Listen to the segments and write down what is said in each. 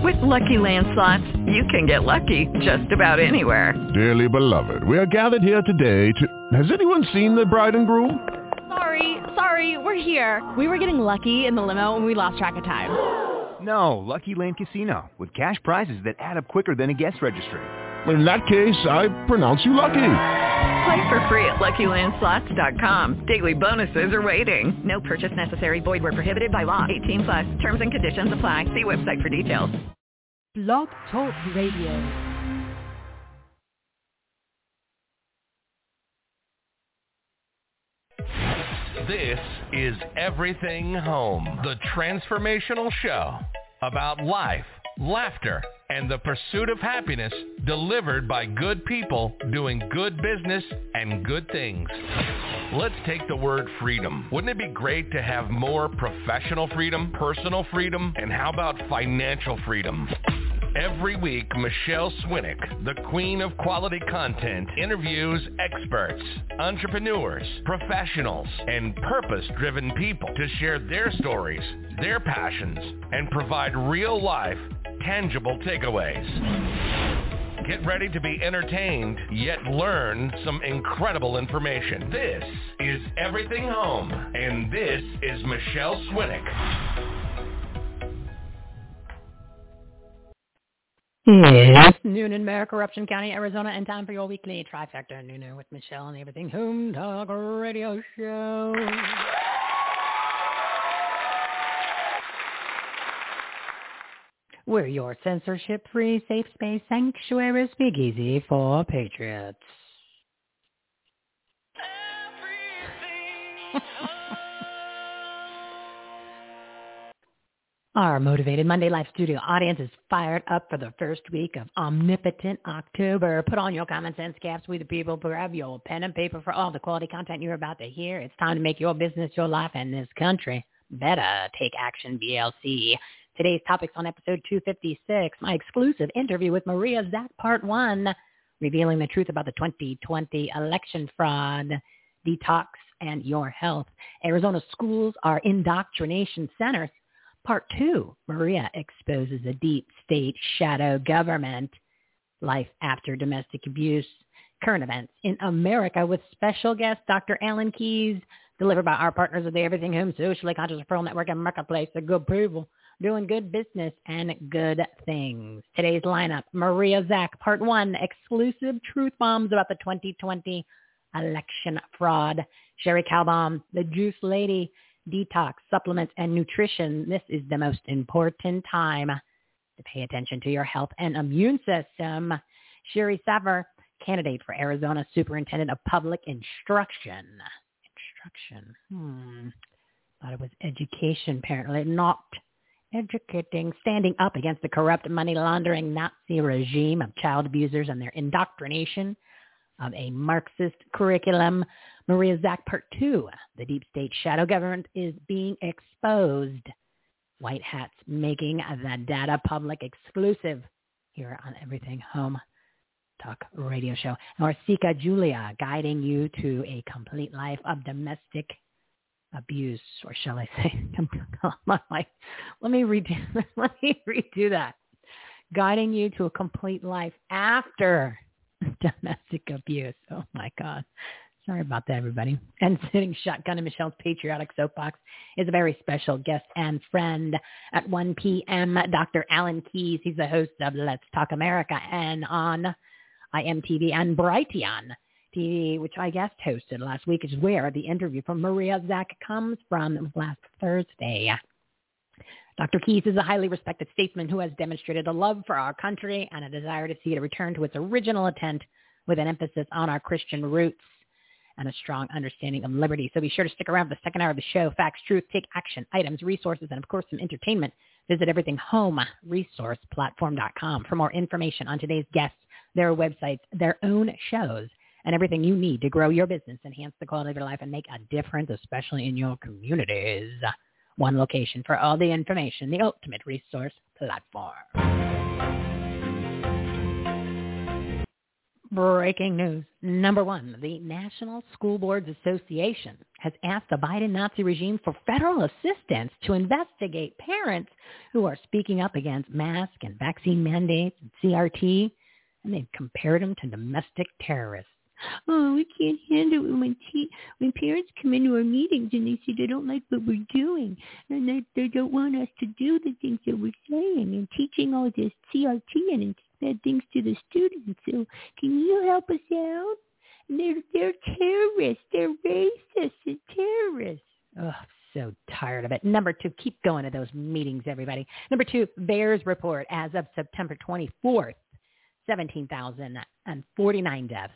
With Lucky Land Slots, you can get lucky just about anywhere. Dearly beloved, we are gathered here today to... Has anyone seen the bride and groom? Sorry, we're here. We were getting lucky in the limo and we lost track of time. No, Lucky Land Casino, with cash prizes that add up quicker than a guest registry. In that case, I pronounce you lucky. Play for free at LuckyLandSlots.com. Daily bonuses are waiting. No purchase necessary. Void where prohibited by law. 18+. Terms and conditions apply. See website for details. Blog Talk Radio. This is Everything Home, the transformational show about life, laughter, and the pursuit of happiness delivered by good people doing good business and good things. Let's take the word freedom. Wouldn't it be great to have more professional freedom, personal freedom, and how about financial freedom? Every week, Michelle Swinick, the queen of quality content, interviews experts, entrepreneurs, professionals, and purpose-driven people to share their stories, their passions, and provide real-life, tangible takeaways. Get ready to be entertained, yet learn some incredible information. This is Everything Home, and this is Michelle Swinick. It's noon in Maricopa, Corruption County, Arizona, and time for your weekly trifecta noon with Michelle and Everything Home Talk Radio Show. We're your censorship-free, safe space sanctuary speakeasy for patriots. Our Motivated Monday Live studio audience is fired up for the first week of Omnipotent October. Put on your common sense caps, we the people. Grab your pen and paper for all the quality content you're about to hear. It's time to make your business, your life, and this country better. Take action, BLC. Today's topics on episode 256, my exclusive interview with Maria Zack, part 1, revealing the truth about the 2020 election fraud, detox, and your health. Arizona schools are indoctrination centers. Part 2, Maria exposes a deep state shadow government, life after domestic abuse, current events in America with special guest Dr. Alan Keyes, delivered by our partners of the Everything Home Socially Conscious Referral Network and Marketplace, a good people, doing good business and good things. Today's lineup, Maria Zack, Part 1, exclusive truth bombs about the 2020 election fraud. Sherry Calbaum, the Juice Lady, detox, supplements, and nutrition. This is the most important time to pay attention to your health and immune system. Sherry Saver, candidate for Arizona Superintendent of Public Instruction. Thought it was education, apparently. Not educating. Standing up against the corrupt money laundering Nazi regime of child abusers and their indoctrination of a Marxist curriculum. Maria Zack, Part 2, the deep state shadow government is being exposed. White hats making the data public exclusive here on Everything Home Talk Radio Show. Marcika Julia, guiding you to a complete life of domestic abuse, or shall I say, let me redo that. Guiding you to a complete life after domestic abuse. Oh my God. Sorry about that, everybody. And sitting shotgun in Michelle's patriotic soapbox is a very special guest and friend at 1 p.m. Dr. Alan Keyes. He's the host of Let's Talk America and on IMTV and Brighteon TV, which I guest hosted last week, is where the interview from Maria Zack comes from. It was last Thursday. Dr. Keyes is a highly respected statesman who has demonstrated a love for our country and a desire to see it return to its original intent with an emphasis on our Christian roots and a strong understanding of liberty. So be sure to stick around for the second hour of the show. Facts, truth, take action, items, resources, and of course some entertainment. Visit everythinghomeresourceplatform.com for more information on today's guests, their websites, their own shows, and everything you need to grow your business, enhance the quality of your life, and make a difference, especially in your communities. One location for all the information, the ultimate resource platform. Breaking news. Number 1, the National School Boards Association has asked the Biden Nazi regime for federal assistance to investigate parents who are speaking up against mask and vaccine mandates and CRT, and they've compared them to domestic terrorists. Oh, we can't handle it when parents come into our meetings and they say they don't like what we're doing and they don't want us to do the things that we're saying and teaching all this CRT and bad things to the students. So can you help us out? They're terrorists. They're racist and terrorists. Oh, so tired of it. Number 2, keep going to those meetings, everybody. Number 2, VAERS report as of September 24th. 17,049 deaths,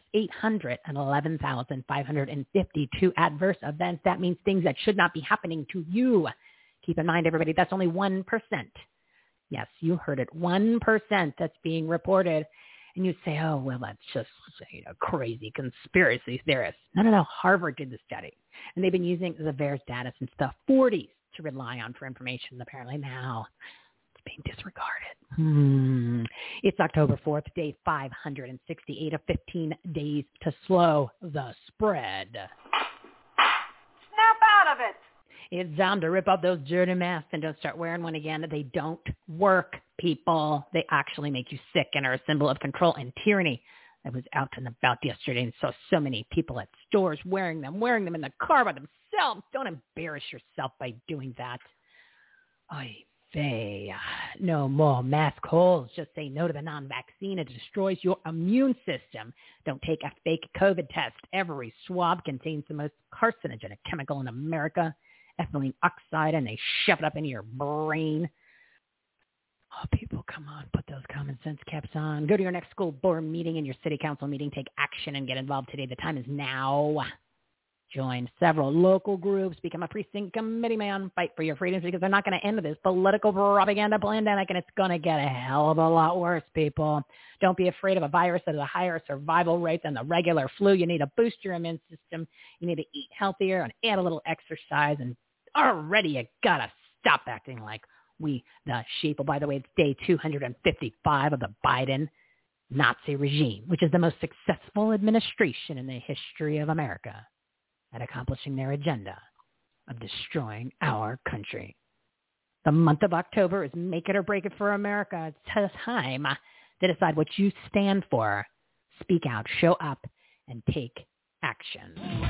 811,552 adverse events. That means things that should not be happening to you. Keep in mind, everybody, that's only 1%. Yes, you heard it, 1% that's being reported. And you say, oh, well, that's just crazy conspiracy theorists. No. Harvard did the study. And they've been using the VAERS data since the 40s to rely on for information. Apparently now being disregarded. It's October 4th, day 568 of 15 days to slow the spread. Snap out of it. It's time to rip up those dirty masks and don't start wearing one again. They don't work, people. They actually make you sick and are a symbol of control and tyranny. I was out and about yesterday and saw so many people at stores wearing them in the car by themselves. Don't embarrass yourself by doing that. No more mask holes. Just say no to the non-vaccine. It destroys your immune system. Don't take a fake COVID test. Every swab contains the most carcinogenic chemical in America, ethylene oxide, and they shove it up into your brain. Oh, people, come on. Put those common sense caps on. Go to your next school board meeting and your city council meeting. Take action and get involved today. The time is now. Join several local groups, become a precinct committee man, fight for your freedoms because they're not going to end this political propaganda pandemic, and it's going to get a hell of a lot worse, people. Don't be afraid of a virus that has a higher survival rate than the regular flu. You need to boost your immune system. You need to eat healthier and add a little exercise, and already you got to stop acting like we the sheep. By the way, it's day 255 of the Biden Nazi regime, which is the most successful administration in the history of America at accomplishing their agenda of destroying our country. The month of October is make it or break it for America. It's time to decide what you stand for. Speak out, show up, and take action.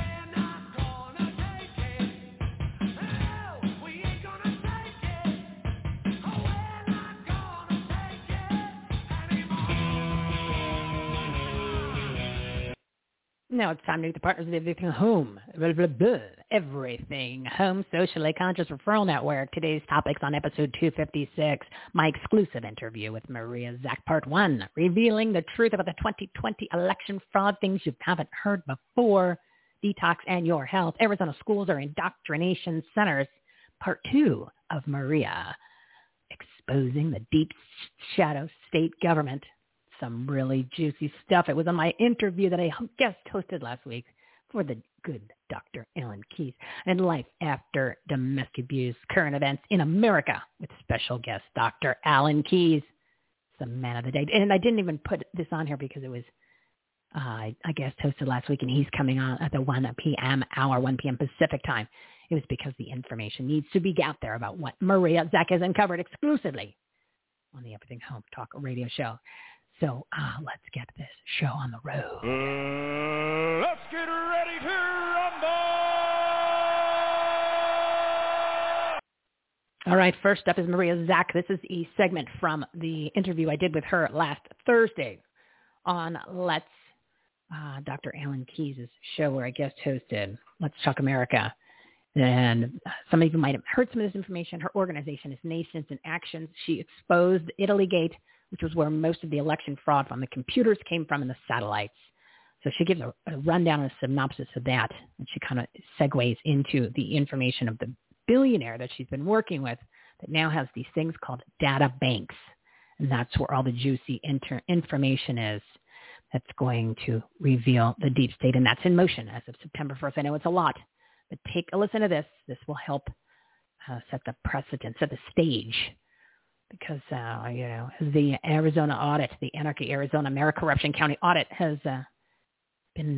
Now it's time to meet the partners of Everything Home. Blah, blah, blah. Everything Home Socially Conscious Referral Network. Today's topics on episode 256. My exclusive interview with Maria Zack, part 1. Revealing the truth about the 2020 election fraud, things you haven't heard before. Detox and your health. Arizona schools are indoctrination centers. Part 2 of Maria. Exposing the deep shadow state government. Some really juicy stuff. It was on my interview that I guest hosted last week for the good Dr. Alan Keyes and Life After Domestic Abuse, Current Events in America with special guest Dr. Alan Keyes, the man of the day. And I didn't even put this on here because it was, I guest hosted last week and he's coming on at the 1 p.m. hour, 1 p.m. Pacific time. It was because the information needs to be out there about what Maria Zack has uncovered exclusively on the Everything Home Talk radio show. So let's get this show on the road. Let's get ready to rumble! All right, first up is Maria Zack. This is a segment from the interview I did with her last Thursday on Dr. Alan Keyes' show where I guest hosted Let's Talk America. And some of you might have heard some of this information. Her organization is Nations in Action. She exposed Italygate, which was where most of the election fraud from the computers came from and the satellites. So she gives a rundown and a synopsis of that, and she kind of segues into the information of the billionaire that she's been working with that now has these things called data banks. And that's where all the juicy information is that's going to reveal the deep state, and that's in motion as of September 1st. I know it's a lot, but take a listen to this. This will help set the precedent, set the stage. Because, the Arizona audit, the Anarchy Arizona Mayor Corruption County audit has been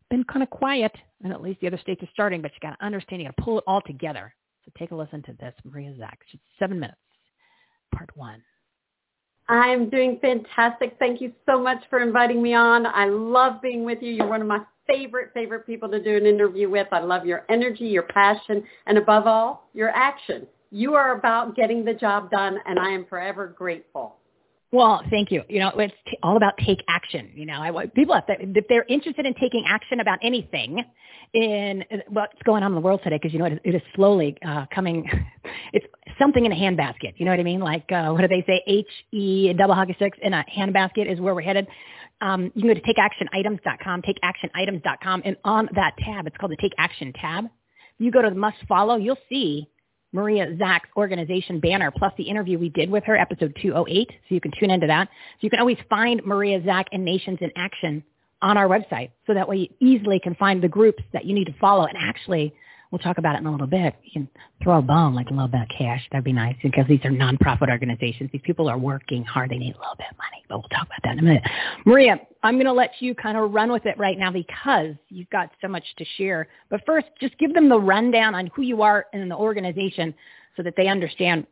been kind of quiet, and at least the other states are starting, but you got to understand, you got to pull it all together. So take a listen to this, Maria Zack. It's 7 minutes, part 1. I'm doing fantastic. Thank you so much for inviting me on. I love being with you. You're one of my favorite people to do an interview with. I love your energy, your passion, and above all, your action. You are about getting the job done, and I am forever grateful. Well, thank you. You know, it's all about take action. You know, I want people, if they're interested in taking action about anything in what's going on in the world today, because, you know, it is slowly coming, it's something in a handbasket. You know what I mean? Like, what do they say? H-E, double hockey sticks in a handbasket is where we're headed. You can go to takeactionitems.com, takeactionitems.com, and on that tab, it's called the Take Action tab. You go to the Must Follow, you'll see Maria Zack's organization banner, plus the interview we did with her, episode 208, so you can tune into that. So you can always find Maria Zack and Nations in Action on our website, so that way you easily can find the groups that you need to follow. And actually, we'll talk about it in a little bit. You can throw a bone, like a little bit of cash. That'd be nice, because these are nonprofit organizations. These people are working hard. They need a little bit of money, but we'll talk about that in a minute. Maria, I'm going to let you kind of run with it right now, because you've got so much to share. But first, just give them the rundown on who you are in the organization, so that they understand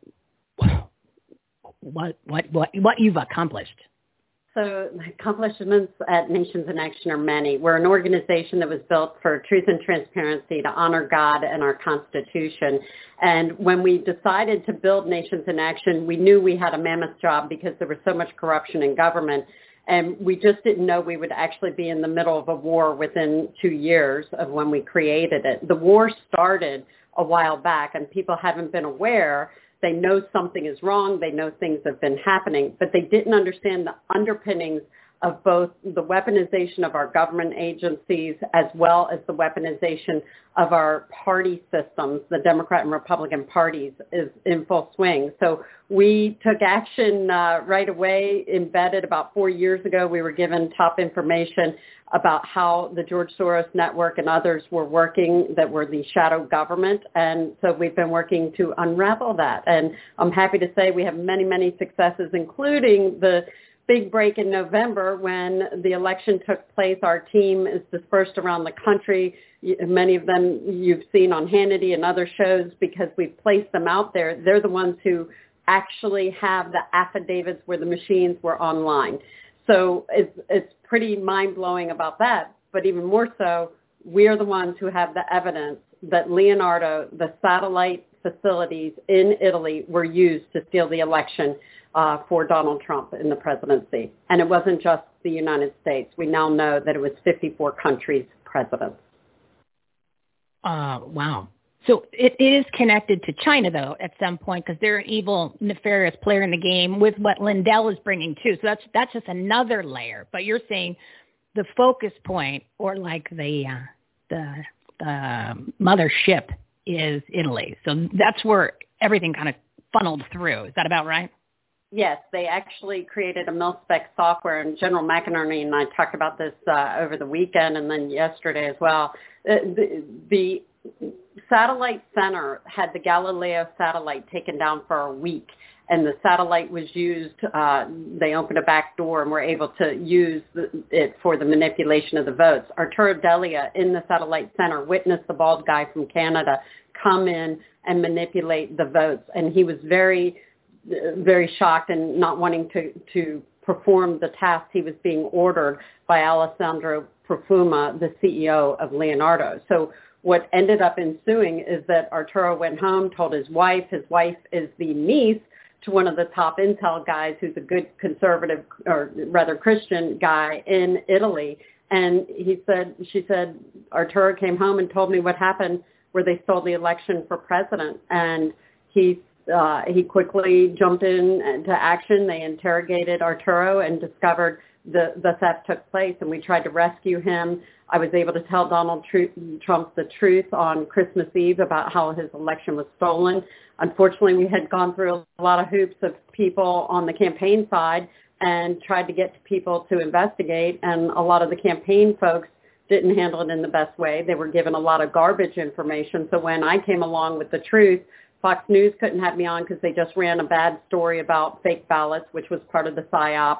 what you've accomplished. So the accomplishments at Nations in Action are many. We're an organization that was built for truth and transparency, to honor God and our Constitution. And when we decided to build Nations in Action, we knew we had a mammoth job, because there was so much corruption in government. And we just didn't know we would actually be in the middle of a war within 2 years of when we created it. The war started a while back, and people haven't been aware. They know something is wrong. They know things have been happening, but they didn't understand the underpinnings of both the weaponization of our government agencies, as well as the weaponization of our party systems. The Democrat and Republican parties is in full swing. So we took action right away, embedded about 4 years ago. We were given top information about how the George Soros network and others were working, that were the shadow government. And so we've been working to unravel that. And I'm happy to say we have many, many successes, including the big break in November when the election took place. Our team is dispersed around the country. Many of them you've seen on Hannity and other shows, because we've placed them out there. They're the ones who actually have the affidavits where the machines were online. So it's pretty mind-blowing about that. But even more so, we are the ones who have the evidence that Leonardo, the satellite facilities in Italy, were used to steal the election for Donald Trump in the presidency. And it wasn't just the United States. We now know that it was 54 countries' presidents. Wow. So it is connected to China, though, at some point, because they're an evil, nefarious player in the game with what Lindell is bringing, too. So that's just another layer. But you're saying the focus point, or like the mothership, is Italy. So that's where everything kind of funneled through. Is that about right? Yes, they actually created a mil-spec software, and General McInerney and I talked about this over the weekend and then yesterday as well. The satellite center had the Galileo satellite taken down for a week, and the satellite was used. They opened a back door and were able to use it for the manipulation of the votes. Arturo Delia in the satellite center witnessed the bald guy from Canada come in and manipulate the votes, and he was very shocked and not wanting to perform the task he was being ordered by Alessandro Profuma, the CEO of Leonardo. So what ended up ensuing is that Arturo went home, told his wife. His wife is the niece to one of the top intel guys, who's a good conservative, or rather Christian guy in Italy. And she said, Arturo came home and told me what happened, where they stole the election for president. And he quickly jumped into action. They interrogated Arturo and discovered the theft took place, and we tried to rescue him. I was able to tell Donald Trump the truth on Christmas Eve about how his election was stolen. Unfortunately, we had gone through a lot of hoops of people on the campaign side and tried to get to people to investigate, and a lot of the campaign folks didn't handle it in the best way. They were given a lot of garbage information. So when I came along with the truth, Fox News couldn't have me on because they just ran a bad story about fake ballots, which was part of the PSYOP.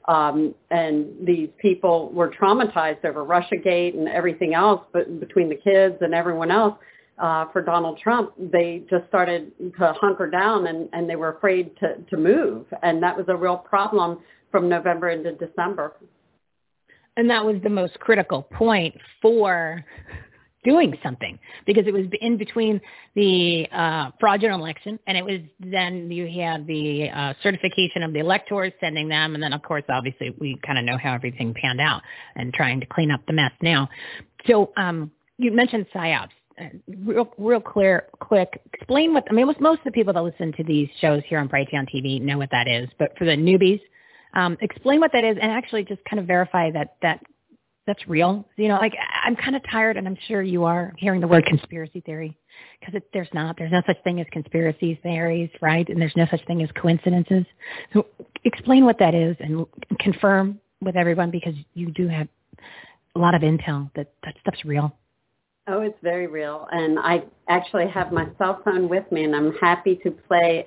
And these people were traumatized over Russiagate and everything else, but between the kids and everyone else, for Donald Trump, they just started to hunker down and they were afraid to move. And that was a real problem from November into December. And that was the most critical point for doing something, because it was in between the fraudulent election, and it was then you had the certification of the electors, sending them, and then, of course, obviously, we kind of know how everything panned out and trying to clean up the mess now. So you mentioned PSYOPs. Real quick, explain what, I mean, most of the people that listen to these shows here on Brighteon TV know what that is, but for the newbies, explain what that is and actually just kind of verify that that's real. You know, like, I'm kind of tired, and I'm sure you are, hearing the word conspiracy theory, because there's no such thing as conspiracy theories, right? And there's no such thing as coincidences. So explain what that is and confirm with everyone, because you do have a lot of intel that stuff's real. Oh, it's very real. And I actually have my cell phone with me, and I'm happy to play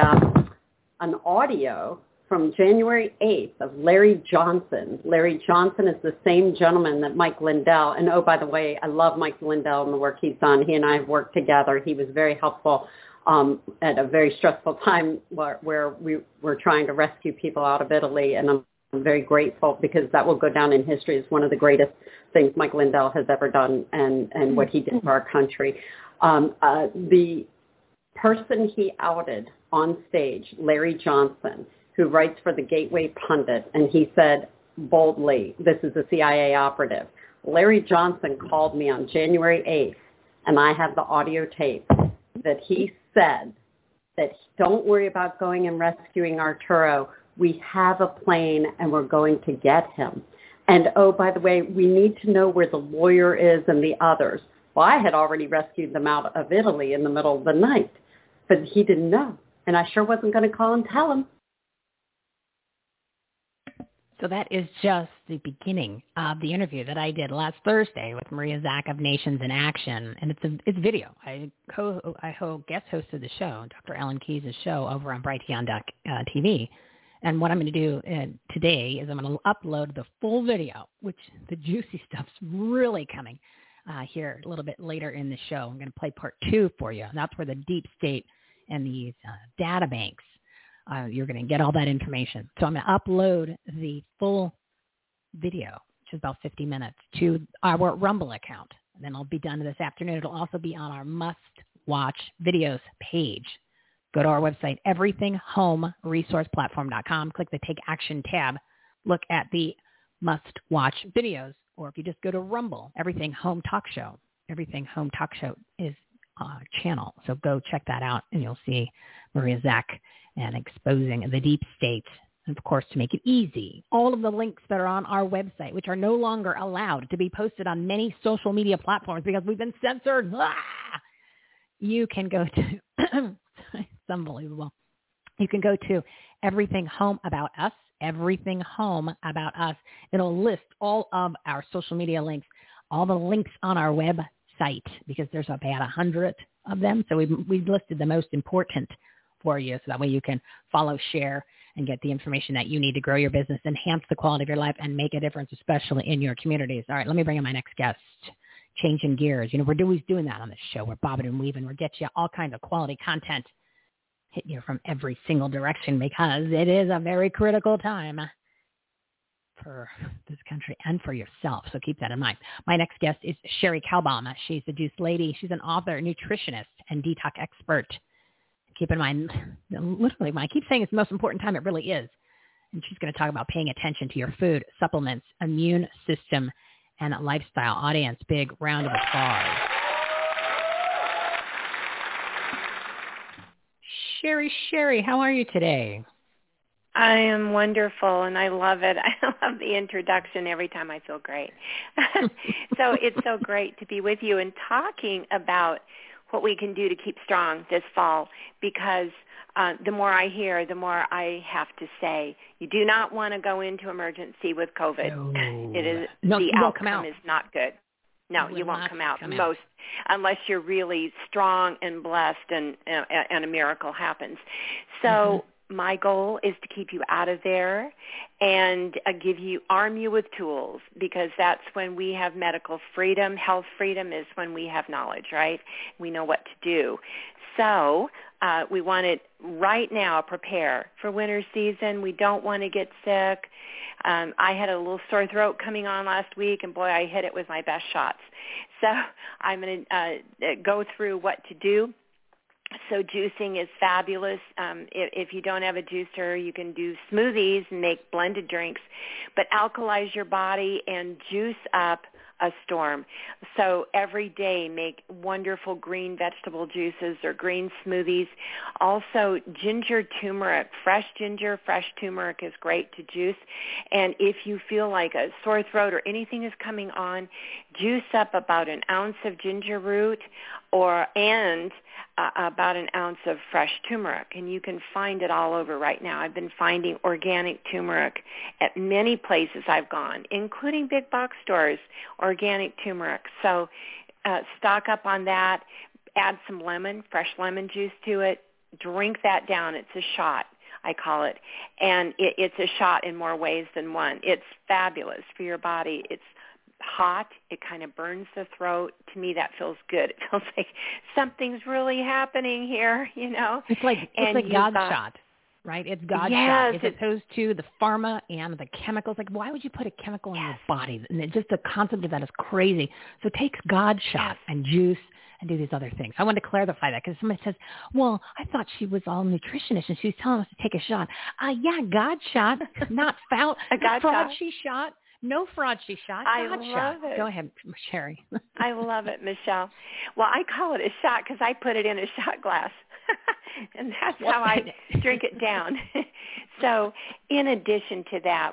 an audio from January 8th of Larry Johnson. Larry Johnson is the same gentleman that Mike Lindell, and oh, by the way, I love Mike Lindell and the work he's done. He and I have worked together. He was very helpful at a very stressful time where we were trying to rescue people out of Italy, and I'm very grateful, because that will go down in history as one of the greatest things Mike Lindell has ever done, and what he did for our country. The person he outed on stage, Larry Johnson, who writes for the Gateway Pundit, and he said boldly, this is a CIA operative. Larry Johnson called me on January 8th, and I have the audio tape, that he said that don't worry about going and rescuing Arturo. We have a plane, and we're going to get him. And, oh, by the way, we need to know where the lawyer is and the others. Well, I had already rescued them out of Italy in the middle of the night, but he didn't know, and I sure wasn't going to call and tell him. So that is just the beginning of the interview that I did last Thursday with Maria Zack of Nations in Action, and it's video. I guest hosted the show, Dr. Ellen Keyes' show, over on Brighteon.tv. And what I'm going to do today is I'm going to upload the full video, which the juicy stuff's really coming here a little bit later in the show. I'm going to play part 2 for you. And that's where the deep state and these data banks, you're going to get all that information. So I'm going to upload the full video, which is about 50 minutes, to our Rumble account. And then I'll be done this afternoon. It'll also be on our Must Watch Videos page. Go to our website, everythinghomeresourceplatform.com. Click the Take Action tab. Look at the Must Watch Videos. Or if you just go to Rumble, Everything Home Talk Show. Everything Home Talk Show is a channel. So go check that out, and you'll see Maria Zack and exposing the deep state. And, of course, to make it easy, all of the links that are on our website, which are no longer allowed to be posted on many social media platforms because we've been censored. You can go to, it's unbelievable. You can go to Everything Home About Us, Everything Home About Us. It'll list all of our social media links, all the links on our website, because there's about 100 of them. So we've listed the most important for you, so that way you can follow, share, and get the information that you need to grow your business, enhance the quality of your life, and make a difference, especially in your communities. All right, let me bring in my next guest. Changing gears. You know, we're always doing that on this show. We're bobbing and weaving. We're getting you all kinds of quality content, hitting you from every single direction, because it is a very critical time for this country and for yourself. So keep that in mind. My next guest is Sherry Kalbaum. She's the Juice Lady. She's an author, nutritionist, and detox expert. Keep in mind, literally, when I keep saying it's the most important time, it really is. And she's going to talk about paying attention to your food, supplements, immune system, and lifestyle. Audience, big round of applause. Sherry, how are you today? I am wonderful, and I love it. I love the introduction. Every time I feel great. So it's so great to be with you and talking about what we can do to keep strong this fall, because the more I hear, the more I have to say, you do not want to go into emergency with COVID. No. The outcome is not good. No, you won't come out unless you're really strong and blessed and a miracle happens. So my goal is to keep you out of there and arm you with tools, because that's when we have medical freedom. Health freedom is when we have knowledge, right? We know what to do. So we want to right now prepare for winter season. We don't want to get sick. I had a little sore throat coming on last week, and boy, I hit it with my best shots. So I'm going to go through what to do. So juicing is fabulous. If you don't have a juicer, you can do smoothies and make blended drinks, but alkalize your body and juice up a storm. So every day make wonderful green vegetable juices or green smoothies. Also ginger turmeric, fresh turmeric is great to juice. And if you feel like a sore throat or anything is coming on, juice up about an ounce of ginger root and about an ounce of fresh turmeric, and you can find it all over right now. I've been finding organic turmeric at many places I've gone, including big box stores, organic turmeric. So stock up on that, add some fresh lemon juice to it, drink that down. It's a shot, I call it, and it's a shot in more ways than one. It's fabulous for your body. It's hot. It kind of burns the throat. To me, that feels good. It feels like something's really happening here, you know. It's like God's shot, right? It's God's shot. As opposed to the pharma and the chemicals. Like, why would you put a chemical in your body? And just the concept of that is crazy. So take God's shot and juice and do these other things. I wanted to clarify that because somebody says, well, I thought she was all nutritionist and she was telling us to take a shot. Yeah, God's shot, not foul. A God fraud she shot. No fraud she shot. I love it. Go ahead, Sherry. I love it, Michelle. Well, I call it a shot because I put it in a shot glass. And that's how I drink it down. So in addition to that,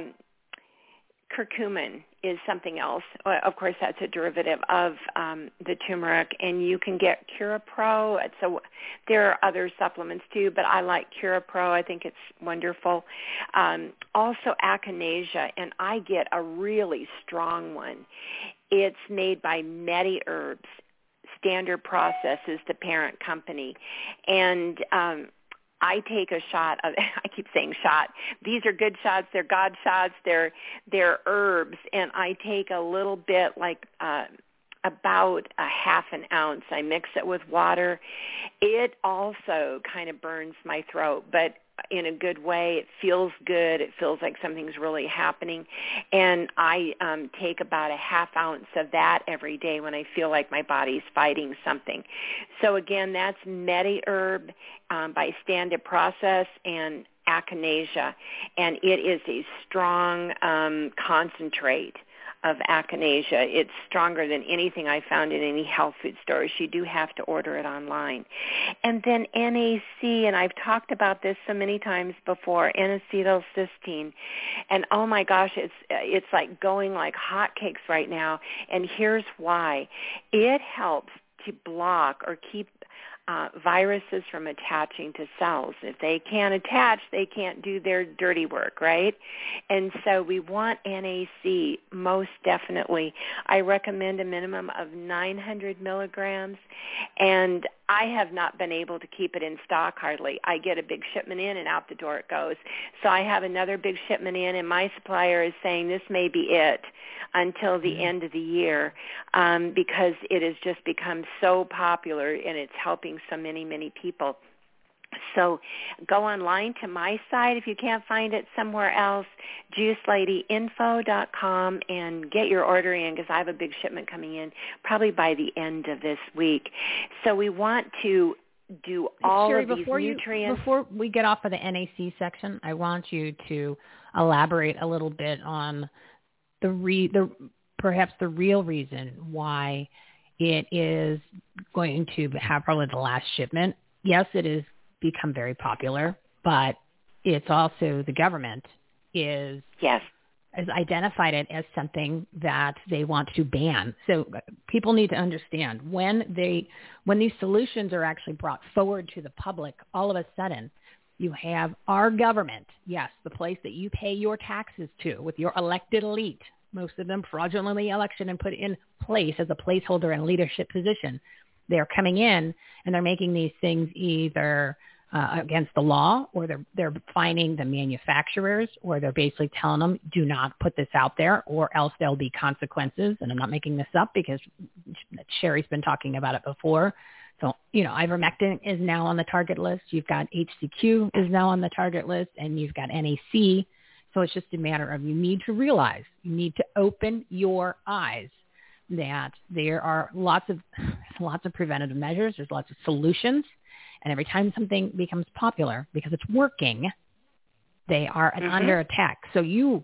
curcumin is something else. Of course, that's a derivative of the turmeric, and you can get CuraPro. So there are other supplements too, but I like CuraPro. I think it's wonderful. Also, Echinacea, and I get a really strong one. It's made by MediHerbs. Standard Process is the parent company, and I take a shot of, I keep saying shot. These are good shots. They're God shots. They're herbs. And I take a little bit, like about a half an ounce. I mix it with water. It also kind of burns my throat, but in a good way. It feels good. It feels like something's really happening. And I take about a half ounce of that every day when I feel like my body's fighting something. So again, that's MediHerb by Standard Process and Echinacea. And it is a strong concentrate of Echinacea. It's stronger than anything I found in any health food stores. You do have to order it online. And then NAC, and I've talked about this so many times before, N-acetylcysteine. And oh my gosh, it's like going like hotcakes right now. And here's why. It helps to block or keep viruses from attaching to cells. If they can't attach, they can't do their dirty work, right? And so we want NAC most definitely. I recommend a minimum of 900 milligrams, and I have not been able to keep it in stock hardly. I get a big shipment in and out the door it goes. So I have another big shipment in, and my supplier is saying this may be it until the end of the year because it has just become so popular and it's helping so many, many people. So go online to my site if you can't find it somewhere else, juiceladyinfo.com, and get your order in because I have a big shipment coming in probably by the end of this week. So we want to do all Sherry, of these nutrients. Before we get off of the NAC section, I want you to elaborate a little bit on perhaps the real reason why it is going to have probably the last shipment. Yes, it has become very popular, but it's also the government has identified it as something that they want to ban. So people need to understand when these solutions are actually brought forward to the public, all of a sudden you have our government, yes, the place that you pay your taxes to with your elected elite, most of them fraudulently elected and put in place as a placeholder in a leadership position. They're coming in and they're making these things either against the law, or they're fining the manufacturers, or they're basically telling them, do not put this out there, or else there'll be consequences. And I'm not making this up because Sherry's been talking about it before. So, ivermectin is now on the target list. You've got HCQ is now on the target list, and you've got NAC. So it's just a matter of you need to realize, you need to open your eyes that there are lots of preventative measures. There's lots of solutions. And every time something becomes popular because it's working, they are under attack. So we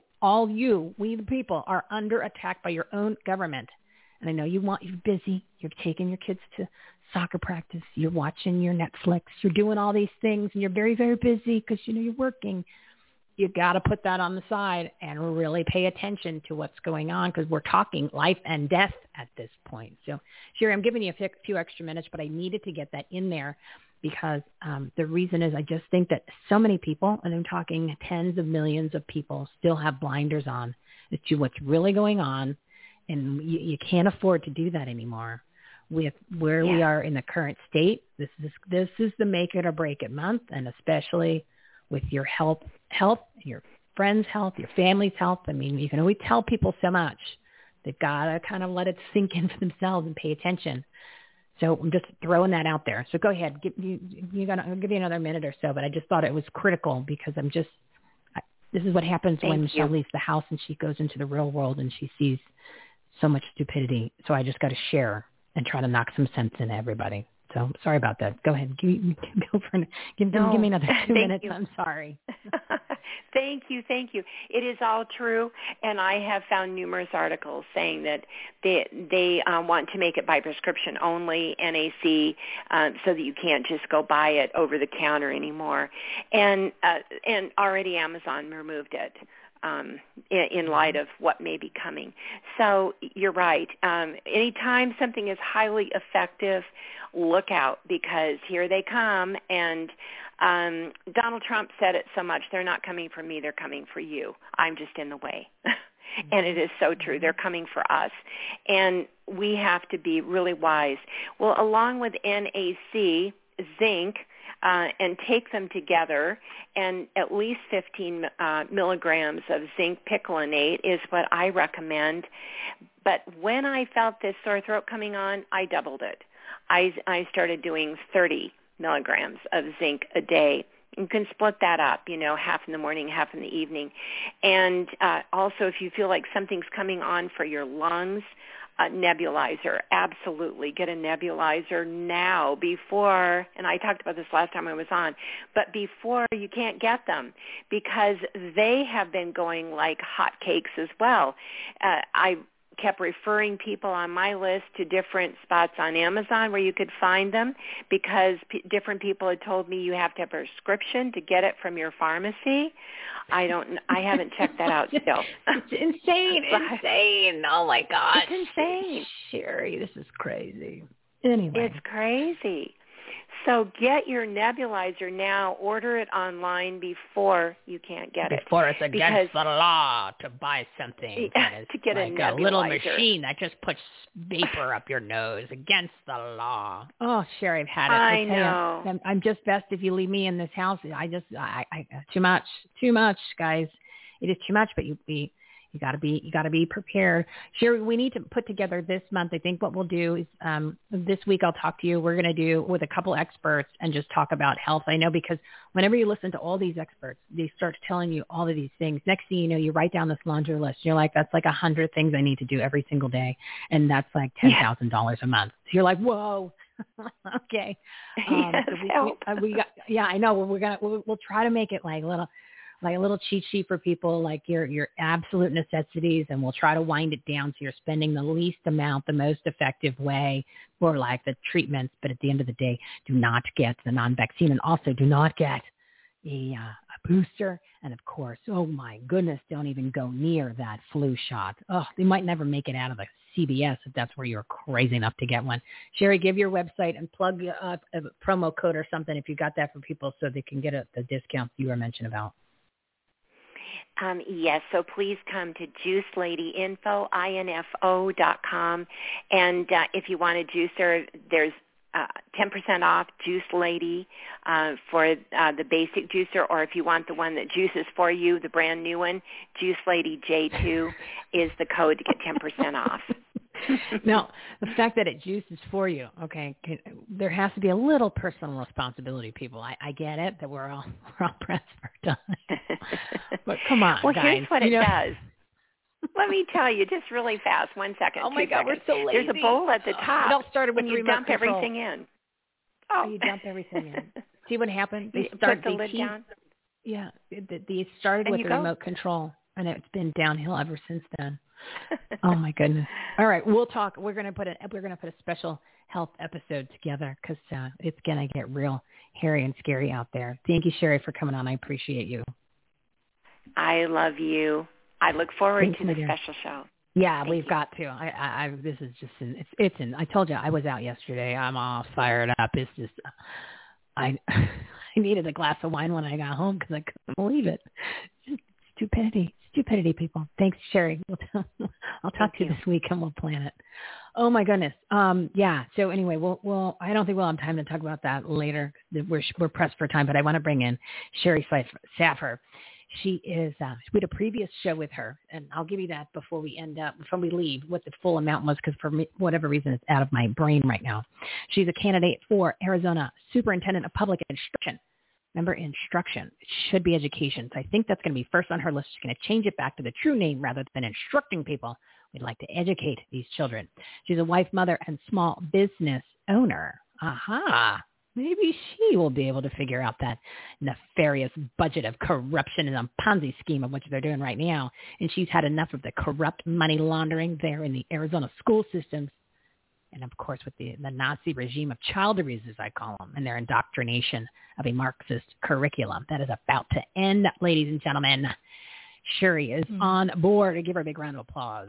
the people, are under attack by your own government. And I know you're busy. You're taking your kids to soccer practice. You're watching your Netflix. You're doing all these things, and you're very, very busy because, you're working. You got to put that on the side and really pay attention to what's going on, because we're talking life and death at this point. So, Sherry, I'm giving you a few extra minutes, but I needed to get that in there because the reason is I just think that so many people, and I'm talking tens of millions of people, still have blinders on to what's really going on, and you can't afford to do that anymore. With where we are in the current state, this is the make it or break it month, and especially with your health, your friends' health, your family's health. I mean, you can only tell people so much. They've got to kind of let it sink into themselves and pay attention. So I'm just throwing that out there. So go ahead. I'll give you another minute or so, but I just thought it was critical because this is what happens when Michelle leaves the house and she goes into the real world and she sees so much stupidity. So I just got to share and try to knock some sense into everybody. So sorry about that. Go ahead. Give me another 2 minutes. I'm sorry. Thank you. It is all true, and I have found numerous articles saying that they want to make it by prescription only, NAC, so that you can't just go buy it over the counter anymore. And already Amazon removed it. In light of what may be coming. So you're right. Anytime something is highly effective, look out, because here they come. And Donald Trump said it so much, they're not coming for me, they're coming for you. I'm just in the way. And it is so true. They're coming for us. And we have to be really wise. Well, along with NAC, zinc, and take them together, and at least 15 milligrams of zinc picolinate is what I recommend. But when I felt this sore throat coming on, I doubled it. I started doing 30 milligrams of zinc a day. You can split that up, half in the morning, half in the evening. And also, if you feel like something's coming on for your lungs, a nebulizer, absolutely. Get a nebulizer now before, and I talked about this last time I was on, but before you can't get them, because they have been going like hotcakes as well. I kept referring people on my list to different spots on Amazon where you could find them, because different people had told me you have to have a prescription to get it from your pharmacy. I haven't checked that out still. It's insane. Oh my gosh. It's insane. Sherry, this is crazy. Anyway. It's crazy. So get your nebulizer now. Order it online before you can't get it. Before it's against the law to buy something. To get like a nebulizer. A little machine that just puts vapor up your nose. Against the law. Oh, Sherry, I've had it. I know. I'm just best if you leave me in this house. I too much, guys. It is too much, but you gotta be prepared. Sherry, we need to put together this month. I think what we'll do is this week I'll talk to you. We're going to do with a couple experts and just talk about health. I know, because whenever you listen to all these experts, they start telling you all of these things. Next thing you know, you write down this laundry list. You're like, that's like 100 things I need to do every single day, and that's like $10,000 a month. So you're like, whoa. Okay. I know. We'll try to make it like a little cheat sheet for people, like your absolute necessities, and we'll try to wind it down so you're spending the least amount, the most effective way for like the treatments. But at the end of the day, do not get the non-vaccine, and also do not get a booster. And of course, oh my goodness, don't even go near that flu shot. Oh, they might never make it out of the CBS if that's where you're crazy enough to get one. Sherry, give your website and plug a promo code or something if you got that for people so they can get the discount you were mentioning about. Yes, so please come to JuiceLadyInfo.com, and if you want a juicer, there's 10% off Juice Lady for the basic juicer, or if you want the one that juices for you, the brand new one, Juice Lady J2 is the code to get 10% off. Now, the fact that it juices for you, okay, there has to be a little personal responsibility, people. I get it that we're all pressed for time, but come on, well, guys. Here's what it does. Let me tell you, just really fast, 1 second. Oh my God, seconds. we're so lazy. There's a bowl at the top. It all started with when you dump control. everything in. Oh, you dump everything in. See what happened? They put the lid down. Yeah, they started with the remote control, and it's been downhill ever since then. Oh my goodness! All right, we'll talk. We're gonna put a special health episode together because it's gonna get real hairy and scary out there. Thank you, Sherry, for coming on. I appreciate you. I love you. I look forward to the special show. Yeah, we've got to. I this is just it's in. I told you I was out yesterday. I'm all fired up. It's just I needed a glass of wine when I got home because I couldn't believe it. Just stupidity, people. Thanks, Sherry. I'll talk to you this week and we'll plan it. Oh my goodness. Yeah. So anyway, we'll. I don't think we'll have time to talk about that later. We're pressed for time, but I want to bring in Sherry Saffer. She is, we had a previous show with her, and I'll give you that before we leave, what the full amount was, because for me, whatever reason, it's out of my brain right now. She's a candidate for Arizona Superintendent of Public Instruction. Remember, instruction. It should be education. So I think that's going to be first on her list. She's going to change it back to the true name rather than instructing people. We'd like to educate these children. She's a wife, mother, and small business owner. Aha. Maybe she will be able to figure out that nefarious budget of corruption and a Ponzi scheme of which they're doing right now. And she's had enough of the corrupt money laundering there in the Arizona school systems. And, of course, with the Nazi regime of childeries, as I call them, and their indoctrination of a Marxist curriculum that is about to end, ladies and gentlemen. Sherry is on board. Give her a big round of applause.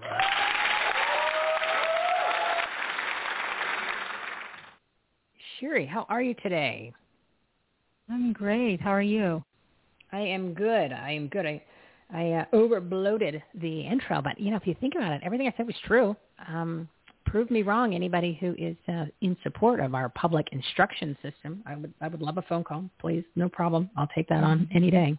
Sherry, how are you today? I'm great. How are you? I am good. I over-bloated the intro, but, if you think about it, everything I said was true. Prove me wrong, anybody who is in support of our public instruction system. I would love a phone call, please. No problem. I'll take that on any day.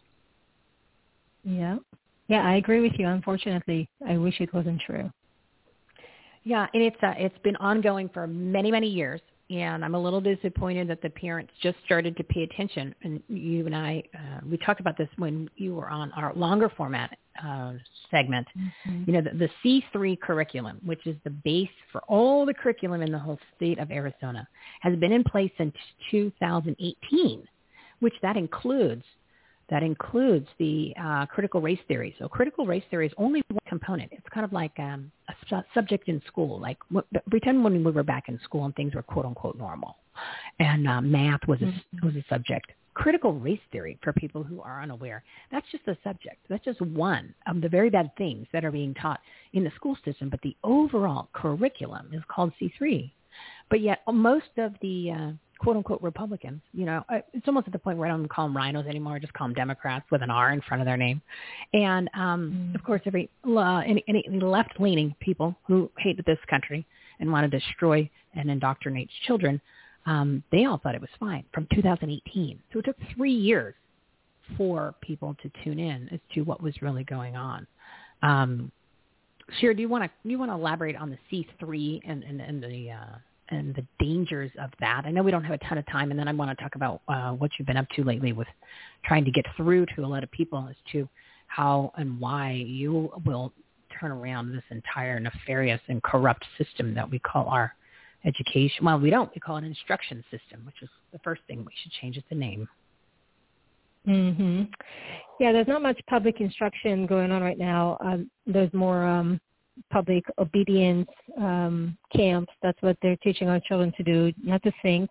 Yeah. Yeah, I agree with you. Unfortunately, I wish it wasn't true. Yeah, and it's been ongoing for many, many years. And I'm a little disappointed that the parents just started to pay attention. And you and I, we talked about this when you were on our longer format segment. Mm-hmm. The C3 curriculum, which is the base for all the curriculum in the whole state of Arizona, has been in place since 2018, which that includes the critical race theory. So critical race theory is only one component. It's kind of like a subject in school. Like pretend when we were back in school and things were quote unquote normal, and math was a subject. Critical race theory, for people who are unaware, that's just a subject. That's just one of the very bad things that are being taught in the school system. But the overall curriculum is called C3. But yet most of the quote-unquote Republicans, it's almost at the point where I don't even call them rhinos anymore. I just call them Democrats with an R in front of their name. And, of course, any left-leaning people who hate this country and want to destroy and indoctrinate children, they all thought it was fine from 2018. So it took 3 years for people to tune in as to what was really going on. Shira, do you want to elaborate on the C3 and the dangers of that? I know we don't have a ton of time, and then I want to talk about what you've been up to lately with trying to get through to a lot of people as to how and why you will turn around this entire nefarious and corrupt system that we call our education. Well, we call it an instruction system, which is the first thing we should change is the name. Mm-hmm. Yeah, there's not much public instruction going on right now. There's more public obedience camps. That's what they're teaching our children to do, not to think,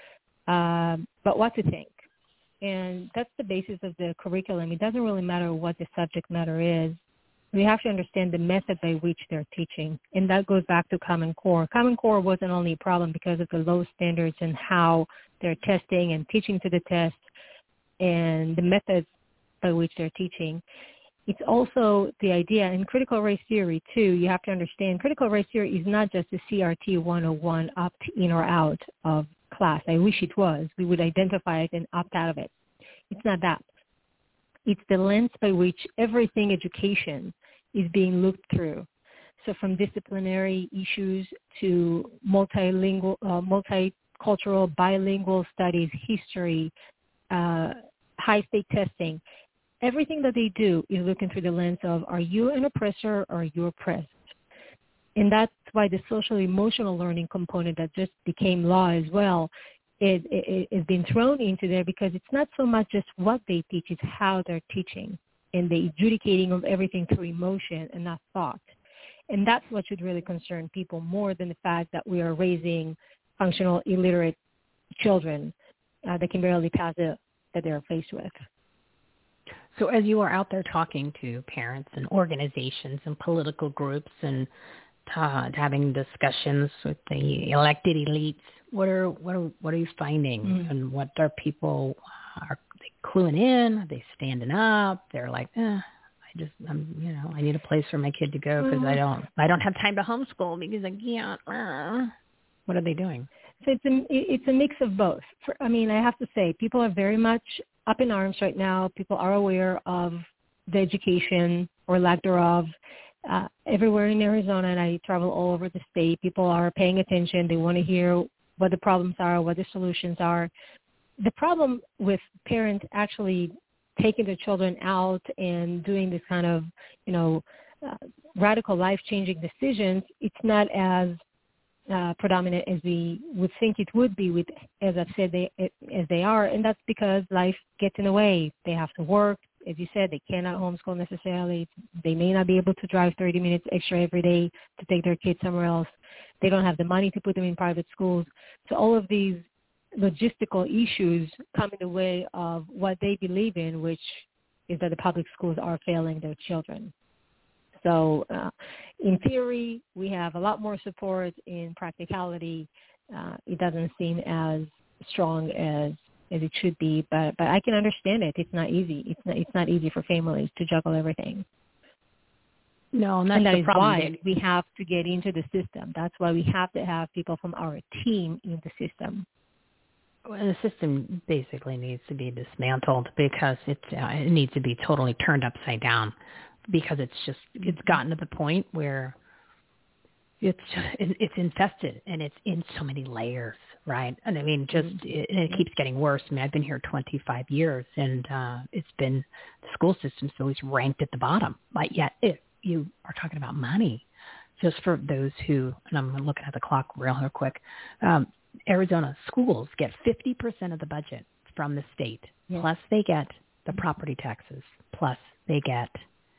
but what to think. And that's the basis of the curriculum. It doesn't really matter what the subject matter is. We have to understand the method by which they're teaching. And that goes back to Common Core. Common Core wasn't only a problem because of the low standards and how they're testing and teaching to the test and the methods by which they're teaching. It's also the idea in critical race theory, too. You have to understand critical race theory is not just the CRT 101 opt-in or out of class. I wish it was. We would identify it and opt out of it. It's not that. It's the lens by which everything education is being looked through. So from disciplinary issues to multicultural, bilingual studies, history, high-stake testing, everything that they do is looking through the lens of, are you an oppressor or are you oppressed? And that's why the social-emotional learning component that just became law as well is been thrown into there, because it's not so much just what they teach, it's how they're teaching and the adjudicating of everything through emotion and not thought. And that's what should really concern people more than the fact that we are raising functional illiterate children that can barely pass it that they're faced with. So as you are out there talking to parents and organizations and political groups and having discussions with the elected elites, what are you finding, and what are people, are they cluing in? Are they standing up? They're like, I need a place for my kid to go because I don't have time to homeschool because I can't. What are they doing? So it's a mix of both. I have to say, people are very much up in arms right now. People are aware of the education or lack thereof. Everywhere in Arizona, and I travel all over the state, people are paying attention. They want to hear what the problems are, what the solutions are. The problem with parents actually taking their children out and doing this kind of, radical life-changing decisions, it's not as predominant as we would think it would be with, as I've said, as they are. And that's because life gets in the way. They have to work. As you said, they cannot homeschool necessarily. They may not be able to drive 30 minutes extra every day to take their kids somewhere else. They don't have the money to put them in private schools. So all of these logistical issues come in the way of what they believe in, which is that the public schools are failing their children. So in theory, we have a lot more support. In practicality, it doesn't seem as strong as it should be, but I can understand it. It's not easy. It's not easy for families to juggle everything. No, and that is why we have to get into the system. That's why we have to have people from our team in the system. Well, the system basically needs to be dismantled because it needs to be totally turned upside down, because it's gotten to the point where it's infested and it's in so many layers, right? And it keeps getting worse. I've been here 25 years, and it's been, the school system's always ranked at the bottom. But yet, if you are talking about money, just for those who, and I'm looking at the clock real quick, Arizona schools get 50% of the budget from the state, plus they get the property taxes, plus they get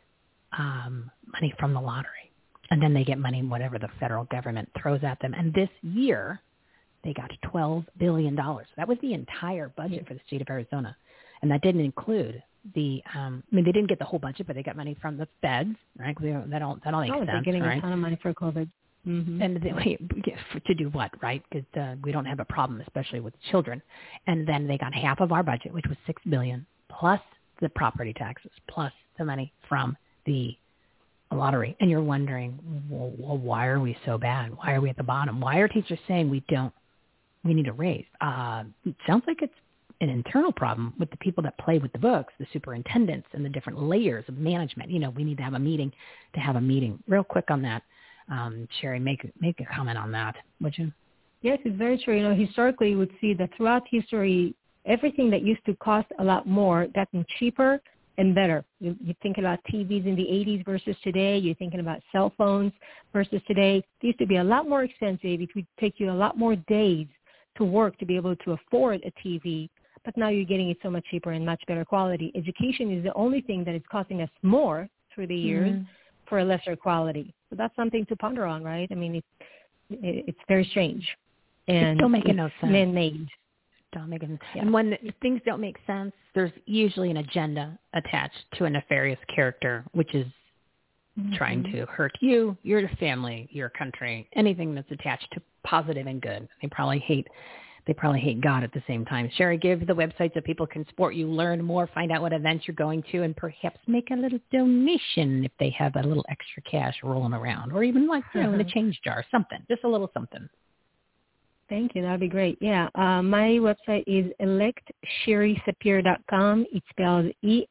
money from the lottery. And then they get money, whatever the federal government throws at them. And this year, they got $12 billion. That was the entire budget for the state of Arizona. And that didn't include they didn't get the whole budget, but they got money from the feds, right? That all makes sense, they're getting right? a ton of money for COVID. Mm-hmm. And to do what, right? Because we don't have a problem, especially with children. And then they got half of our budget, which was $6 billion, plus the property taxes, plus the money from the lottery. And you're wondering, well, why are we so bad? Why are we at the bottom? Why are teachers saying we need a raise? It sounds like it's an internal problem with the people that play with the books, the superintendents and the different layers of management. We need to have a meeting Real quick on that. Sherry, make a comment on that, would you? Yes, it's very true. Historically, you would see that throughout history, everything that used to cost a lot more gotten cheaper and better. You think about TVs in the 80s versus today. You're thinking about cell phones versus today. They used to be a lot more expensive. It would take you a lot more days to work to be able to afford a TV. But now you're getting it so much cheaper and much better quality. Education is the only thing that is costing us more through the years for a lesser quality. So that's something to ponder on, right? It's very strange. And it's still making no sense. Man-made. And when things don't make sense, there's usually an agenda attached to a nefarious character, which is trying to hurt you, your family, your country, anything that's attached to positive and good. They probably hate God at the same time. Sherry, give the website so people can support you, learn more, find out what events you're going to, and perhaps make a little donation if they have a little extra cash rolling around, or even in a change jar, something, just a little something. Thank you. That would be great. Yeah. My website is electsherrysapir.com. It's spelled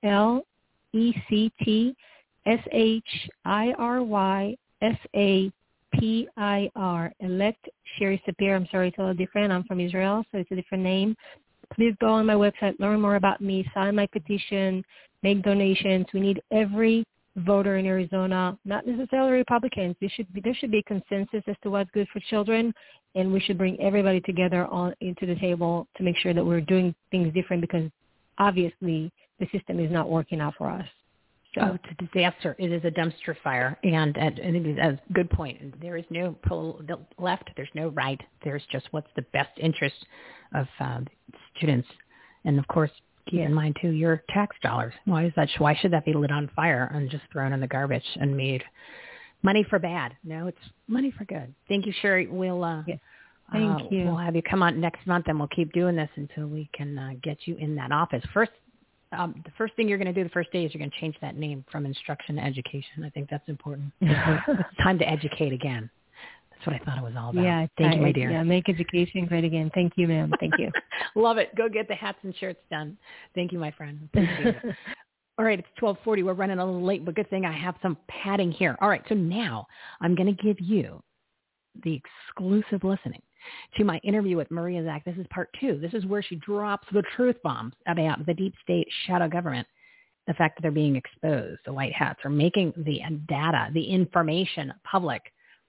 ELECTSHIRYSAPIR. Elect Sherry Sapir. I'm sorry, it's a little different. I'm from Israel, so it's a different name. Please go on my website, learn more about me, sign my petition, make donations. We need every voter in Arizona, not necessarily Republicans. There should be consensus as to what's good for children, and we should bring everybody together into the table to make sure that we're doing things different, because obviously the system is not working out for us. So it's a disaster. It is a dumpster fire, and it is a good point. There is no left. There's no right. There's just what's the best interest of students, and of course, keep in mind too your tax dollars. Why should that be lit on fire and just thrown in the garbage and made money for bad? No, it's money for good. Thank you, Sherry. We'll thank you. We'll have you come on next month, and we'll keep doing this until we can get you in that office. First. The first thing you're going to do the first day is you're going to change that name from instruction to education. I think that's important. It's time to educate again. That's what I thought it was all about. Yeah, Thank you, my dear. Yeah, make education great again. Thank you, ma'am. Thank you. Love it. Go get the hats and shirts done. Thank you, my friend. Appreciate it. All right, it's 12:40. We're running a little late, but good thing I have some padding here. All right, so now I'm going to give you the exclusive listening to my interview with Maria Zack. This is part 2. This is where she drops the truth bombs about the deep state shadow government, the fact that they're being exposed. The white hats are making the data, the information public.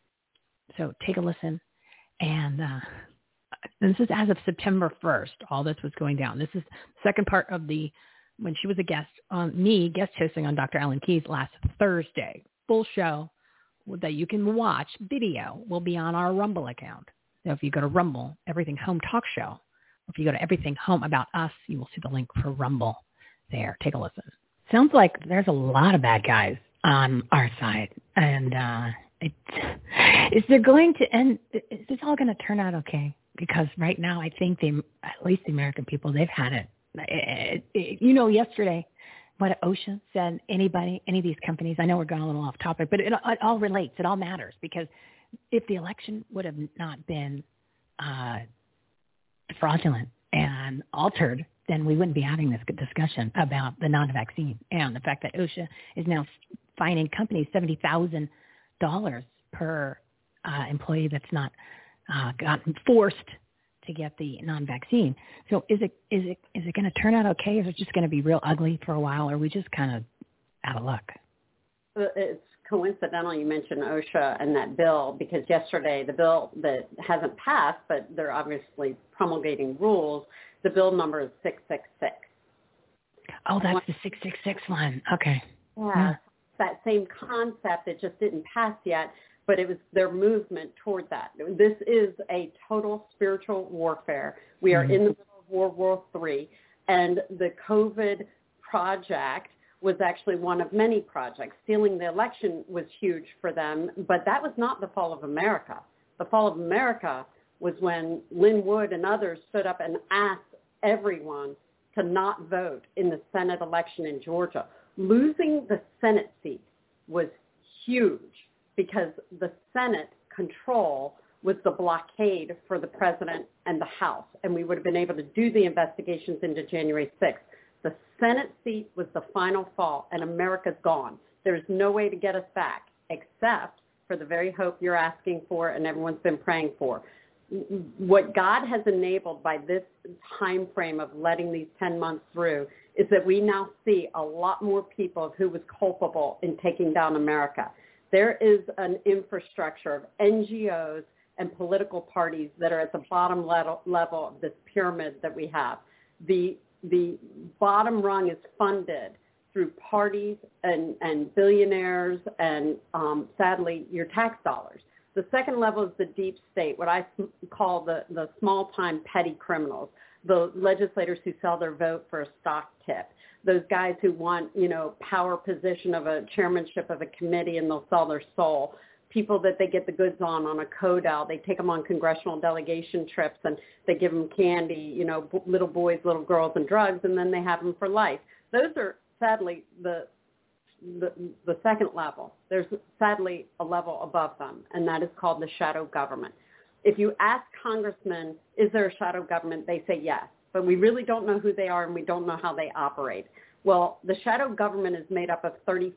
So take a listen. And this is as of September 1st, all this was going down. This is the second part of when she was a guest on me, guest hosting on Dr. Ellen Keyes last Thursday. Full show that you can watch. Video will be on our Rumble account. So if you go to Rumble, Everything Home Talk Show, or if you go to Everything Home About Us, you will see the link for Rumble there. Take a listen. Sounds like there's a lot of bad guys on our side. And is there going to end? Is this all going to turn out okay? Because right now I think at least the American people, they've had it. Yesterday, what OSHA said, any of these companies, I know we're going a little off topic, but it all relates. It all matters, because if the election would have not been fraudulent and altered, then we wouldn't be having this discussion about the non-vaccine and the fact that OSHA is now fining companies $70,000 per employee that's not gotten forced to get the non-vaccine. So is it going to turn out okay? Is it just going to be real ugly for a while, or are we just kind of out of luck? It's coincidental you mentioned OSHA and that bill, because yesterday the bill that hasn't passed, but they're obviously promulgating rules, the bill number is 666. Oh, that's the 666 one. Okay. Yeah. That same concept, it just didn't pass yet, but it was their movement toward that. This is a total spiritual warfare. We are in the middle of World War III, and the COVID project was actually one of many projects. Stealing the election was huge for them, but that was not the fall of America. The fall of America was when Lynn Wood and others stood up and asked everyone to not vote in the Senate election in Georgia. Losing the Senate seat was huge, because the Senate control was the blockade for the president and the House, and we would have been able to do the investigations into January 6th. The Senate seat was the final fall, and America's gone. There's no way to get us back, except for the very hope you're asking for and everyone's been praying for. What God has enabled by this time frame of letting these 10 months through is that we now see a lot more people who was culpable in taking down America. There is an infrastructure of NGOs and political parties that are at the bottom level of this pyramid that we have. The bottom rung is funded through parties and billionaires and, sadly, your tax dollars. The second level is the deep state, what I call the small-time petty criminals, the legislators who sell their vote for a stock tip, those guys who want, power position of a chairmanship of a committee, and they'll sell their soul. People that they get the goods on a CODAL. They take them on congressional delegation trips, and they give them candy, little boys, little girls, and drugs, and then they have them for life. Those are, sadly, the second level. There's sadly a level above them, and that is called the shadow government. If you ask congressmen, is there a shadow government, they say yes. But we really don't know who they are and we don't know how they operate. Well, the shadow government is made up of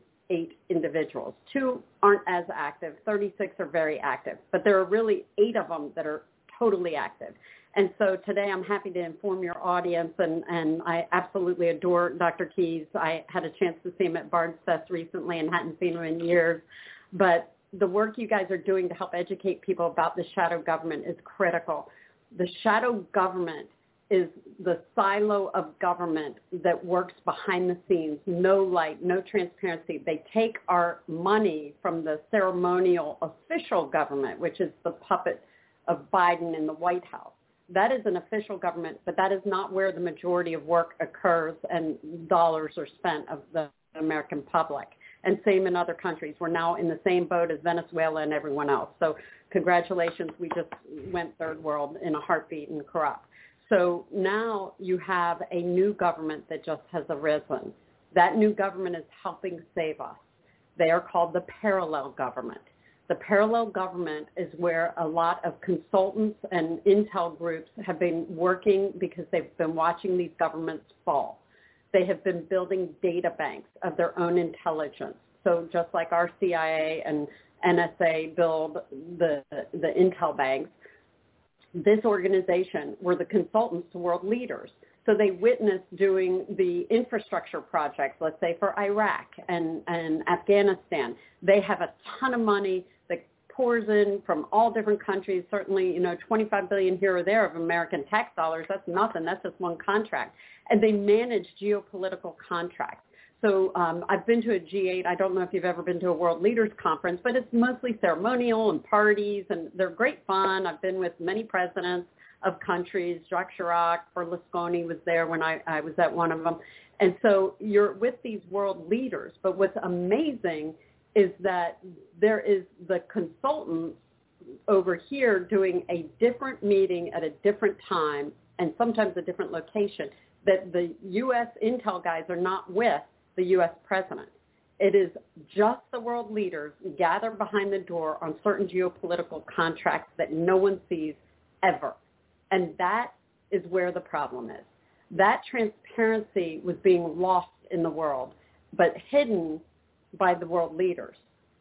38 individuals. 2 aren't as active. 36 are very active. But there are really 8 of them that are totally active. And so today I'm happy to inform your audience, and I absolutely adore Dr. Keyes. I had a chance to see him at Bard's Fest recently and hadn't seen him in years. But the work you guys are doing to help educate people about the shadow government is critical. The shadow government is the silo of government that works behind the scenes, no light, no transparency. They take our money from the ceremonial official government, which is the puppet of Biden in the White House. That is an official government, but that is not where the majority of work occurs and dollars are spent of the American public. And same in other countries. We're now in the same boat as Venezuela and everyone else. So congratulations, we just went third world in a heartbeat and corrupt. So now you have a new government that just has arisen. That new government is helping save us. They are called the parallel government. The parallel government is where a lot of consultants and intel groups have been working because they've been watching these governments fall. They have been building data banks of their own intelligence. So just like our CIA and NSA build the intel banks, this organization were the consultants to world leaders. So they witnessed doing the infrastructure projects, let's say for Iraq and Afghanistan. They have a ton of money that pours in from all different countries. Certainly, $25 billion here or there of American tax dollars. That's nothing. That's just one contract. And they manage geopolitical contracts. So I've been to a G8. I don't know if you've ever been to a World Leaders Conference, but it's mostly ceremonial and parties, and they're great fun. I've been with many presidents of countries. Jacques Chirac, Berlusconi was there when I was at one of them. And so you're with these world leaders. But what's amazing is that there is the consultants over here doing a different meeting at a different time and sometimes a different location that the U.S. intel guys are not with the U.S. president. It is just the world leaders gathered behind the door on certain geopolitical contracts that no one sees ever. And that is where the problem is. That transparency was being lost in the world, but hidden by the world leaders.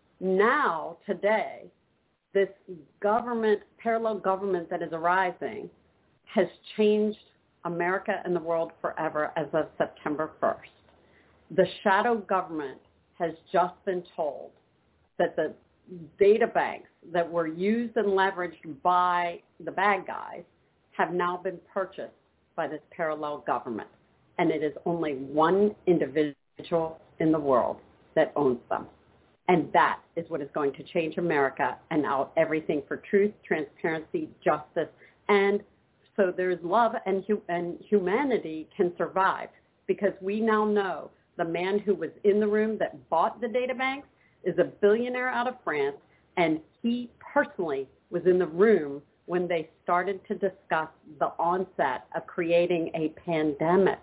Now, today, this government, parallel government that is arising has changed America and the world forever as of September 1st. The shadow government has just been told that the data banks that were used and leveraged by the bad guys have now been purchased by this parallel government. And it is only one individual in the world that owns them. And that is what is going to change America and now everything for truth, transparency, justice. And so there's love and humanity can survive because we now know the man who was in the room that bought the data banks is a billionaire out of France, and he personally was in the room when they started to discuss the onset of creating a pandemic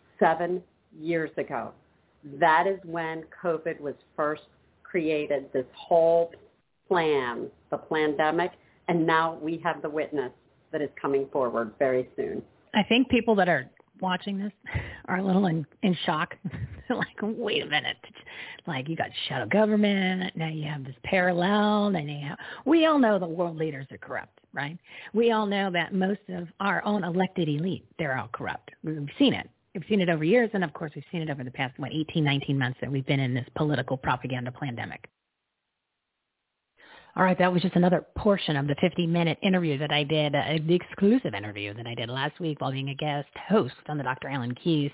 7 years ago. That is when COVID was first created, this whole plan, the pandemic, and now we have the witness that is coming forward very soon. I think people that are watching this are a little in shock. Like, wait a minute. Like, you got shadow government, now you have this parallel, then you have, we all know the world leaders are corrupt, right? We all know that most of our own elected elite, they're all corrupt. We've seen it. We've seen it over years, and of course we've seen it over the past, 18, 19 months that we've been in this political propaganda pandemic. All right, that was just another portion of the 50-minute interview that I did, the exclusive interview that I did last week while being a guest host on the Dr. Alan Keyes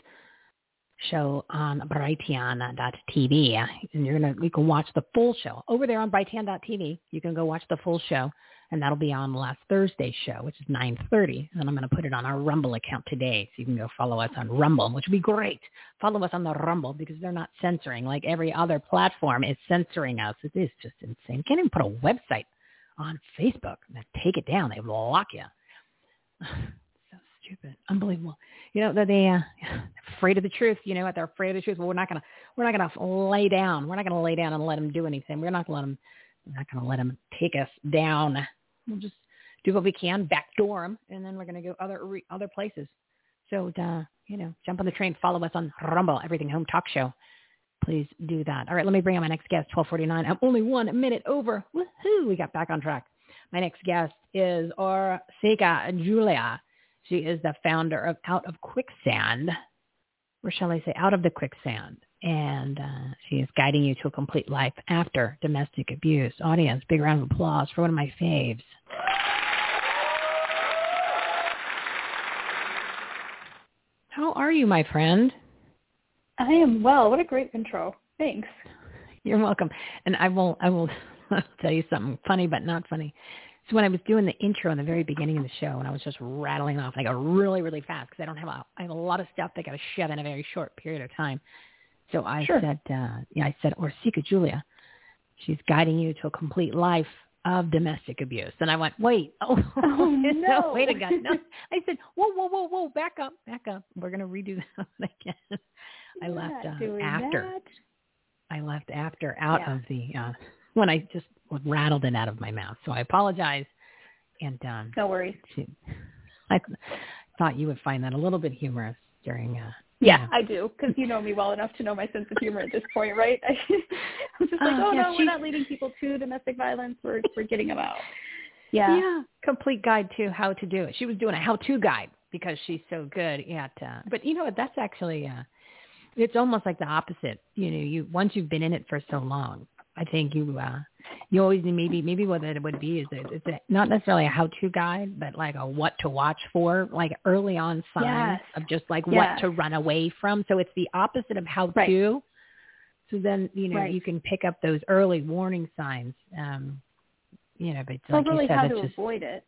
show on Brighteon.tv. And you can watch the full show over there on Brighteon.tv. You can go watch the full show, and that'll be on last Thursday's show, which is 9:30. And then I'm going to put it on our Rumble account today, so you can go follow us on Rumble, which would be great. Follow us on the Rumble because they're not censoring like every other platform is censoring us. It is just insane. You can't even put a website on Facebook. They take it down. They block you. So stupid. Unbelievable. That they're afraid of the truth. They're afraid of the truth. Well, we're not gonna lay down. We're not gonna lay down and let them do anything. We're not gonna let them take us down. We'll just do what we can, backdoor them, and then we're going to go other places. So, jump on the train, follow us on Rumble, Everything Home Talk Show. Please do that. All right, let me bring on my next guest, 12:49. I'm only 1 minute over. Woohoo! We got back on track. My next guest is Orsika Julia. She is the founder of Out of Quicksand, or shall I say Out of the Quicksand. And she is guiding you to a complete life after domestic abuse. Audience, big round of applause for one of my faves. How are you, my friend? I am well. What a great intro. Thanks. You're welcome. And I will tell you something funny, but not funny. So when I was doing the intro in the very beginning of the show, and I was just rattling off, and I got really, really fast because I have a lot of stuff that got to shove in a very short period of time. So I said, I said, Orsika Julia, she's guiding you to a complete life of domestic abuse. And I went, wait, no, wait a minute. No. I said, whoa, back up. We're going to redo that again. I left after. I left after out of the, when I just rattled it out of my mouth. So I apologize. And no worries. I thought you would find that a little bit humorous during. Yeah, I do, because you know me well enough to know my sense of humor at this point, right? I'm just like, we're not leading people to domestic violence. We're getting them out. Yeah. Complete guide to how to do it. She was doing a how-to guide because she's so good at. But you know what? That's actually. It's almost like the opposite. You once you've been in it for so long, I think you always maybe what it would be is it's not necessarily a how-to guide, but like a what to watch for, like early on signs of just like what to run away from. So it's the opposite of how to. So then you can pick up those early warning signs. But like really you said, how it's to just avoid it.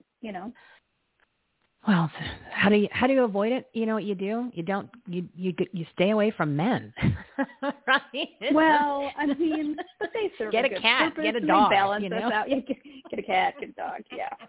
Well, how do you avoid it? You know what you do? You stay away from men, right? Well, I mean, but they serve get a cat, purpose, get a dog. Balance us out. Get a cat, get a dog.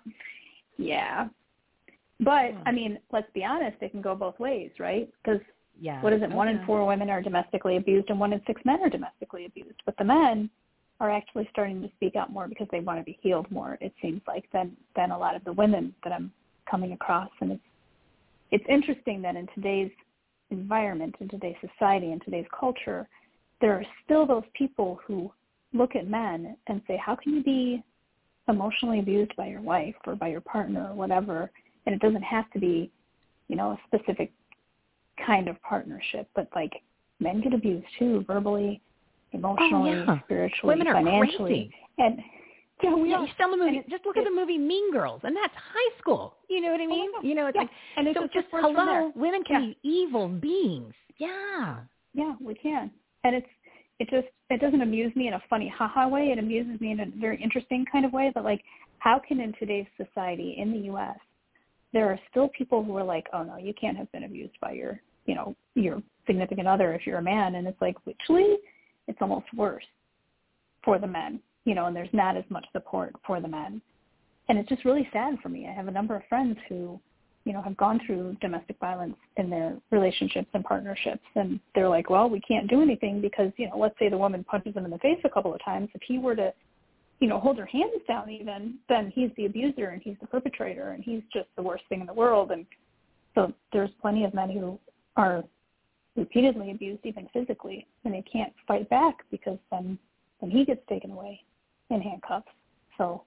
Yeah. But I mean, let's be honest. It can go both ways, right? Because what is it? 1 in 4 women are domestically abused, and 1 in 6 men are domestically abused. But the men are actually starting to speak out more because they want to be healed more. It seems like than a lot of the women that I'm coming across. And it's interesting that in today's environment, in today's society, in today's culture, there are still those people who look at men and say, how can you be emotionally abused by your wife or by your partner or whatever? And it doesn't have to be, a specific kind of partnership, but like men get abused too, verbally, emotionally, spiritually, women are financially. Crazy. And you still the movie. Just look at the movie Mean Girls, and that's high school. You know what I mean? It's like, and so just hello, women can be evil beings. Yeah, we can, and it doesn't amuse me in a funny haha way. It amuses me in a very interesting kind of way. But like, how can in today's society in the U.S. there are still people who are like, oh no, you can't have been abused by your significant other if you're a man, and it's like actually, it's almost worse for the men. And there's not as much support for the men. And it's just really sad for me. I have a number of friends who, have gone through domestic violence in their relationships and partnerships. And they're like, well, we can't do anything because, let's say the woman punches him in the face a couple of times. If he were to, hold her hands down even, then he's the abuser and he's the perpetrator and he's just the worst thing in the world. And so there's plenty of men who are repeatedly abused, even physically, and they can't fight back because then he gets taken away in handcuffs. So,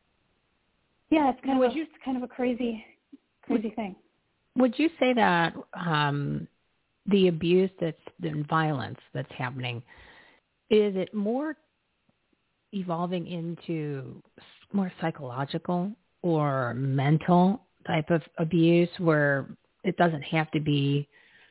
it's kind of a crazy thing. Would you say that the abuse the violence that's happening, is it more evolving into more psychological or mental type of abuse where it doesn't have to be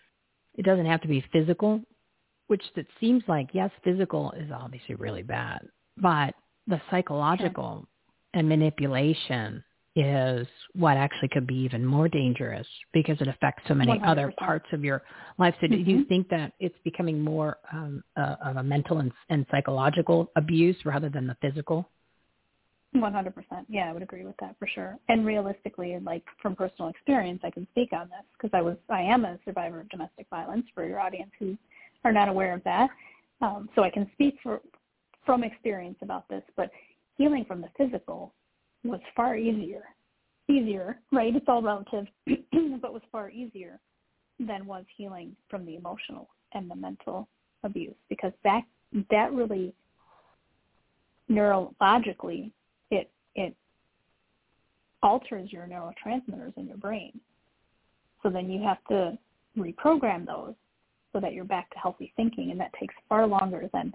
physical, which it seems like, yes, physical is obviously really bad, but the psychological and manipulation is what actually could be even more dangerous because it affects so many 100%. Other parts of your life. So do you think that it's becoming more of a mental and psychological abuse rather than the physical? 100%. Yeah, I would agree with that for sure. And realistically, like from personal experience, I can speak on this because I am a survivor of domestic violence for your audience who are not aware of that. So I can speak from experience about this, but healing from the physical was far easier, easier, right? It's all relative, but was far easier than was healing from the emotional and the mental abuse, because that really neurologically it alters your neurotransmitters in your brain. So then you have to reprogram those so that you're back to healthy thinking, and that takes far longer than,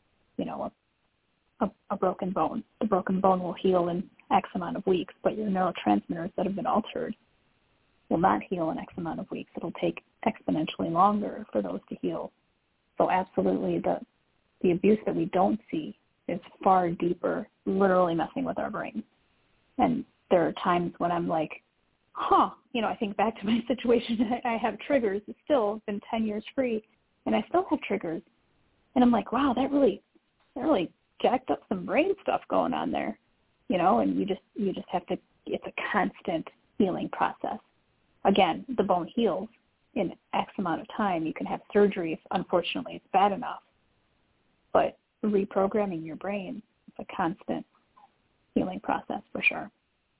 a broken bone. The broken bone will heal in X amount of weeks, but your neurotransmitters that have been altered will not heal in X amount of weeks. It'll take exponentially longer for those to heal. So absolutely, the abuse that we don't see is far deeper, literally messing with our brain. And there are times when I'm like, I think back to my situation. I have triggers. It's still been 10 years free, and I still have triggers. And I'm like, wow, that really jacked up some brain stuff going on there, and you just have to, it's a constant healing process. Again, the bone heals in X amount of time. You can have surgery if, unfortunately, it's bad enough. But reprogramming your brain is a constant healing process for sure.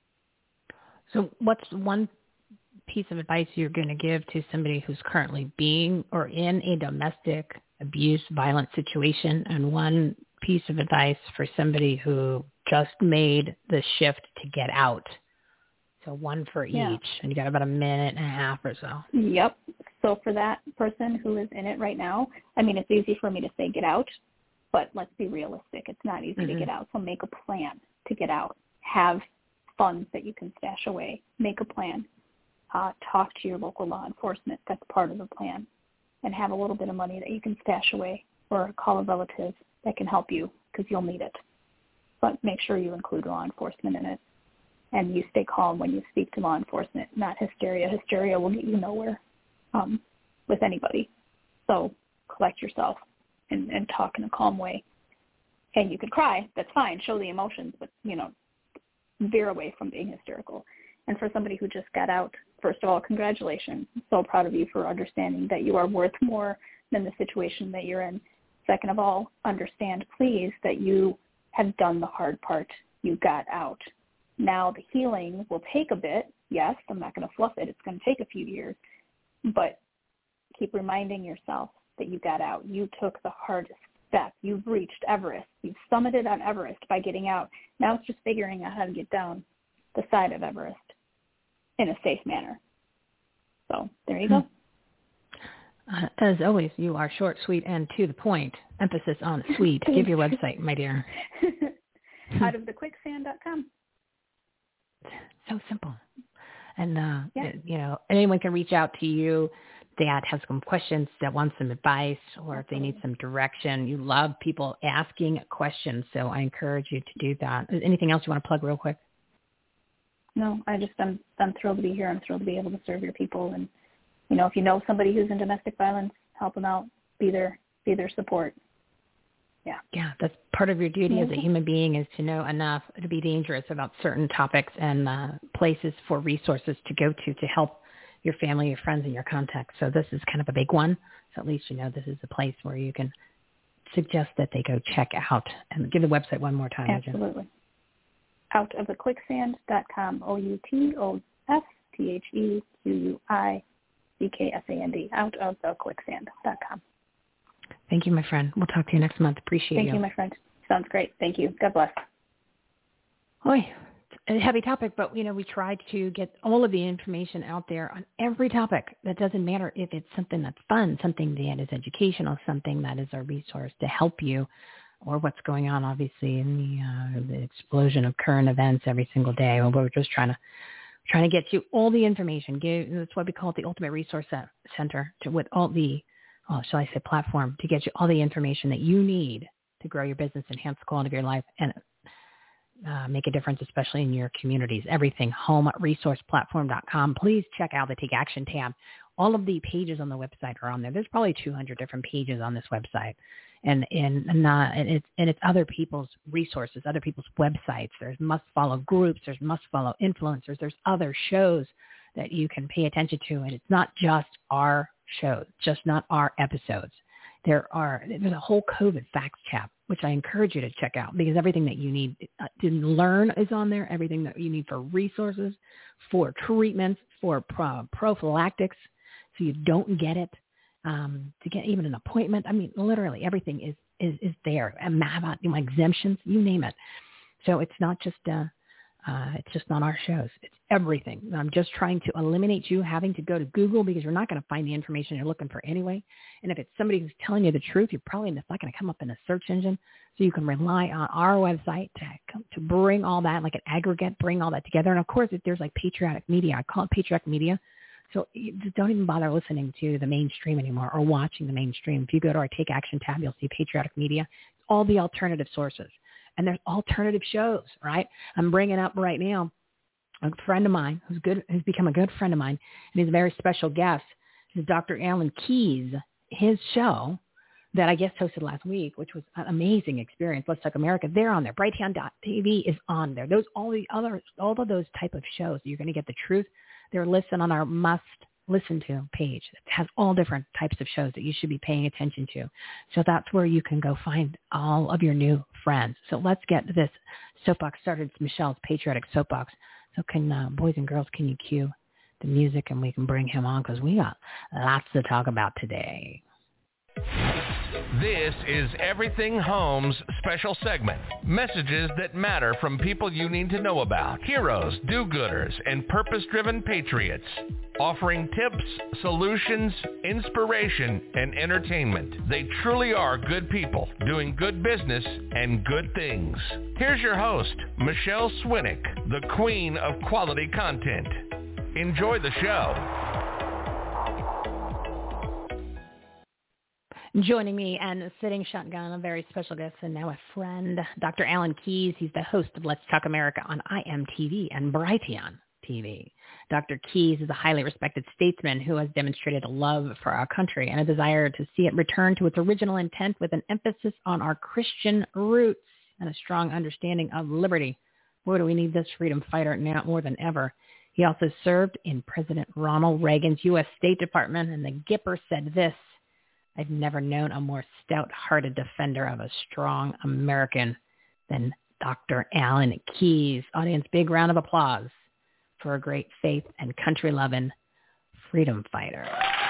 So what's one piece of advice you're going to give to somebody who's currently being or in a domestic abuse, violent situation, and one piece of advice for somebody who just made the shift to get out? So one for each, and you got about a minute and a half or so. Yep. So for that person who is in it right now, it's easy for me to say get out, but let's be realistic. It's not easy to get out. So make a plan to get out. Have funds that you can stash away. Make a plan. Talk to your local law enforcement. That's part of the plan. And have a little bit of money that you can stash away, or call a relative that can help you, because you'll need it. But make sure you include law enforcement in it. And you stay calm when you speak to law enforcement, not hysteria. Hysteria will get you nowhere with anybody. So collect yourself and talk in a calm way. And you can cry. That's fine. Show the emotions, but, veer away from being hysterical. And for somebody who just got out, first of all, congratulations. I'm so proud of you for understanding that you are worth more than the situation that you're in. Second of all, understand, please, that you have done the hard part. You got out. Now the healing will take a bit. Yes, I'm not going to fluff it. It's going to take a few years. But keep reminding yourself that you got out. You took the hardest step. You've reached Everest. You've summited on Everest by getting out. Now it's just figuring out how to get down the side of Everest in a safe manner. So there you go. As always, you are short, sweet, and to the point. Emphasis on sweet. Give your website, my dear. Outofthequicksand.com. So simple. And, anyone can reach out to you that has some questions, that wants some advice, or if they need some direction. You love people asking questions, so I encourage you to do that. Anything else you want to plug real quick? No, I'm thrilled to be here. I'm thrilled to be able to serve your people. And, if you know somebody who's in domestic violence, help them out. Be their support. Yeah, that's part of your duty as a human being, is to know enough to be dangerous about certain topics and places for resources to go to help your family, your friends, and your contacts. So this is kind of a big one. So at least this is a place where you can suggest that they go check out. And give the website one more time. Absolutely. Outofthequicksand.com. OUTOFTHEQUICKSAND. Outofthequicksand.com. Thank you, my friend. We'll talk to you next month. Appreciate you. Thank you, my friend. Sounds great. Thank you. God bless. It's a heavy topic, but, we try to get all of the information out there on every topic. That doesn't matter if it's something that's fun, something that is educational, something that is a resource to help you, or what's going on, obviously, in the explosion of current events every single day. We're just trying to get you all the information. That's why we call it the Ultimate Resource Center, with all the platform, to get you all the information that you need to grow your business, enhance the quality of your life, and make a difference, especially in your communities. Everything, homeresourceplatform.com. Please check out the Take Action tab. All of the pages on the website are on there. There's probably 200 different pages on this website. And it's other people's resources, other people's websites. There's must-follow groups. There's must-follow influencers. There's other shows that you can pay attention to. And it's not just our shows, just not our episodes. There's a whole COVID facts tab, which I encourage you to check out, because everything that you need to learn is on there. Everything that you need for resources, for treatments, for prophylactics, so you don't get it, to get even an appointment. I mean, literally everything is there. About exemptions, you name it. So it's not just not our shows. It's everything. I'm just trying to eliminate you having to go to Google, because you're not going to find the information you're looking for anyway. And if it's somebody who's telling you the truth, it's not going to come up in a search engine. So you can rely on our website to bring all that, like an aggregate, bring all that together. And of course, if there's like patriotic media, I call it patriotic media. So you don't even bother listening to the mainstream anymore or watching the mainstream. If you go to our Take Action tab, you'll see patriotic media, all the alternative sources. And there's alternative shows, right? I'm bringing up right now a friend of mine who's become a good friend of mine, and he's a very special guest, is Dr. Alan Keyes. His show that I guest hosted last week, which was an amazing experience, Let's Talk America, they're on there. Brighteon.tv is on there. All of those type of shows, you're going to get the truth. They're listed on our must listen to page. It has all different types of shows that you should be paying attention to. So that's where you can go find all of your new friends. So let's get this soapbox started. It's Michelle's Patriotic Soapbox. So boys and girls, can you cue the music and we can bring him on, because we got lots to talk about today. This is Everything Home's special segment. Messages that matter from people you need to know about. Heroes, do-gooders, and purpose-driven patriots. Offering tips, solutions, inspiration, and entertainment. They truly are good people doing good business and good things. Here's your host, Michelle Swinnick, the queen of quality content. Enjoy the show. Joining me and sitting shotgun, a very special guest and now a friend, Dr. Alan Keyes. He's the host of Let's Talk America on IMTV and Brighteon TV. Dr. Keyes is a highly respected statesman who has demonstrated a love for our country and a desire to see it return to its original intent, with an emphasis on our Christian roots and a strong understanding of liberty. Boy, do we need this freedom fighter now more than ever. He also served in President Ronald Reagan's U.S. State Department, and the Gipper said this: "I've never known a more stout-hearted defender of a strong American than Dr. Alan Keyes." Audience, big round of applause for a great faith and country-loving freedom fighter.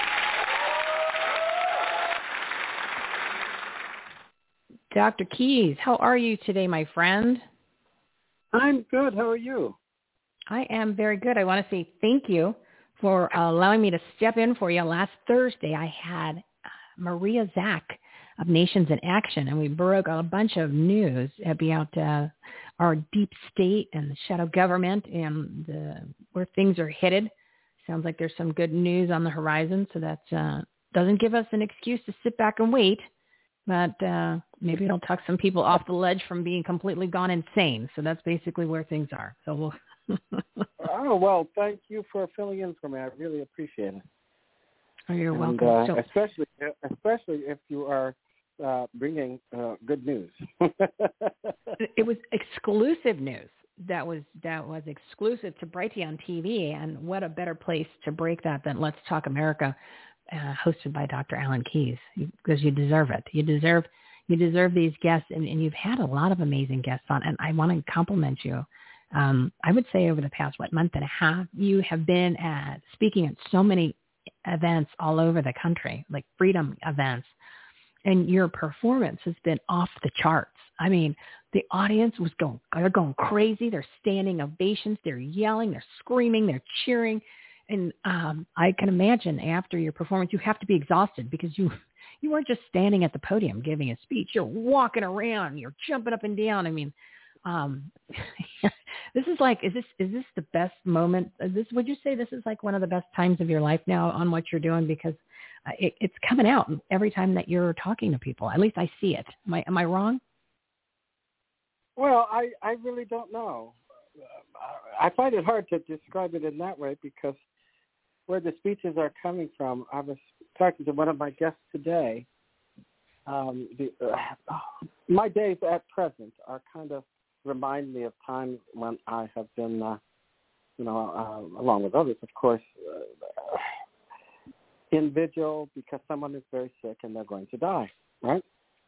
Dr. Keyes, how are you today, my friend? I'm good. How are you? I am very good. I want to say thank you for allowing me to step in for you. Last Thursday, I had Maria Zack of Nations in Action, and we broke a bunch of news about our deep state and the shadow government and where things are headed. Sounds like there's some good news on the horizon, so that doesn't give us an excuse to sit back and wait, but maybe it'll talk some people off the ledge from being completely gone insane. So that's basically where things are. So we'll Oh, well, thank you for filling in for me. I really appreciate it. Oh, you're welcome. Especially if you are bringing good news. It was exclusive news. That was exclusive to Brighteon TV, and what a better place to break that than Let's Talk America, hosted by Dr. Alan Keyes, because you deserve it. You deserve these guests, and you've had a lot of amazing guests on, and I want to compliment you. I would say over the past, month and a half, you have been speaking at so many events all over the country, like freedom events, and your performance has been off the charts. I mean, the audience they're going crazy. They're standing ovations. They're yelling. They're screaming. They're cheering. And I can imagine after your performance, you have to be exhausted, because you weren't just standing at the podium giving a speech. You're walking around. You're jumping up and down. I mean, this is like, is this the best moment? Would you say this is like one of the best times of your life now on what you're doing? Because it's coming out every time that you're talking to people. At least I see it. Am I wrong? Well, I really don't know. I find it hard to describe it in that way, because where the speeches are coming from, I was talking to one of my guests today. My days at present are kind of remind me of times when I have been, along with others, of course, in vigil because someone is very sick and they're going to die, right?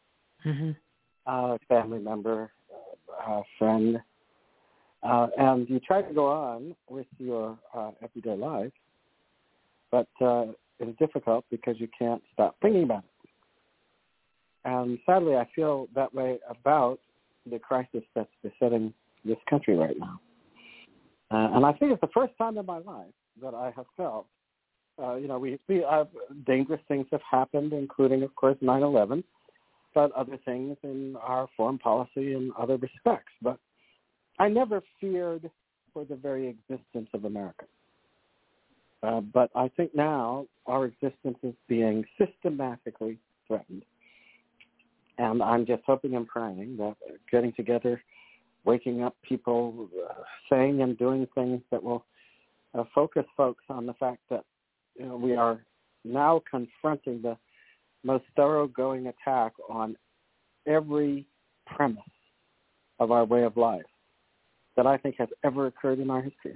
Family member, friend, and you try to go on with your everyday life, but it's difficult because you can't stop thinking about it. And sadly, I feel that way about the crisis that's besetting this country right now. And I think it's the first time in my life that I have felt, dangerous things have happened, including, of course, 9/11, but other things in our foreign policy and other respects. But I never feared for the very existence of America. But I think now our existence is being systematically threatened. And I'm just hoping and praying that getting together, waking up people, saying and doing things that will focus folks on the fact that we are now confronting the most thoroughgoing attack on every premise of our way of life that I think has ever occurred in our history.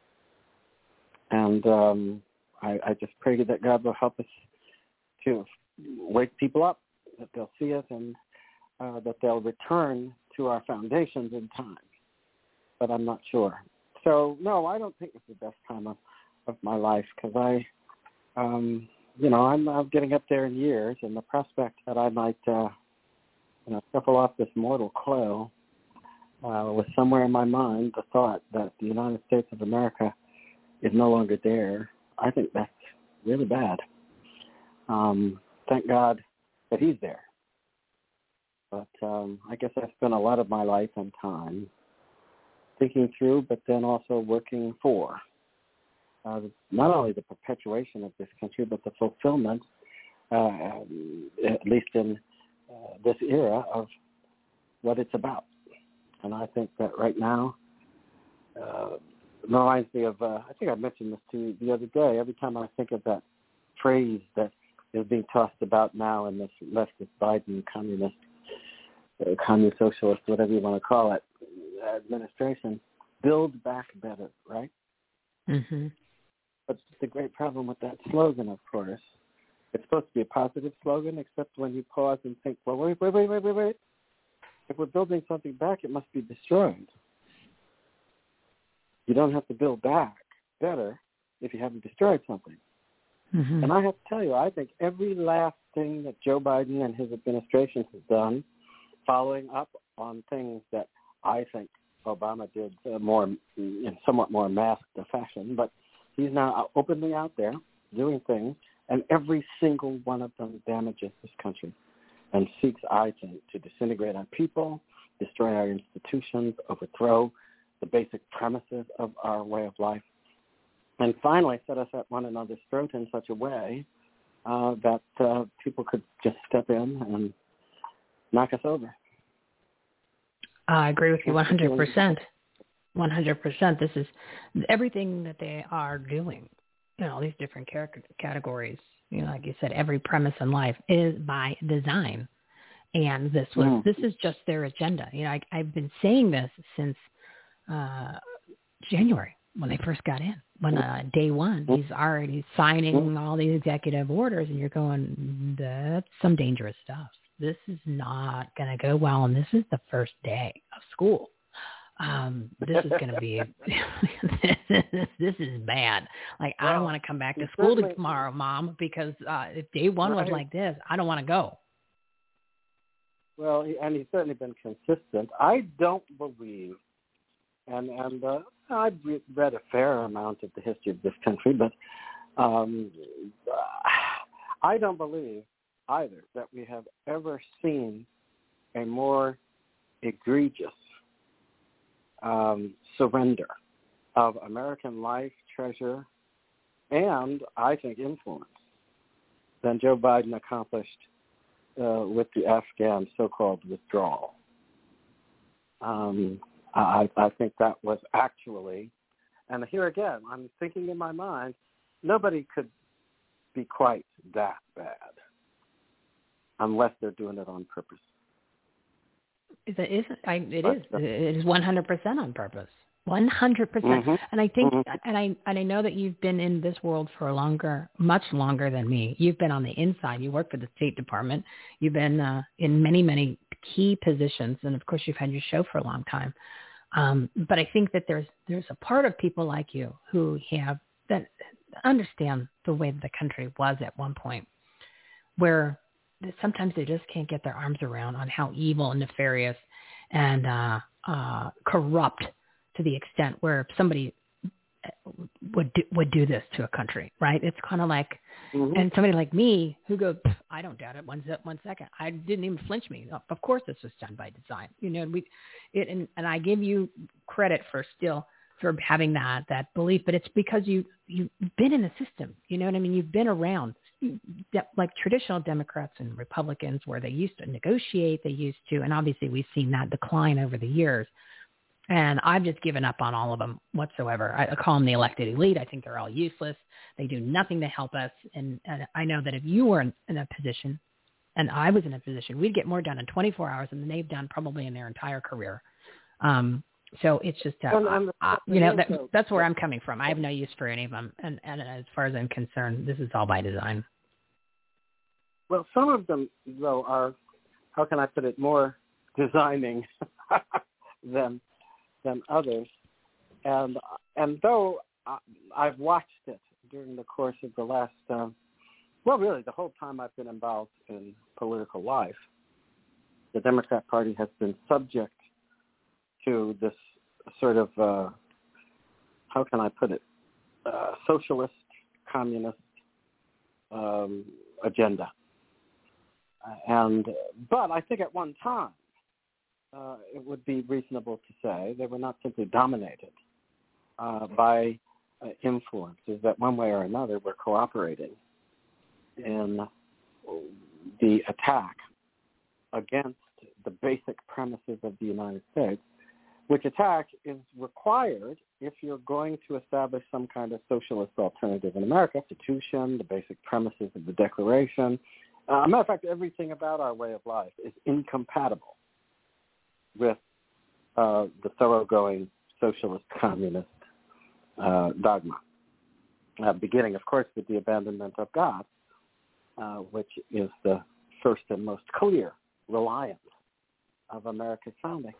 And I just pray that God will help us to wake people up, that they'll see it, and that they'll return to our foundations in time. But I'm not sure. So, no, I don't think it's the best time of my life because I'm getting up there in years, and the prospect that I might, shuffle off this mortal coil was somewhere in my mind the thought that the United States of America is no longer there. I think that's really bad. Thank God that he's there. But I guess I spent a lot of my life and time thinking through, but then also working for not only the perpetuation of this country, but the fulfillment, at least in this era, of what it's about. And I think that right now reminds me of, I think I mentioned this to you the other day, every time I think of that phrase that is being tossed about now in this leftist Biden communist socialist, whatever you want to call it, administration, build back better, right? But the great problem with that slogan, of course, it's supposed to be a positive slogan, except when you pause and think, well, wait. If we're building something back, it must be destroyed. You don't have to build back better if you haven't destroyed something. And I have to tell you, I think every last thing that Joe Biden and his administration has done, following up on things that I think Obama did in somewhat more masked fashion, but he's now openly out there doing things, and every single one of them damages this country and seeks, I think, to disintegrate our people, destroy our institutions, overthrow the basic premises of our way of life, and finally set us at one another's throat in such a way that people could just step in and knock us over. I agree with you 100%. 100%. This is everything that they are doing. These different categories. Like you said, every premise in life is by design, and this is just their agenda. I've been saying this since January when they first got in. When day one, he's already signing all these executive orders, and you're going, that's some dangerous stuff. This is not going to go well, and this is the first day of school. This is going to be, this is bad. Like, I don't want to come back to school tomorrow, Mom, because if day one was like this, I don't want to go. Well, and he's certainly been consistent. I don't believe, and I've read a fair amount of the history of this country, but I don't believe either that we have ever seen a more egregious surrender of American life, treasure, and, I think, influence than Joe Biden accomplished with the Afghan so-called withdrawal. I think that was actually, and here again, I'm thinking in my mind, nobody could be quite that bad unless they're doing it on purpose. It is 100% on purpose. 100%. And I think, and I know that you've been in this world for much longer than me. You've been on the inside. You work for the State Department. You've been in many, many key positions. And of course, you've had your show for a long time. But I think that there's a part of people like you who that understand the way that the country was at one point, where sometimes they just can't get their arms around on how evil and nefarious and corrupt, to the extent where somebody would do this to a country, right? It's kind of like, and somebody like me who goes, I don't doubt it. 1 second. I didn't even flinch me. Of course, this was done by design, and I give you credit for having that belief, but it's because you've been in the system. You know what I mean? You've been around, like traditional Democrats and Republicans, where they used to negotiate, and obviously we've seen that decline over the years. And I've just given up on all of them whatsoever. I call them the elected elite. I think they're all useless. They do nothing to help us. And I know that if you were in a position, and I was in a position, we'd get more done in 24 hours than they've done probably in their entire career. So it's just, that's where I'm coming from. I have no use for any of them. And as far as I'm concerned, this is all by design. Well, some of them, though, are, how can I put it, more designing than others. And though I've watched it during the course of the last, really the whole time I've been involved in political life, the Democrat Party has been subject to this sort of, how can I put it, socialist, communist agenda. But I think at one time, it would be reasonable to say they were not simply dominated by influences that one way or another were cooperating in the attack against the basic premises of the United States, which attack is required if you're going to establish some kind of socialist alternative in America. Constitution, the basic premises of the Declaration. As a matter of fact, everything about our way of life is incompatible with the thoroughgoing socialist communist dogma, beginning, of course, with the abandonment of God, which is the first and most clear reliance of America's founding.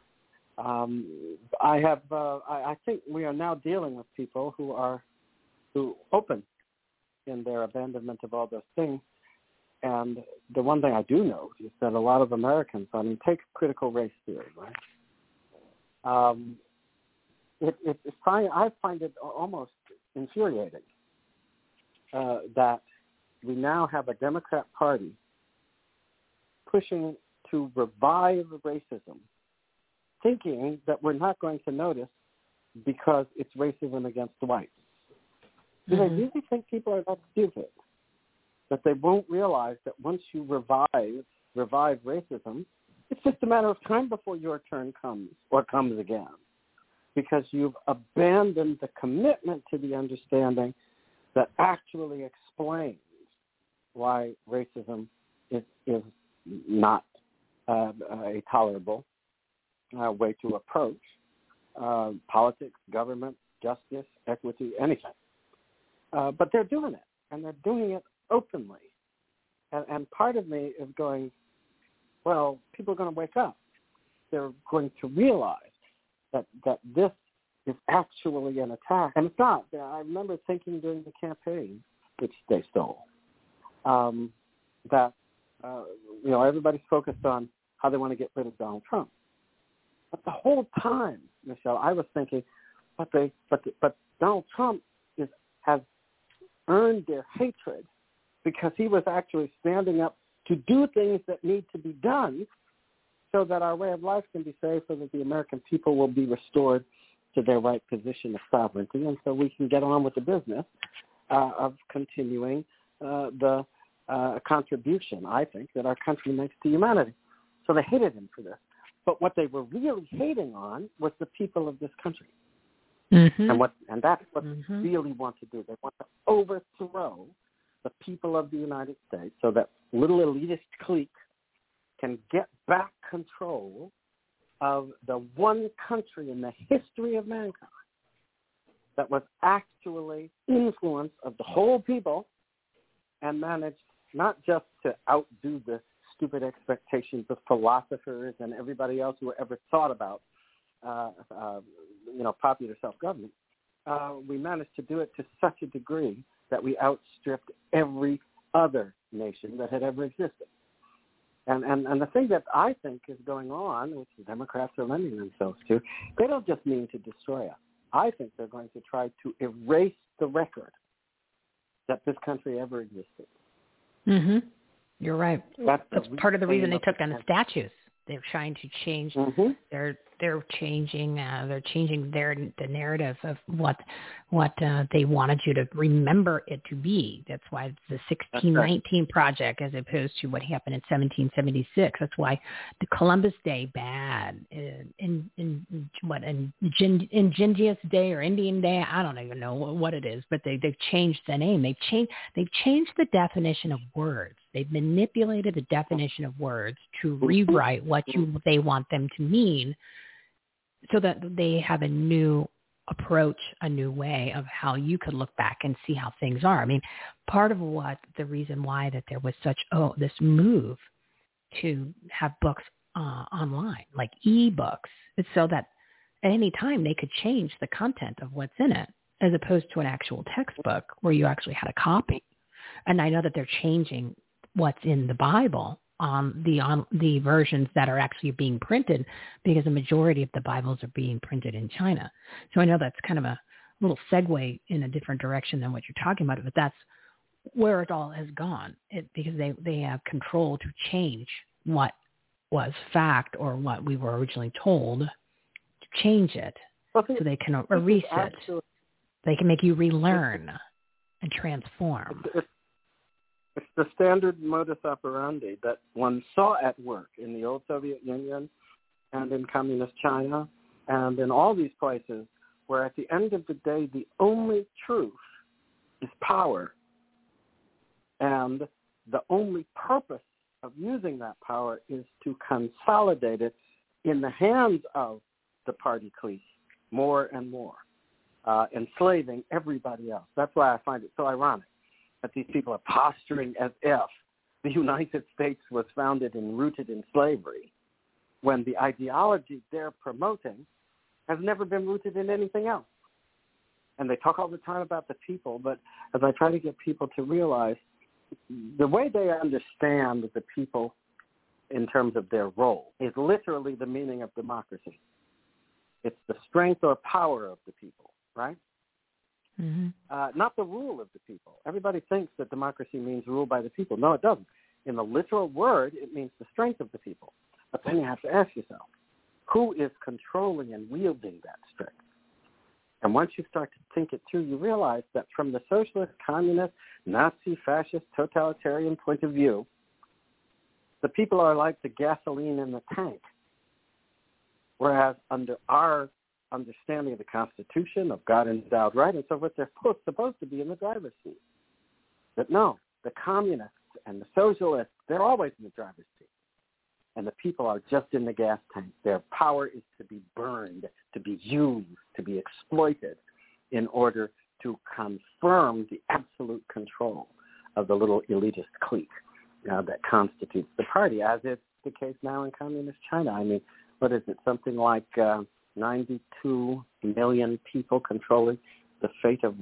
I think we are now dealing with people who open in their abandonment of all those things. And the one thing I do know is that a lot of Americans, take critical race theory, right? I find it almost infuriating that we now have a Democrat Party pushing to revive racism, thinking that we're not going to notice because it's racism against the whites. Do they really think people are that stupid that they won't realize that once you revive racism, it's just a matter of time before your turn comes again, because you've abandoned the commitment to the understanding that actually explains why racism is not a tolerable way to approach politics, government, justice, equity, anything. But they're doing it, and they're doing it openly. And part of me is going, well, people are going to wake up. They're going to realize that this is actually an attack. And it's not. I remember thinking during the campaign, which they stole, that everybody's focused on how they want to get rid of Donald Trump. But the whole time, Michelle, I was thinking, but Donald Trump has earned their hatred because he was actually standing up to do things that need to be done so that our way of life can be saved, so that the American people will be restored to their right position of sovereignty, and so we can get on with the business of continuing the contribution, I think, that our country makes to humanity. So they hated him for this. But what they were really hating on was the people of this country. Mm-hmm. And that's what they really want to do. They want to overthrow the people of the United States so that little elitist clique can get back control of the one country in the history of mankind that was actually influence of the whole people and managed not just to outdo the stupid expectations of philosophers and everybody else who ever thought about, popular self-government. We managed to do it to such a degree that we outstripped every other nation that had ever existed. And the thing that I think is going on, which the Democrats are lending themselves to, they don't just mean to destroy us. I think they're going to try to erase the record that this country ever existed. Mm-hmm. You're right. That's part of the reason they took down the statues. They're trying to change. Mm-hmm. They're changing. They're changing the narrative of what they wanted you to remember it to be. That's why it's the 1619 Project as opposed to what happened in 1776. That's why the Columbus Day bad, Indigenous Day or Indian Day. I don't even know what it is, but they've changed the name. They've changed the definition of words. They've manipulated the definition of words to rewrite what they want them to mean, so that they have a new approach, a new way of how you could look back and see how things are. I mean, part of the reason why that there was such this move to have books online, like e-books, is so that at any time they could change the content of what's in it, as opposed to an actual textbook where you actually had a copy. And I know that they're changing what's in the Bible on the versions that are actually being printed, because the majority of the Bibles are being printed in China. So I know that's kind of a little segue in a different direction than what you're talking about, but that's where it all has gone, because they have control to change what was fact or what we were originally told, to change it so they can erase it. They can make you relearn and transform. It's the standard modus operandi that one saw at work in the old Soviet Union and in communist China and in all these places, where at the end of the day, the only truth is power. And the only purpose of using that power is to consolidate it in the hands of the party clique more and more, enslaving everybody else. That's why I find it so ironic that these people are posturing as if the United States was founded and rooted in slavery, when the ideology they're promoting has never been rooted in anything else. And they talk all the time about the people, but as I try to get people to realize, the way they understand the people in terms of their role is literally the meaning of democracy. It's the strength or power of the people, right? Mm-hmm. Not the rule of the people. Everybody thinks that democracy means rule by the people. No, it doesn't. In the literal word, it means the strength of the people. But then you have to ask yourself, who is controlling and wielding that strength? And once you start to think it through, you realize that from the socialist, communist, Nazi, fascist, totalitarian point of view, the people are like the gasoline in the tank. Whereas under our understanding of the Constitution, of God-endowed right, and so forth, they're supposed to be in the driver's seat. But no, the communists and the socialists, they're always in the driver's seat. And the people are just in the gas tank. Their power is to be burned, to be used, to be exploited in order to confirm the absolute control of the little elitist clique that constitutes the party, as is the case now in communist China. I mean, what is it, something like 92 million people controlling the fate of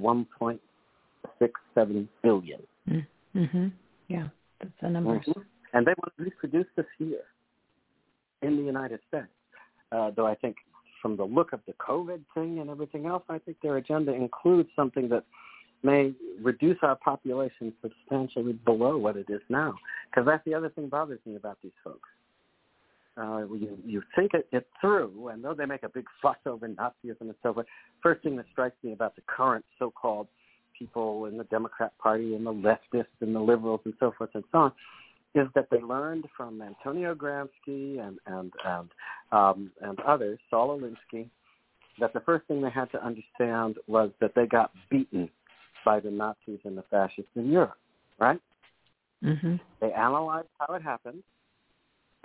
1.67 billion. Mm-hmm. Yeah, that's the numbers. Mm-hmm. And they want to reproduce this here in the United States. Though I think from the look of the COVID thing and everything else, I think their agenda includes something that may reduce our population substantially below what it is now. Because that's the other thing that bothers me about these folks. You think it through, and though they make a big fuss over Nazism and so forth, first thing that strikes me about the current so-called people in the Democrat Party and the leftists and the liberals and so forth and so on, is that they learned from Antonio Gramsci and others, Saul Alinsky, that the first thing they had to understand was that they got beaten by the Nazis and the fascists in Europe, right? Mm-hmm. They analyzed how it happened,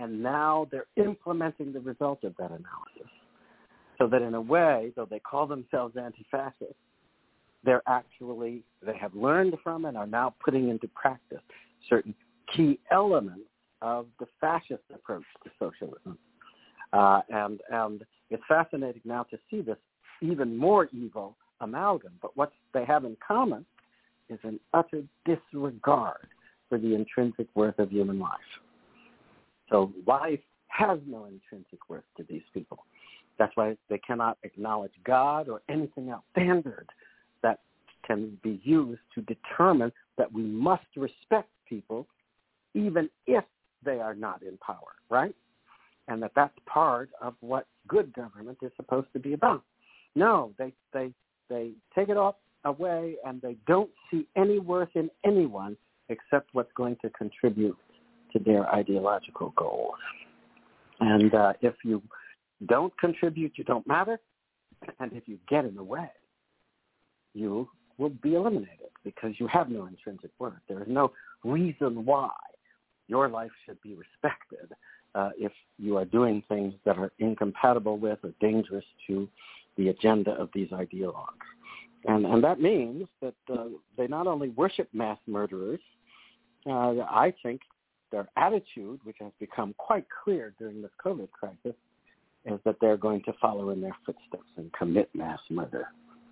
And now they're implementing the result of that analysis. So that in a way, though they call themselves anti-fascist, they have learned from and are now putting into practice certain key elements of the fascist approach to socialism. And it's fascinating now to see this even more evil amalgam. But what they have in common is an utter disregard for the intrinsic worth of human life. So life has no intrinsic worth to these people. That's why they cannot acknowledge God or anything else standard that can be used to determine that we must respect people even if they are not in power, right? And that's part of what good government is supposed to be about. No, they take it all away, and they don't see any worth in anyone except what's going to contribute to their ideological goals. And if you don't contribute, you don't matter. And if you get in the way, you will be eliminated because you have no intrinsic worth. There is no reason why your life should be respected if you are doing things that are incompatible with or dangerous to the agenda of these ideologues. And that means that they not only worship mass murderers, I think their attitude, which has become quite clear during this COVID crisis, is that they're going to follow in their footsteps and commit mass murder.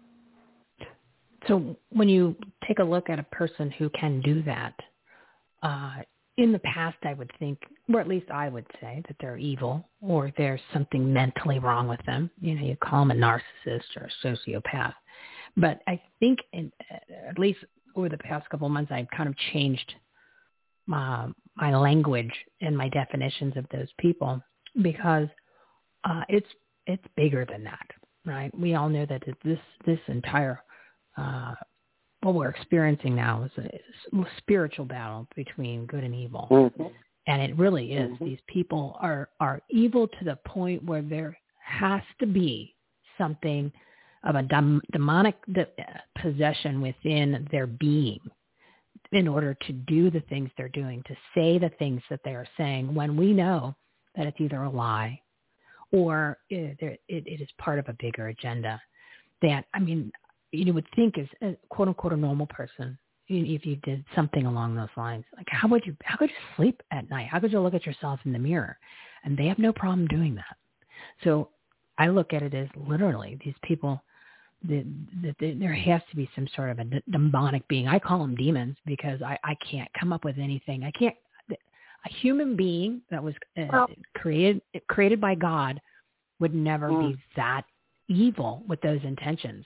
So when you take a look at a person who can do that, in the past I would think, or at least I would say, that they're evil or there's something mentally wrong with them. You know, you call them a narcissist or a sociopath. But I think, at least over the past couple of months, I've kind of changed my language and my definitions of those people because it's bigger than that, right? We all know that this entire what we're experiencing now is a spiritual battle between good and evil. Mm-hmm. And it really is. Mm-hmm. These people are evil to the point where there has to be something of a demonic possession within their being in order to do the things they're doing, to say the things that they are saying, when we know that it's either a lie or it is part of a bigger agenda. That, I mean, you would think as a quote unquote a normal person, if you did something along those lines, like how could you sleep at night? How could you look at yourself in the mirror? And they have no problem doing that. So I look at it as literally these people, there has to be some sort of a demonic being. I call them demons because I can't come up with anything. A human being that was created by God would never be that evil with those intentions.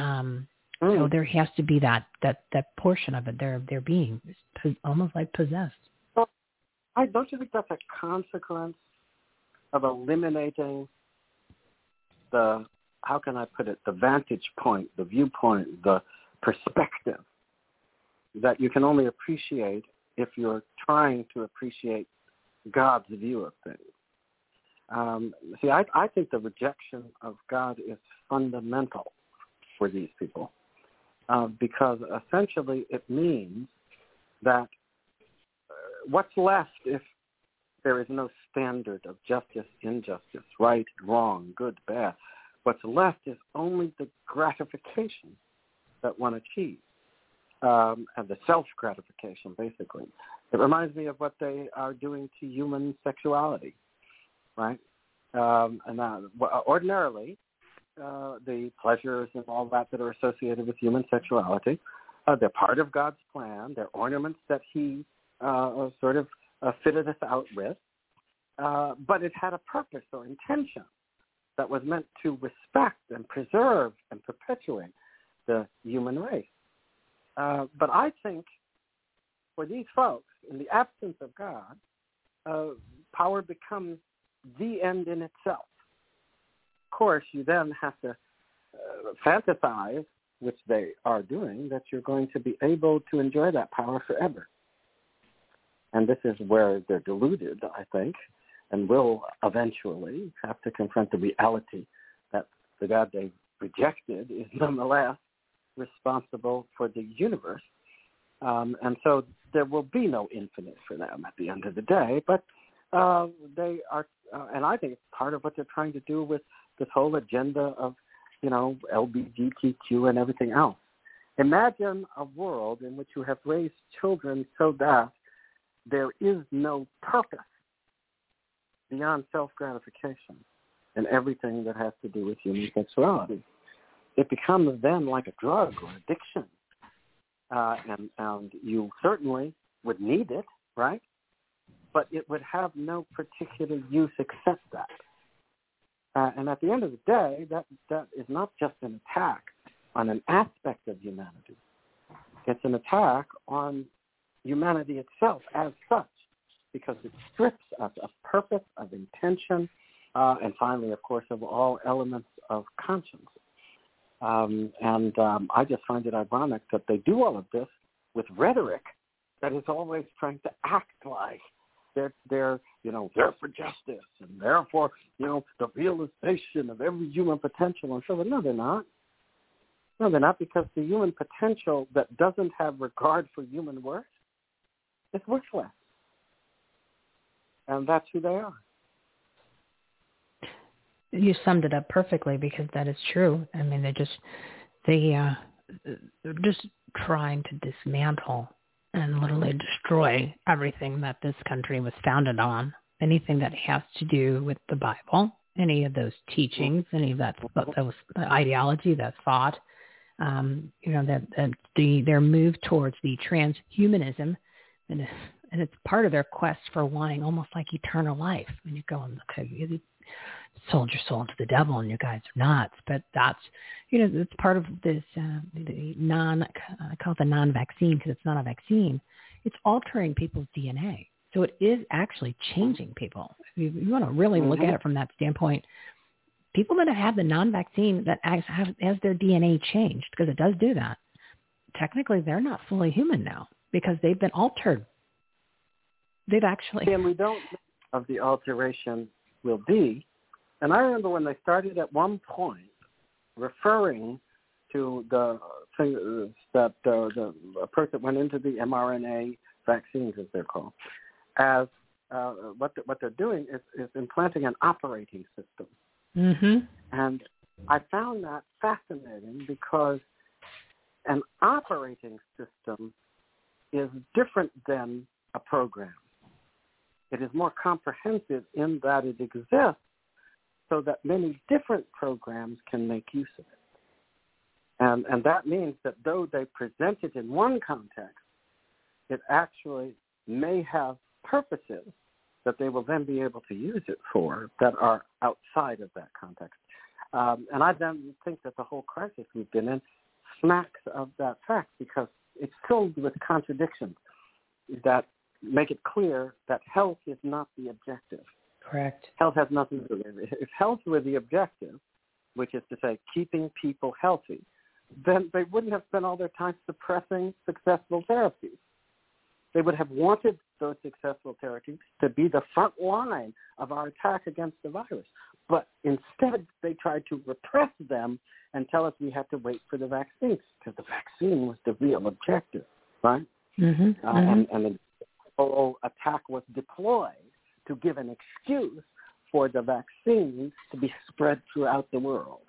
So there has to be that portion of it. Their being is almost like possessed. Well, don't you think that's a consequence of eliminating the, how can I put it, the vantage point, the viewpoint, the perspective that you can only appreciate if you're trying to appreciate God's view of things. See, I think the rejection of God is fundamental for these people because essentially it means that what's left if there is no standard of justice, injustice, right, wrong, good, bad? What's left is only the gratification that one achieves, and the self-gratification, basically. It reminds me of what they are doing to human sexuality, right? Ordinarily, the pleasures and all that are associated with human sexuality, they're part of God's plan. They're ornaments that he sort of fitted us out with. But it had a purpose or intention that was meant to respect and preserve and perpetuate the human race. But I think for these folks, in the absence of God, power becomes the end in itself. Of course, you then have to fantasize, which they are doing, that you're going to be able to enjoy that power forever. And this is where they're deluded, I think, and will eventually have to confront the reality that the God they rejected is nonetheless responsible for the universe. And so there will be no infinite for them at the end of the day, but They are, and I think it's part of what they're trying to do with this whole agenda of, LGBTQ and everything else. Imagine a world in which you have raised children so that there is no purpose beyond self-gratification in everything that has to do with human sexuality. It becomes then like a drug or addiction. And you certainly would need it, right? But it would have no particular use except that. And at the end of the day, that is not just an attack on an aspect of humanity. It's an attack on humanity itself as such, because it strips us of purpose, of intention, and finally, of course, of all elements of conscience. I just find it ironic that they do all of this with rhetoric that is always trying to act like they're for justice and therefore, the realization of every human potential. And so, no, they're not. No, they're not, because the human potential that doesn't have regard for human worth is worthless. And that's who they are. You summed it up perfectly, because that is true. I mean, they're just trying to dismantle and literally destroy everything that this country was founded on. Anything that has to do with the Bible, any of those teachings, any of that ideology, that thought, their move towards the transhumanism, and it's part of their quest for wanting almost like eternal life. When you go and look, you sold your soul to the devil, and you guys are nuts. But that's, it's part of this, I call it the non-vaccine, because it's not a vaccine. It's altering people's DNA. So it is actually changing people. If you want to really look at it from that standpoint, people that have the non-vaccine that has their DNA changed, because it does do that, technically they're not fully human now, because they've been altered. They've actually... And we don't know of the alteration will be. And I remember when they started at one point referring to the thing that the approach that went into the mRNA vaccines, as they're called, as what they're doing is implanting an operating system. Mm-hmm. And I found that fascinating, because an operating system is different than a program. It is more comprehensive in that it exists so that many different programs can make use of it. And that means that though they present it in one context, it actually may have purposes that they will then be able to use it for that are outside of that context. And I then think that the whole crisis we've been in smacks of that fact, because it's filled with contradictions that make it clear that health is not the objective. Correct. Health has nothing to do with it. If health were the objective, which is to say keeping people healthy, then they wouldn't have spent all their time suppressing successful therapies. They would have wanted those successful therapies to be the front line of our attack against the virus. But instead, they tried to repress them and tell us we had to wait for the vaccine, because the vaccine was the real objective, right? Mm-hmm. And the whole attack was deployed to give an excuse for the vaccine to be spread throughout the world.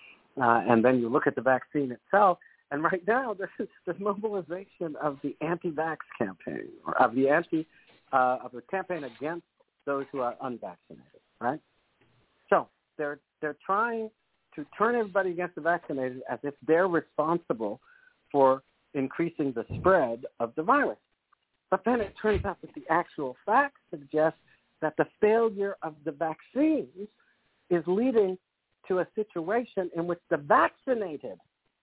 And then you look at the vaccine itself, and right now there's mobilization of the anti-vax campaign, or of the campaign against those who are unvaccinated, right? So they're trying to turn everybody against the vaccinated as if they're responsible for increasing the spread of the virus. But then it turns out that the actual facts suggest that the failure of the vaccines is leading to a situation in which the vaccinated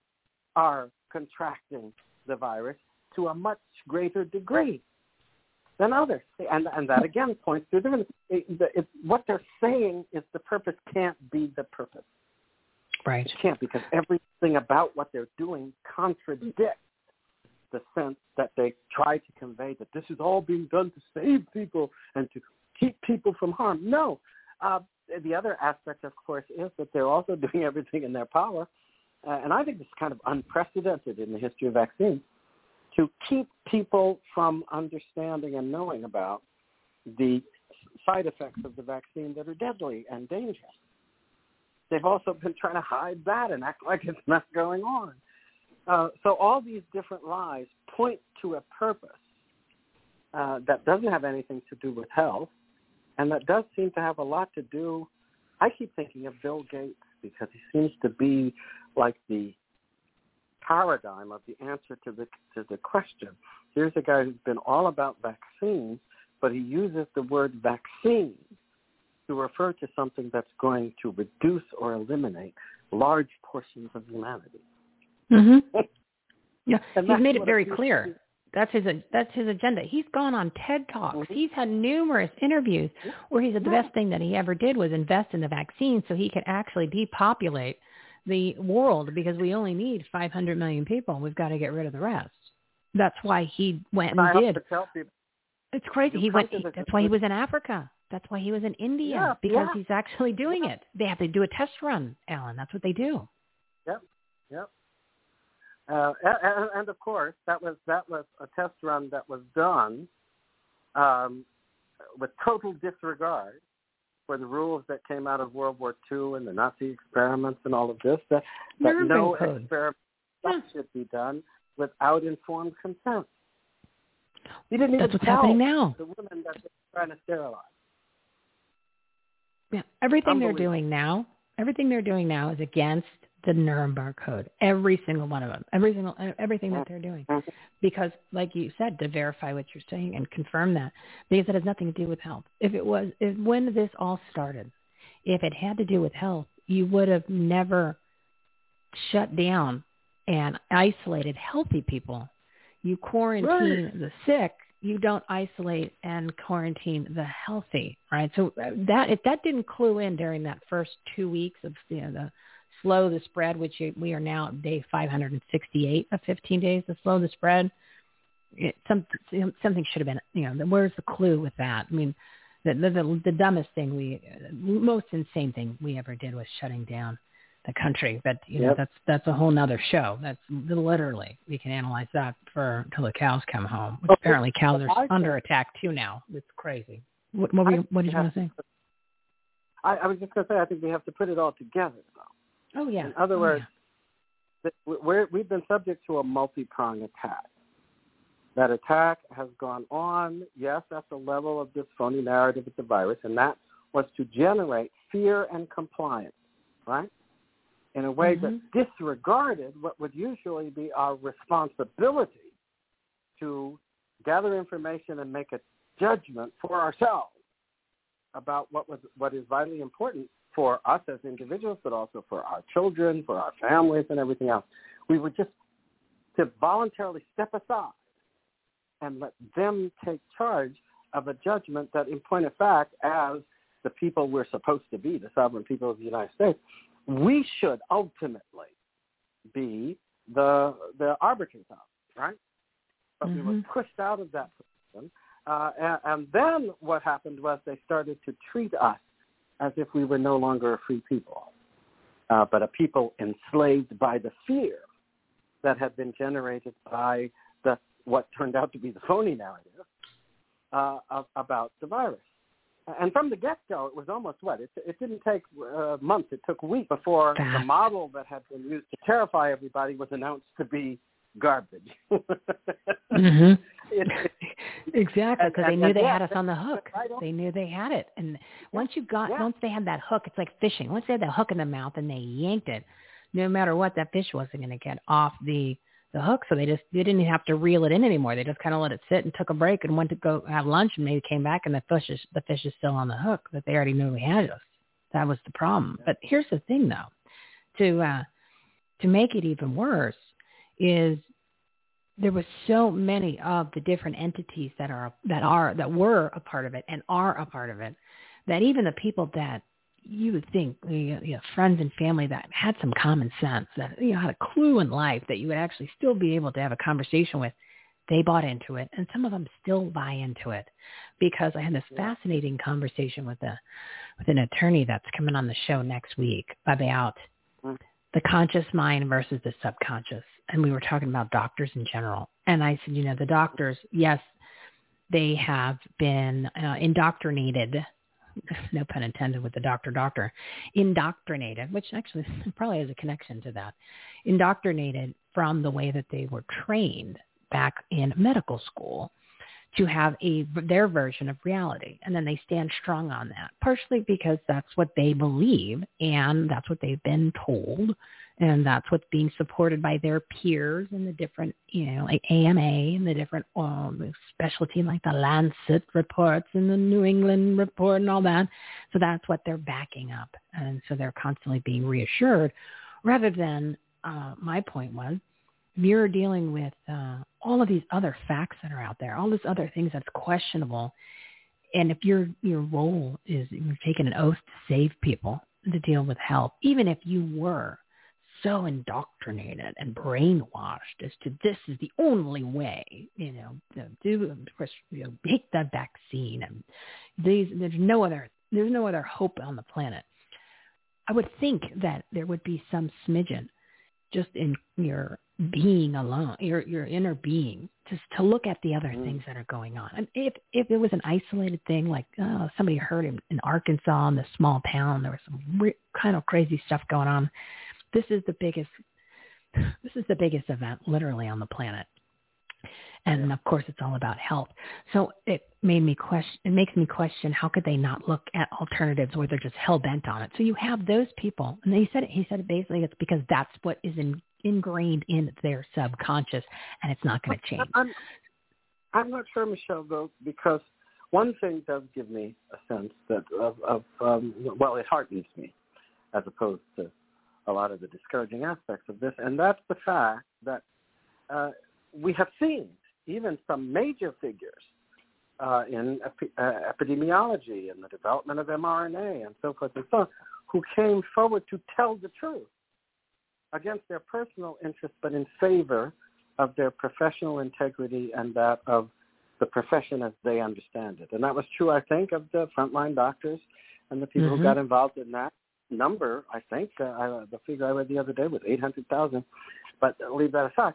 are contracting the virus to a much greater degree than others. And that, again, points to a difference. What they're saying is the purpose can't be the purpose. Right. It can't, because everything about what they're doing contradicts the sense that they try to convey, that this is all being done to save people and to keep people from harm. No. The other aspect, of course, is that they're also doing everything in their power, and I think it's kind of unprecedented in the history of vaccines, to keep people from understanding and knowing about the side effects of the vaccine that are deadly and dangerous. They've also been trying to hide that and act like it's not going on. So all these different lies point to a purpose that doesn't have anything to do with health, and that does seem to have a lot to do. I keep thinking of Bill Gates because he seems to be like the paradigm of the answer to the question. Here's a guy who's been all about vaccines, but he uses the word vaccine to refer to something that's going to reduce or eliminate large portions of humanity. Mm-hmm. Yeah, he's made it very clear. That's his agenda. He's gone on TED Talks. Mm-hmm. He's had numerous interviews where he said the best thing that he ever did was invest in the vaccine so he could actually depopulate the world because we only need 500 million people. We've got to get rid of the rest. That's why he went and did. It's crazy. He went. That's why he was in Africa. That's why he was in India because he's actually doing it. They have to do a test run, Alan. That's what they do. Yep. And of course, that was a test run that was done with total disregard for the rules that came out of World War II and the Nazi experiments and all of this. That no experiment should be done without informed consent. He didn't even tell the women that they're trying to sterilize. Yeah, everything they're doing now is against the Nuremberg Code. Every single one of them. Everything that they're doing. Because, like you said, to verify what you're saying and confirm that, because it has nothing to do with health. When this all started, if it had to do with health, you would have never shut down and isolated healthy people. You quarantine the sick. You don't isolate and quarantine the healthy, right? So if that didn't clue in during that first 2 weeks of the slow the spread, which we are now at day 568 of 15 days to slow the spread, something should have been, where's the clue with that? I mean, the dumbest thing most insane thing we ever did was shutting down the country. But, that's a whole nother show. That's literally, we can analyze that until the cows come home. Which apparently cows are under attack too now. It's crazy. What did you want to say? I was just going to say, I think we have to put it all together, though. Oh, yeah. In other words, we've been subject to a multi-pronged attack. That attack has gone on, yes, at the level of this phony narrative with the virus, and that was to generate fear and compliance, right? In a way that disregarded what would usually be our responsibility to gather information and make a judgment for ourselves about what is vitally important for us as individuals, but also for our children, for our families, and everything else. We were just to voluntarily step aside and let them take charge of a judgment that, in point of fact, as the people we're supposed to be, the sovereign people of the United States, we should ultimately be the arbiters of, right? But we were pushed out of that position. And then what happened was they started to treat us as if we were no longer a free people, but a people enslaved by the fear that had been generated by what turned out to be the phony narrative about the virus. And from the get-go, it was almost it didn't take months. It took weeks before the model that had been used to terrify everybody was announced to be garbage. Exactly, because they knew they had us on the hook. They knew they had it. And once they had that hook, it's like fishing. Once they had that hook in the mouth and they yanked it, no matter what, that fish wasn't going to get off the hook. So they didn't have to reel it in anymore. They just kind of let it sit and took a break and went to go have lunch and maybe came back and the fish is still on the hook, but they already knew we had us. That was the problem. But here's the thing, though, to make it even worse is there was so many of the different entities that were a part of it and are a part of it, that even the people that you would think, friends and family that had some common sense, that had a clue in life that you would actually still be able to have a conversation with, they bought into it, and some of them still buy into it. Because I had this fascinating conversation with an attorney that's coming on the show next week about the conscious mind versus the subconscious. And we were talking about doctors in general. And I said, the doctors, yes, they have been indoctrinated no pun intended with the doctor, indoctrinated, which actually probably has a connection to that, indoctrinated from the way that they were trained back in medical school to have their version of reality. And then they stand strong on that, partially because that's what they believe and that's what they've been told. And that's what's being supported by their peers in the different, like AMA and the different specialty, like the Lancet reports and the New England report and all that. So that's what they're backing up. And so they're constantly being reassured rather than, my point was, you're dealing with all of these other facts that are out there, all these other things that's questionable. And if your role is you're taking an oath to save people, to deal with health, even if you were so indoctrinated and brainwashed as to this is the only way, take that vaccine, and there's no other hope on the planet. I would think that there would be some smidgen just in your being alone, your inner being, just to look at the other things that are going on. And if it was an isolated thing, like somebody heard in Arkansas in this small town, there was some kind of crazy stuff going on. This is the biggest event literally on the planet. And of course it's all about health. So it makes me question how could they not look at alternatives where they're just hell bent on it. So you have those people, and he said it basically it's because that's what is ingrained in their subconscious, and it's not going to change. I'm not sure, Michelle, though, because one thing does give me a sense that it heartens me as opposed to a lot of the discouraging aspects of this, and that's the fact that we have seen even some major figures in epidemiology and the development of mRNA and so forth and so on, who came forward to tell the truth against their personal interests, but in favor of their professional integrity and that of the profession as they understand it. And that was true, I think, of the frontline doctors and the people who got involved in that. Number, I think, the figure I read the other day was 800,000, but leave that aside.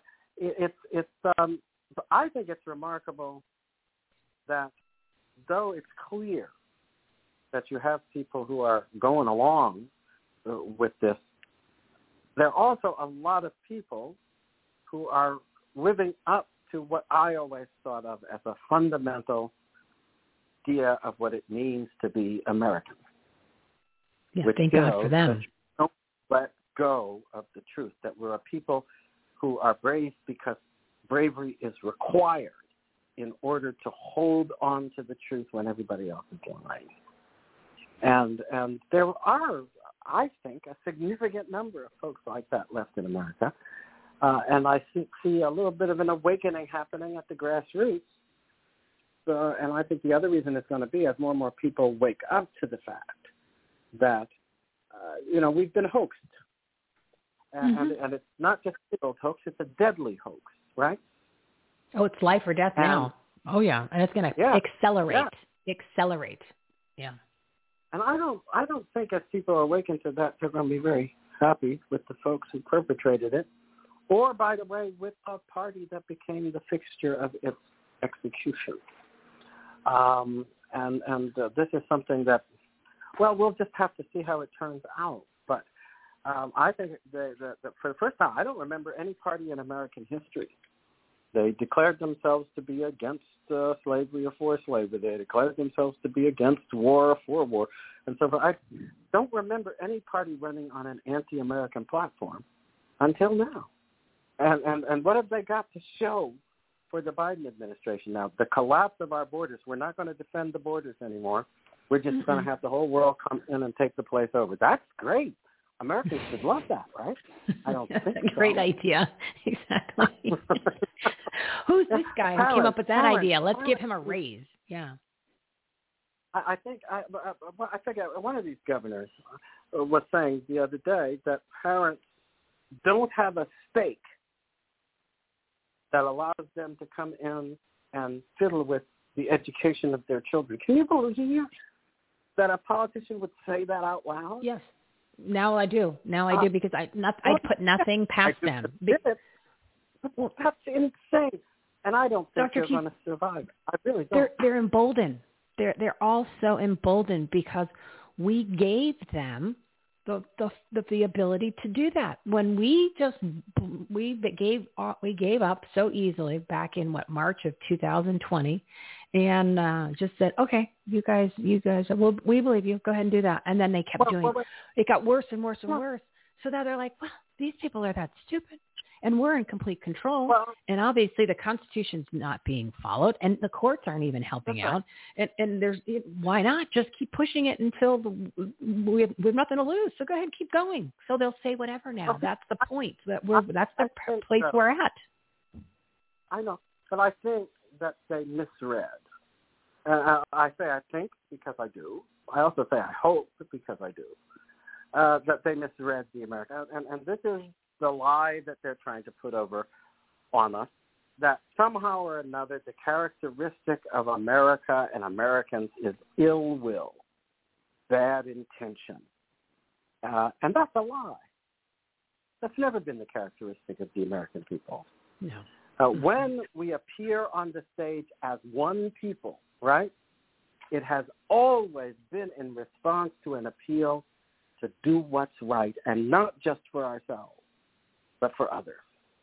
I think it's remarkable that though it's clear that you have people who are going along with this, there are also a lot of people who are living up to what I always thought of as a fundamental idea of what it means to be American. Yeah, thank God for them. Don't let go of the truth, that we're a people who are brave because bravery is required in order to hold on to the truth when everybody else is lying. And there are, I think, a significant number of folks like that left in America. And I see a little bit of an awakening happening at the grassroots. And I think the other reason it's going to be as more and more people wake up to the fact that, we've been hoaxed. And it's not just a little hoax, it's a deadly hoax, right? Oh, it's life or death now. Oh, yeah. And it's going to accelerate. Accelerate. Yeah. And I don't think as people awaken to that, they're going to be very happy with the folks who perpetrated it, or, by the way, with a party that became the fixture of its execution. This is something that, we'll just have to see how it turns out. But I think that for the first time, I don't remember any party in American history. They declared themselves to be against slavery or for slavery. They declared themselves to be against war or for war. And so I don't remember any party running on an anti-American platform until now. And what have they got to show for the Biden administration now? The collapse of our borders. We're not going to defend the borders anymore. We're just going to have the whole world come in and take the place over. That's great. Americans should love that, right? I don't think so. Great idea. Exactly. Who's this guy who came up with that idea? Let's give him a raise. Yeah. I think one of these governors was saying the other day that parents don't have a stake that allows them to come in and fiddle with the education of their children. Can you believe that a politician would say that out loud? Yes. Now I do. Because I put nothing past them. That's insane. And I don't think they're going to survive. I really don't. They're emboldened. they're all so emboldened because we gave them the ability to do that. When we gave up so easily back in March of 2020, and just said, okay, you guys, we believe you. Go ahead and do that. And then they kept doing. It got worse and worse and worse. So now they're like, well, these people are that stupid. And we're in complete control. Well, and obviously the Constitution's not being followed, and the courts aren't even helping out. And there's why not just keep pushing it until we have nothing to lose? So go ahead and keep going. So they'll say whatever now. That's the point. That's the place we're at. I know, but I think that they misread. I say I think because I do. I also say I hope because I do. That they misread the American, and this is the lie that they're trying to put over on us, that somehow or another the characteristic of America and Americans is ill will, bad intention. And that's a lie. That's never been the characteristic of the American people. No. When we appear on the stage as one people, right, it has always been in response to an appeal to do what's right, and not just for ourselves, but for others.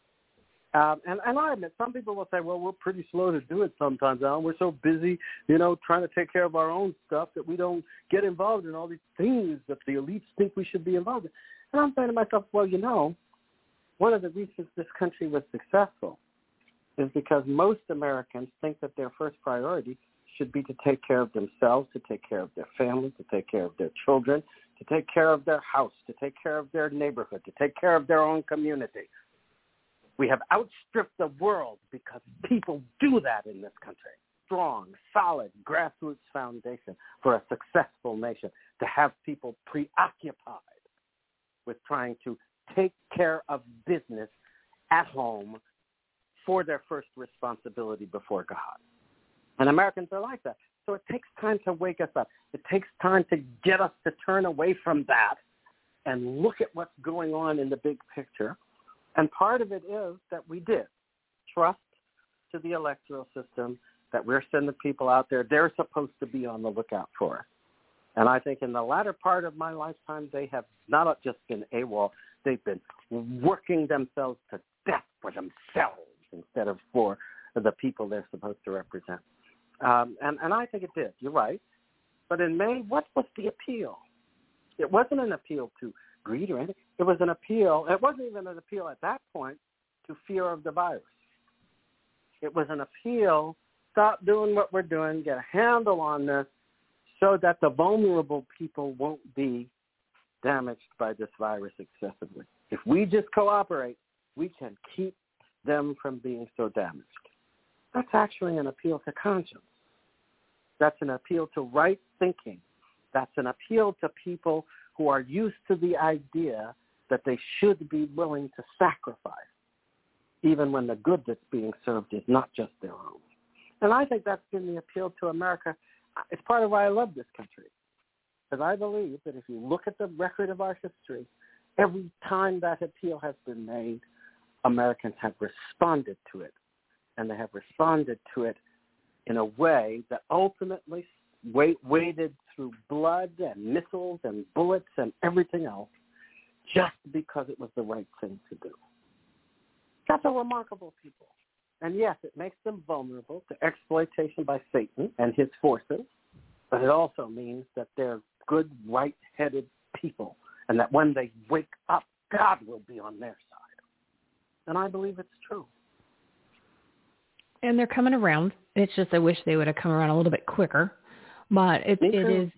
And I admit, some people will say, well, we're pretty slow to do it sometimes, Alan. We're so busy, trying to take care of our own stuff that we don't get involved in all these things that the elites think we should be involved in. And I'm saying to myself, well, one of the reasons this country was successful is because most Americans think that their first priority should be to take care of themselves, to take care of their family, to take care of their children, to take care of their house, to take care of their neighborhood, to take care of their own community. We have outstripped the world because people do that in this country. Strong, solid, grassroots foundation for a successful nation, to have people preoccupied with trying to take care of business at home for their first responsibility before God. And Americans are like that. So it takes time to wake us up. It takes time to get us to turn away from that and look at what's going on in the big picture. And part of it is that we did trust to the electoral system, that we're sending people out there. They're supposed to be on the lookout for us. And I think in the latter part of my lifetime, they have not just been AWOL, they've been working themselves to death for themselves instead of for the people they're supposed to represent. And I think it did. You're right. But in May, what was the appeal? It wasn't an appeal to greed or anything. It was an appeal. It wasn't even an appeal at that point to fear of the virus. It was an appeal, stop doing what we're doing, get a handle on this so that the vulnerable people won't be damaged by this virus excessively. If we just cooperate, we can keep them from being so damaged. That's actually an appeal to conscience. That's an appeal to right thinking. That's an appeal to people who are used to the idea that they should be willing to sacrifice, even when the good that's being served is not just their own. And I think that's been the appeal to America. It's part of why I love this country, because I believe that if you look at the record of our history, every time that appeal has been made, Americans have responded to it. And they have responded to it in a way that ultimately waded through blood and missiles and bullets and everything else just because it was the right thing to do. That's a remarkable people. And yes, it makes them vulnerable to exploitation by Satan and his forces, but it also means that they're good, right-headed people, and that when they wake up, God will be on their side. And I believe it's true. And they're coming around. It's just I wish they would have come around a little bit quicker. But it's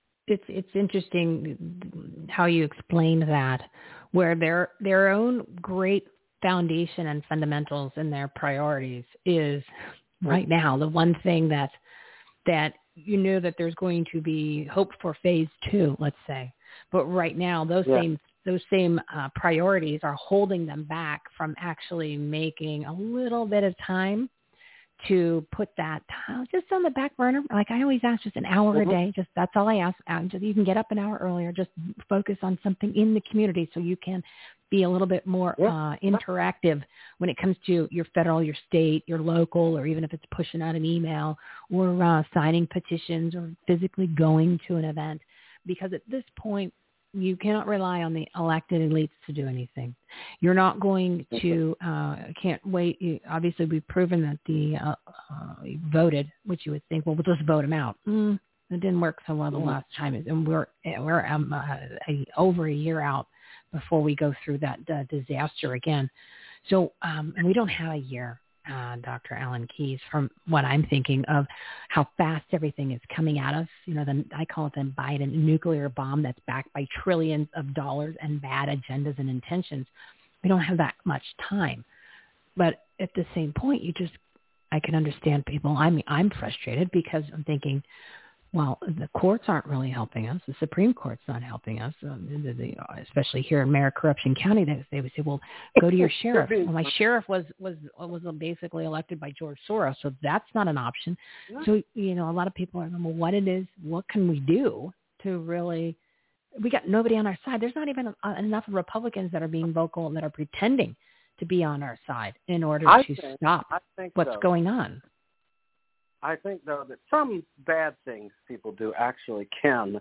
interesting how you explained that, where their own great foundation and fundamentals and their priorities is right now the one thing that that there's going to be hope for phase 2, let's say. But right now those same priorities are holding them back from actually making a little bit of time to put that just on the back burner. Like I always ask, just an hour a day. Just that's all I ask. Just you can get up an hour earlier. Just focus on something in the community so you can be a little bit more interactive when it comes to your federal, your state, your local, or even if it's pushing out an email or signing petitions or physically going to an event. Because at this point, you cannot rely on the elected elites to do anything. You're not going to, can't wait. Obviously, we've proven that you voted, which you would think, well, we'll just vote them out. It didn't work so well the last time. And we're over a year out before we go through that disaster again. So, and we don't have a year, Dr. Alan Keyes, from what I'm thinking of how fast everything is coming at us. You know, I call it the Biden nuclear bomb that's backed by trillions of dollars and bad agendas and intentions. We don't have that much time. But at the same point, I can understand people. I'm frustrated because I'm thinking, well, the courts aren't really helping us. The Supreme Court's not helping us, especially here in Mayor Corruption County. They would say, well, go to your sheriff. Well, my sheriff was basically elected by George Soros, so that's not an option. So, you know, a lot of people are going, well, what can we do to really – we got nobody on our side. There's not even enough Republicans that are being vocal and that are pretending to be on our side in order to stop what's going on. I think, though, that some bad things people do actually can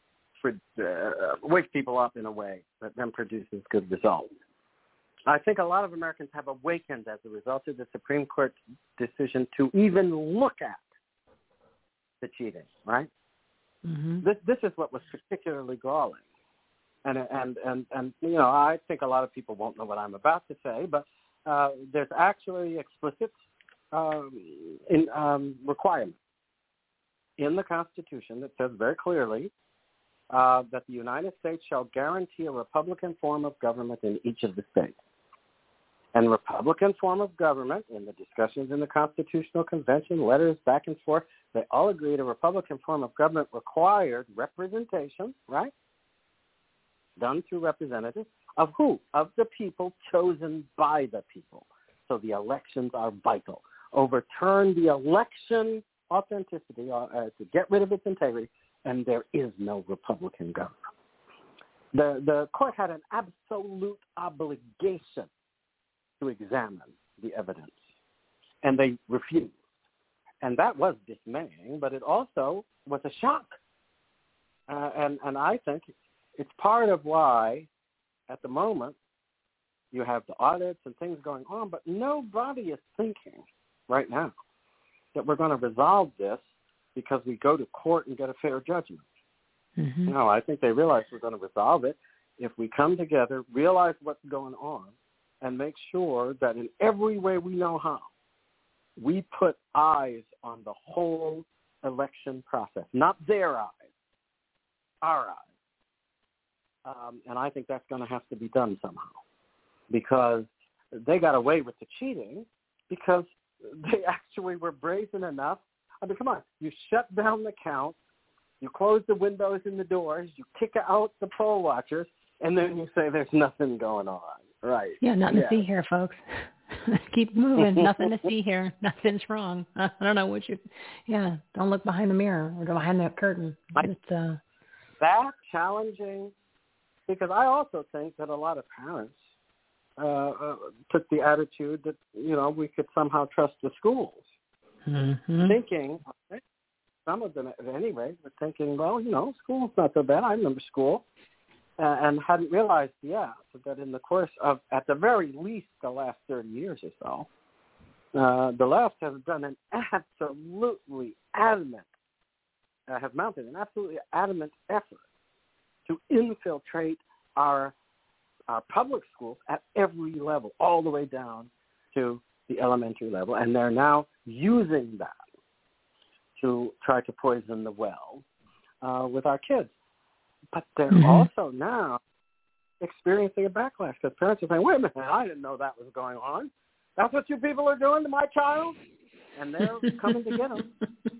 wake people up in a way that then produces good results. I think a lot of Americans have awakened as a result of the Supreme Court's decision to even look at the cheating, right? Mm-hmm. This is what was particularly galling. And you know, I think a lot of people won't know what I'm about to say, but there's actually explicit requirement in the Constitution that says very clearly that the United States shall guarantee a Republican form of government in each of the states. And Republican form of government, in the discussions in the Constitutional Convention, letters back and forth, they all agreed a Republican form of government required representation, right? Done through representatives of who? Of the people chosen by the people. So the elections are vital. Overturn the election authenticity to get rid of its integrity, and there is no Republican government. The court had an absolute obligation to examine the evidence, and they refused. And that was dismaying, but it also was a shock. And I think it's part of why, at the moment, you have the audits and things going on, but nobody is thinking right now that we're going to resolve this because we go to court and get a fair judgment. Mm-hmm. No, I think they realize we're going to resolve it if we come together, realize what's going on, and make sure that in every way we know how, we put eyes on the whole election process, not their eyes, our eyes. And I think that's going to have to be done somehow, because they got away with the cheating because they actually were brazen enough. I mean, come on, you shut down the count, you close the windows and the doors, you kick out the poll watchers, and then you say there's nothing going on, right? Yeah, nothing to see here, folks. Keep moving. Nothing to see here. Nothing's wrong. I don't know what don't look behind the mirror or go behind that curtain. That's challenging, because I also think that a lot of parents took the attitude that, you know, we could somehow trust the schools. Mm-hmm. Thinking, some of them at any rate, were thinking, well, you know, school's not so bad. I remember school. And hadn't realized yet that in the course of, at the very least, the last 30 years or so, the left has done an absolutely adamant, have mounted an absolutely adamant effort to infiltrate our public schools at every level, all the way down to the elementary level. And they're now using that to try to poison the well with our kids. But they're also now experiencing a backlash because parents are saying, wait a minute, I didn't know that was going on. That's what you people are doing to my child? And they're coming to get them.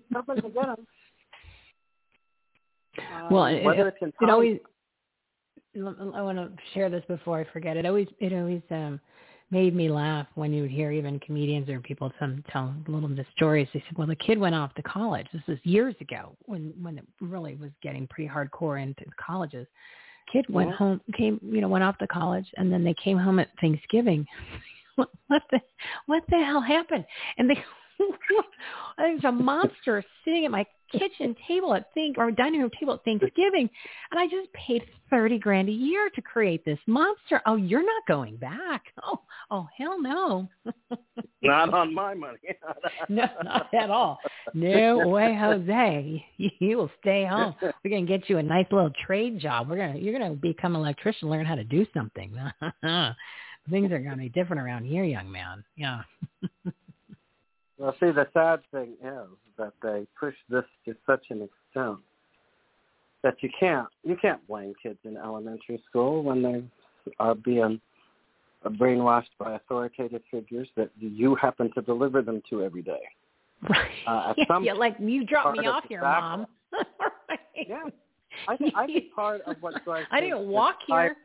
Well, it always, I want to share this before I forget. It always made me laugh when you would hear even comedians or people tell little the stories. They said, well, the kid went off to college. This is years ago when it really was getting pretty hardcore into colleges. kid went off to college, and then they came home at Thanksgiving. What the hell happened? And there's a monster sitting at my kitchen table or dining room table at Thanksgiving, and I just paid $30,000 a year to create this monster. Oh, you're not going back? Oh, hell no. Not on my money. No, not at all. No way, Jose. You will stay home. We're gonna get you a nice little trade job. You're gonna become an electrician, learn how to do something. Things are gonna be different around here, young man. Yeah. Well, see, the sad thing is that they push this to such an extent that you can't blame kids in elementary school when they are being brainwashed by authoritative figures that you happen to deliver them to every day. Right. Like you dropped me off here, Mom. Right. Yeah. I think part of what's going I didn't walk here.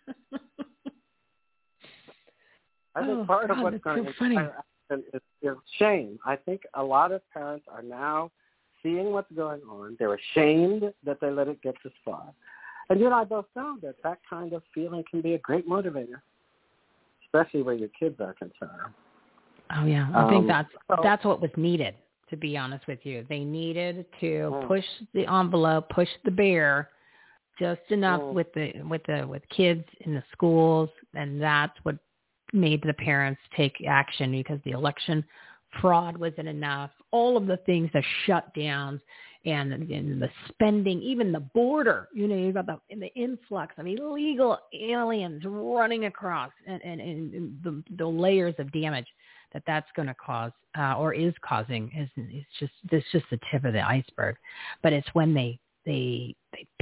I think part of what's going to is shame. I think a lot of parents are now seeing what's going on. They're ashamed that they let it get this far. And you and I both know that kind of feeling can be a great motivator, especially where your kids are concerned. Oh, yeah. I think that's what was needed, to be honest with you. They needed to push the envelope, push the bear just enough with kids in the schools, and that's what made the parents take action, because the election fraud wasn't enough. All of the things, the shutdowns and the spending, even the border, you've got the influx of illegal aliens running across and the layers of damage that's going to cause or is causing it's just the tip of the iceberg. But it's when they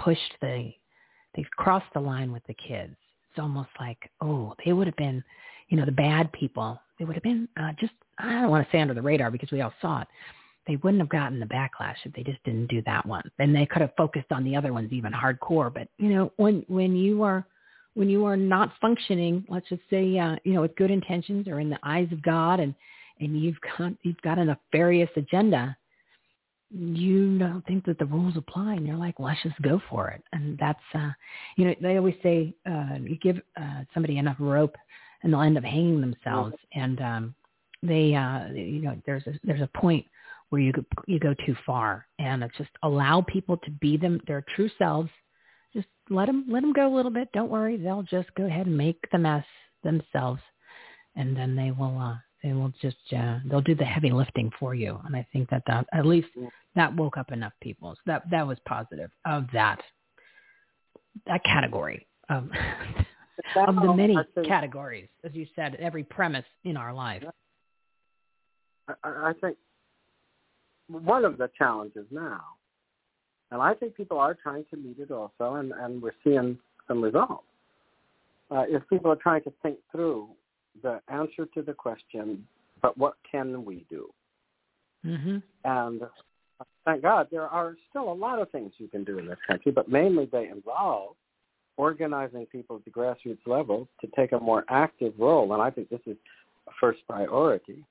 crossed the line with the kids. It's almost like, they would have been, the bad people, they would have been just, I don't want to say under the radar because we all saw it. They wouldn't have gotten the backlash if they just didn't do that one. And they could have focused on the other ones even hardcore. But, when you are not functioning, let's just say, with good intentions or in the eyes of God and you've got a nefarious agenda, you don't think that the rules apply, and you're like, well, let's just go for it. And that's, they always say you give somebody enough rope and they'll end up hanging themselves. And there's a point where you go too far, and it's just allow people to be their true selves. Just let them go a little bit. Don't worry, they'll just go ahead and make the mess themselves, and then they will just they'll do the heavy lifting for you. And I think that at least that woke up enough people. So that was positive of that category of the many categories, as you said, every premise in our life. I think one of the challenges now, and I think people are trying to meet it also, and we're seeing some results, is people are trying to think through the answer to the question, but what can we do? Mm-hmm. And thank God there are still a lot of things you can do in this country, but mainly they involve organizing people at the grassroots level to take a more active role. And I think this is a first priority.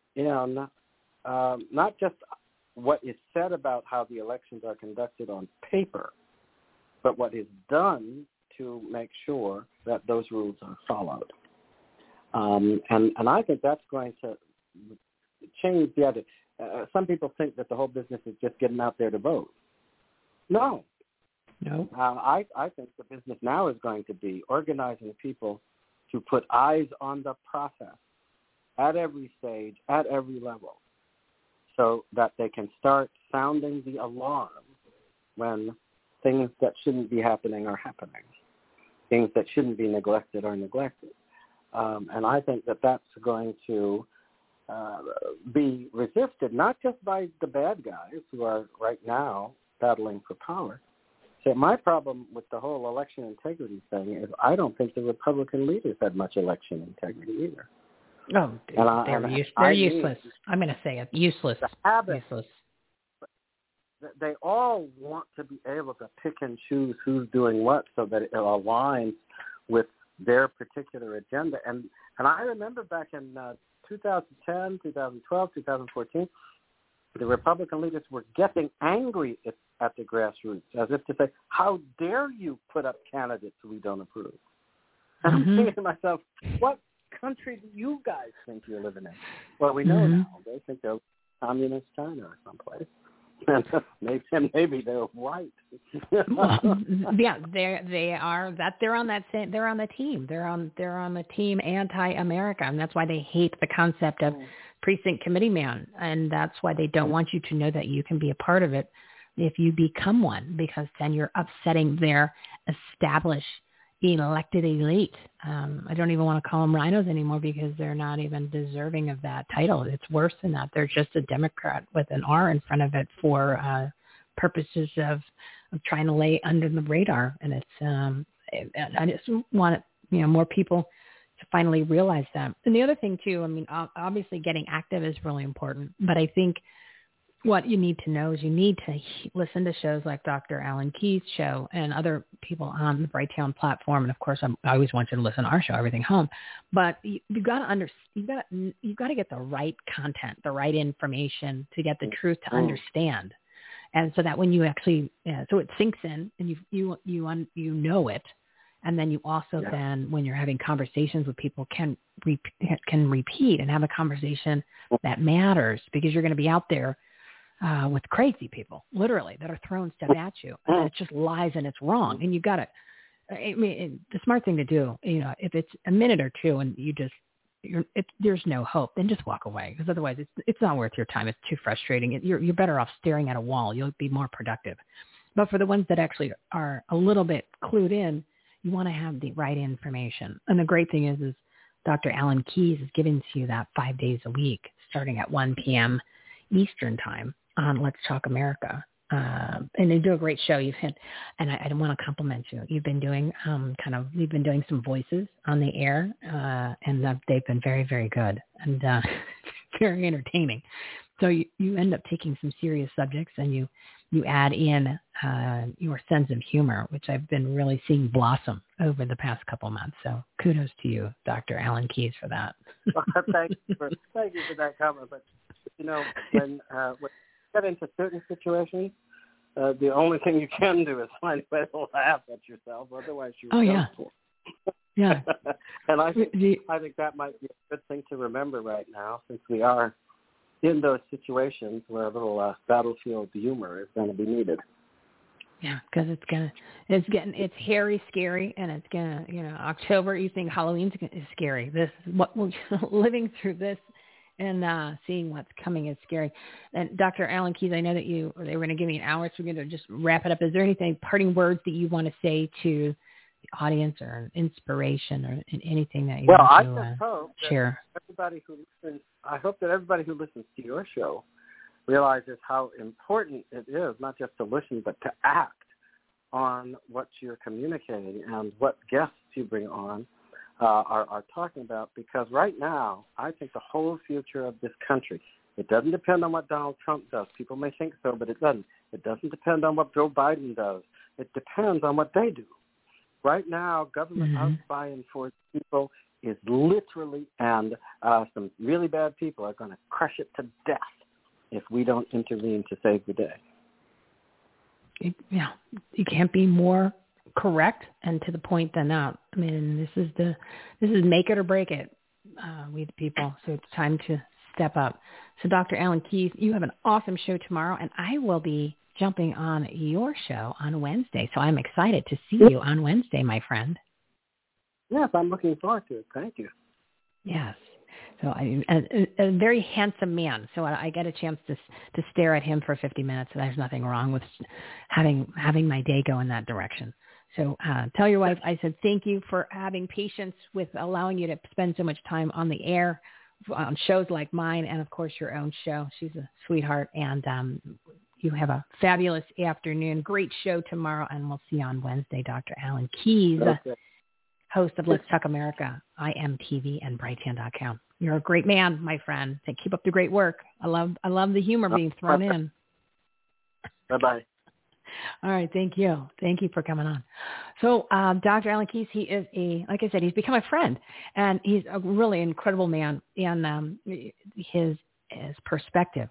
Not just what is said about how the elections are conducted on paper, but what is done to make sure that those rules are followed. And I think that's going to change the other. Some people think that the whole business is just getting out there to vote. No. I think the business now is going to be organizing people to put eyes on the process at every stage, at every level, so that they can start sounding the alarm when things that shouldn't be happening are happening, things that shouldn't be neglected are neglected. And I think that that's going to be resisted, not just by the bad guys who are right now battling for power. So my problem with the whole election integrity thing is I don't think the Republican leaders had much election integrity either. Oh, they're useless. I'm going to say it. Useless. Useless. They all want to be able to pick and choose who's doing what so that it aligns with their particular agenda. And I remember back in 2010, 2012, 2014, the Republican leaders were getting angry at the grassroots, as if to say, how dare you put up candidates we don't approve? And I'm thinking to myself, what country do you guys think you're living in? Well, we know now. They think they're communist China or someplace. maybe they're white. Yeah, they are. That they're on that same. They're on the team. They're on the team anti-America, and that's why they hate the concept of precinct committee man, and that's why they don't want you to know that you can be a part of it if you become one, because then you're upsetting their established elected elite. I don't even want to call them rhinos anymore because they're not even deserving of that title. It's worse than that. They're just a Democrat with an R in front of it for purposes of trying to lay under the radar. And it's I just want more people to finally realize that. And the other thing too, I mean, obviously getting active is really important, but I think what you need to know is you need to listen to shows like Dr. Alan Keyes' show and other people on the Brighteon platform. And of course, I always want you to listen to our show, Everything Home. But you've got to get the right content, the right information to get the truth to understand. And so that when you actually, so it sinks in and you know it. And then you also then, when you're having conversations with people, can repeat and have a conversation that matters, because you're going to be out there with crazy people, literally, that are throwing stuff at you. And it's just lies and it's wrong. And you've got to, I mean, the smart thing to do, if it's a minute or two and there's no hope, then just walk away, because otherwise it's not worth your time. It's too frustrating. You're better off staring at a wall. You'll be more productive. But for the ones that actually are a little bit clued in, you want to have the right information. And the great thing is Dr. Alan Keyes is giving to you that 5 days a week, starting at 1 p.m. Eastern time on Let's Talk America. And they do a great show. And I want to compliment you. You've been doing you've been doing some voices on the air, and they've been very, very good and very entertaining. So you end up taking some serious subjects and you add in your sense of humor, which I've been really seeing blossom over the past couple of months. So kudos to you, Dr. Alan Keyes, for that. Thank you for that comment. But when you get into certain situations, the only thing you can do is find a way to laugh at yourself. Otherwise, you're yeah. And I think that might be a good thing to remember right now, since we are in those situations where a little battlefield humor is going to be needed. Yeah, because it's hairy, scary, and it's gonna, October. You think Halloween is scary? This is what we're living through this, and seeing what's coming is scary. And Dr. Alan Keyes, I know that they were going to give me an hour, so we're going to just wrap it up. Is there anything, parting words that you want to say to the audience, or an inspiration, or anything that you want to share? I hope that everybody who listens to your show realizes how important it is, not just to listen, but to act on what you're communicating and what guests you bring on are talking about. Because right now, I think the whole future of this country, it doesn't depend on what Donald Trump does. People may think so, but it doesn't. It doesn't depend on what Joe Biden does. It depends on what they do. Right now, government outspying for people is literally, and some really bad people are going to crush it to death if we don't intervene to save the day. Yeah, you can't be more correct and to the point than that. I mean, this is make it or break it, we the people. So it's time to step up. So Dr. Alan Keyes, you have an awesome show tomorrow, and I will be jumping on your show on Wednesday. So I'm excited to see you on Wednesday, my friend. Yes, I'm looking forward to it. Thank you. Yes. So a very handsome man. So I get a chance to stare at him for 50 minutes, and there's nothing wrong with having my day go in that direction. So tell your wife I said thank you for having patience with allowing you to spend so much time on the air on shows like mine, and of course your own show. She's a sweetheart, and you have a fabulous afternoon. Great show tomorrow, and we'll see you on Wednesday. Dr. Alan Keyes, host of Let's Talk America, IMTV, and Brighteon.com. You're a great man, my friend. Keep up the great work. I love the humor being thrown in. Bye-bye. All right. Thank you. Thank you for coming on. So Dr. Alan Keyes, he is like I said, he's become a friend, and he's a really incredible man in his perspective.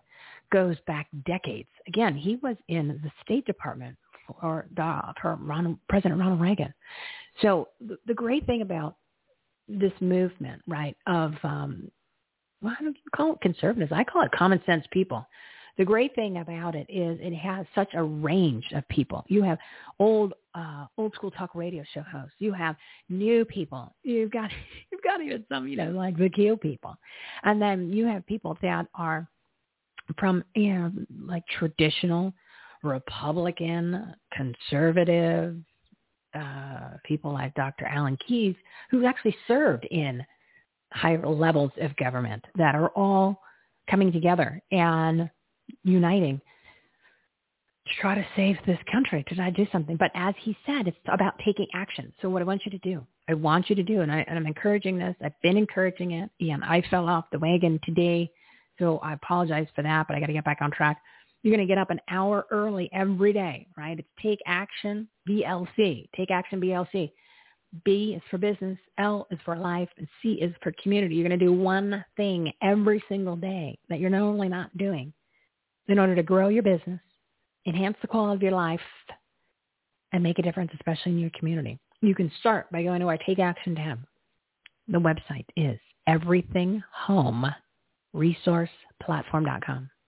goes back decades. Again, he was in the State Department for President Ronald Reagan. So the great thing about this movement, right, of, well, I don't call it conservatives. I call it common sense people. The great thing about it is it has such a range of people. You have old school talk radio show hosts. You have new people. You've got even some, like the Q people. And then you have people that are from, like traditional Republican, conservative people like Dr. Alan Keyes, who actually served in higher levels of government, that are all coming together and uniting to try to save this country, to try to do something. But as he said, it's about taking action. So what I want you to do, and I'm encouraging this. I've been encouraging it. And I fell off the wagon today, so I apologize for that, but I got to get back on track. You're going to get up an hour early every day, right? It's Take Action BLC. Take Action BLC. B is for business, L is for life, and C is for community. You're going to do one thing every single day that you're normally not doing in order to grow your business, enhance the quality of your life, and make a difference, especially in your community. You can start by going to our Take Action tab. The website is everythinghomeresourceplatform.com.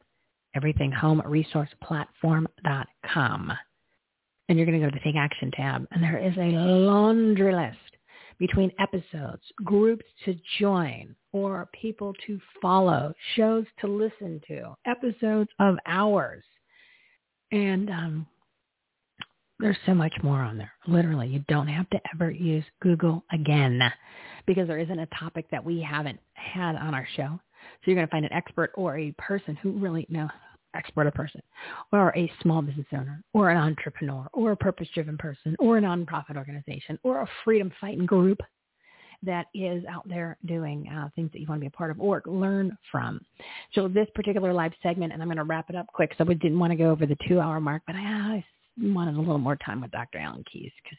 everythinghomeresourceplatform.com. And you're going to go to the Take Action tab, and there is a laundry list between episodes, groups to join, or people to follow, shows to listen to, episodes of ours. And there's so much more on there. Literally, you don't have to ever use Google again, because there isn't a topic that we haven't had on our show. So you're going to find an expert or a person who really or a small business owner, or an entrepreneur, or a purpose-driven person, or a nonprofit organization, or a freedom-fighting group that is out there doing things that you want to be a part of or learn from. So this particular live segment, and I'm going to wrap it up quick, so we didn't want to go over the 2-hour mark, but I wanted a little more time with Dr. Alan Keyes, because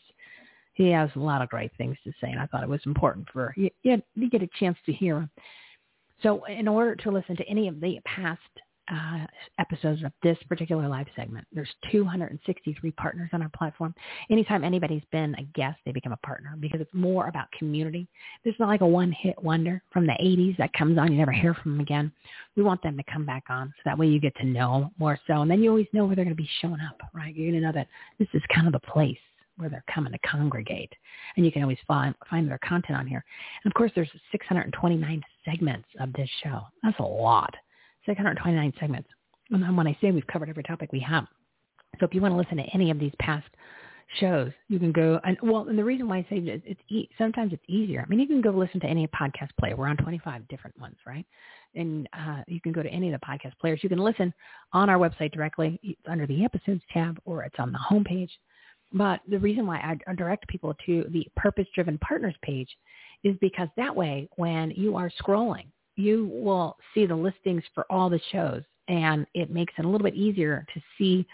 he has a lot of great things to say, and I thought it was important for you to get a chance to hear him. So in order to listen to any of the past episodes of this particular live segment, there's 263 partners on our platform. Anytime anybody's been a guest, they become a partner, because it's more about community. This is not like a one-hit wonder from the 80s that comes on, you never hear from them again. We want them to come back on, so that way you get to know more so, and then you always know where they're going to be showing up, right? You're going to know that this is kind of the place where they're coming to congregate, and you can always find their content on here. And of course, there's 629 segments of this show. That's a lot. 629 segments. And when I say we've covered every topic, we have. So if you want to listen to any of these past shows, you can go. And the reason why I say sometimes it's easier. I mean, you can go listen to any podcast player. We're on 25 different ones, right? And you can go to any of the podcast players. You can listen on our website directly under the episodes tab, or it's on the homepage. But the reason why I direct people to the Purpose-Driven Partners page is because that way, when you are scrolling, you will see the listings for all the shows, and it makes it a little bit easier to see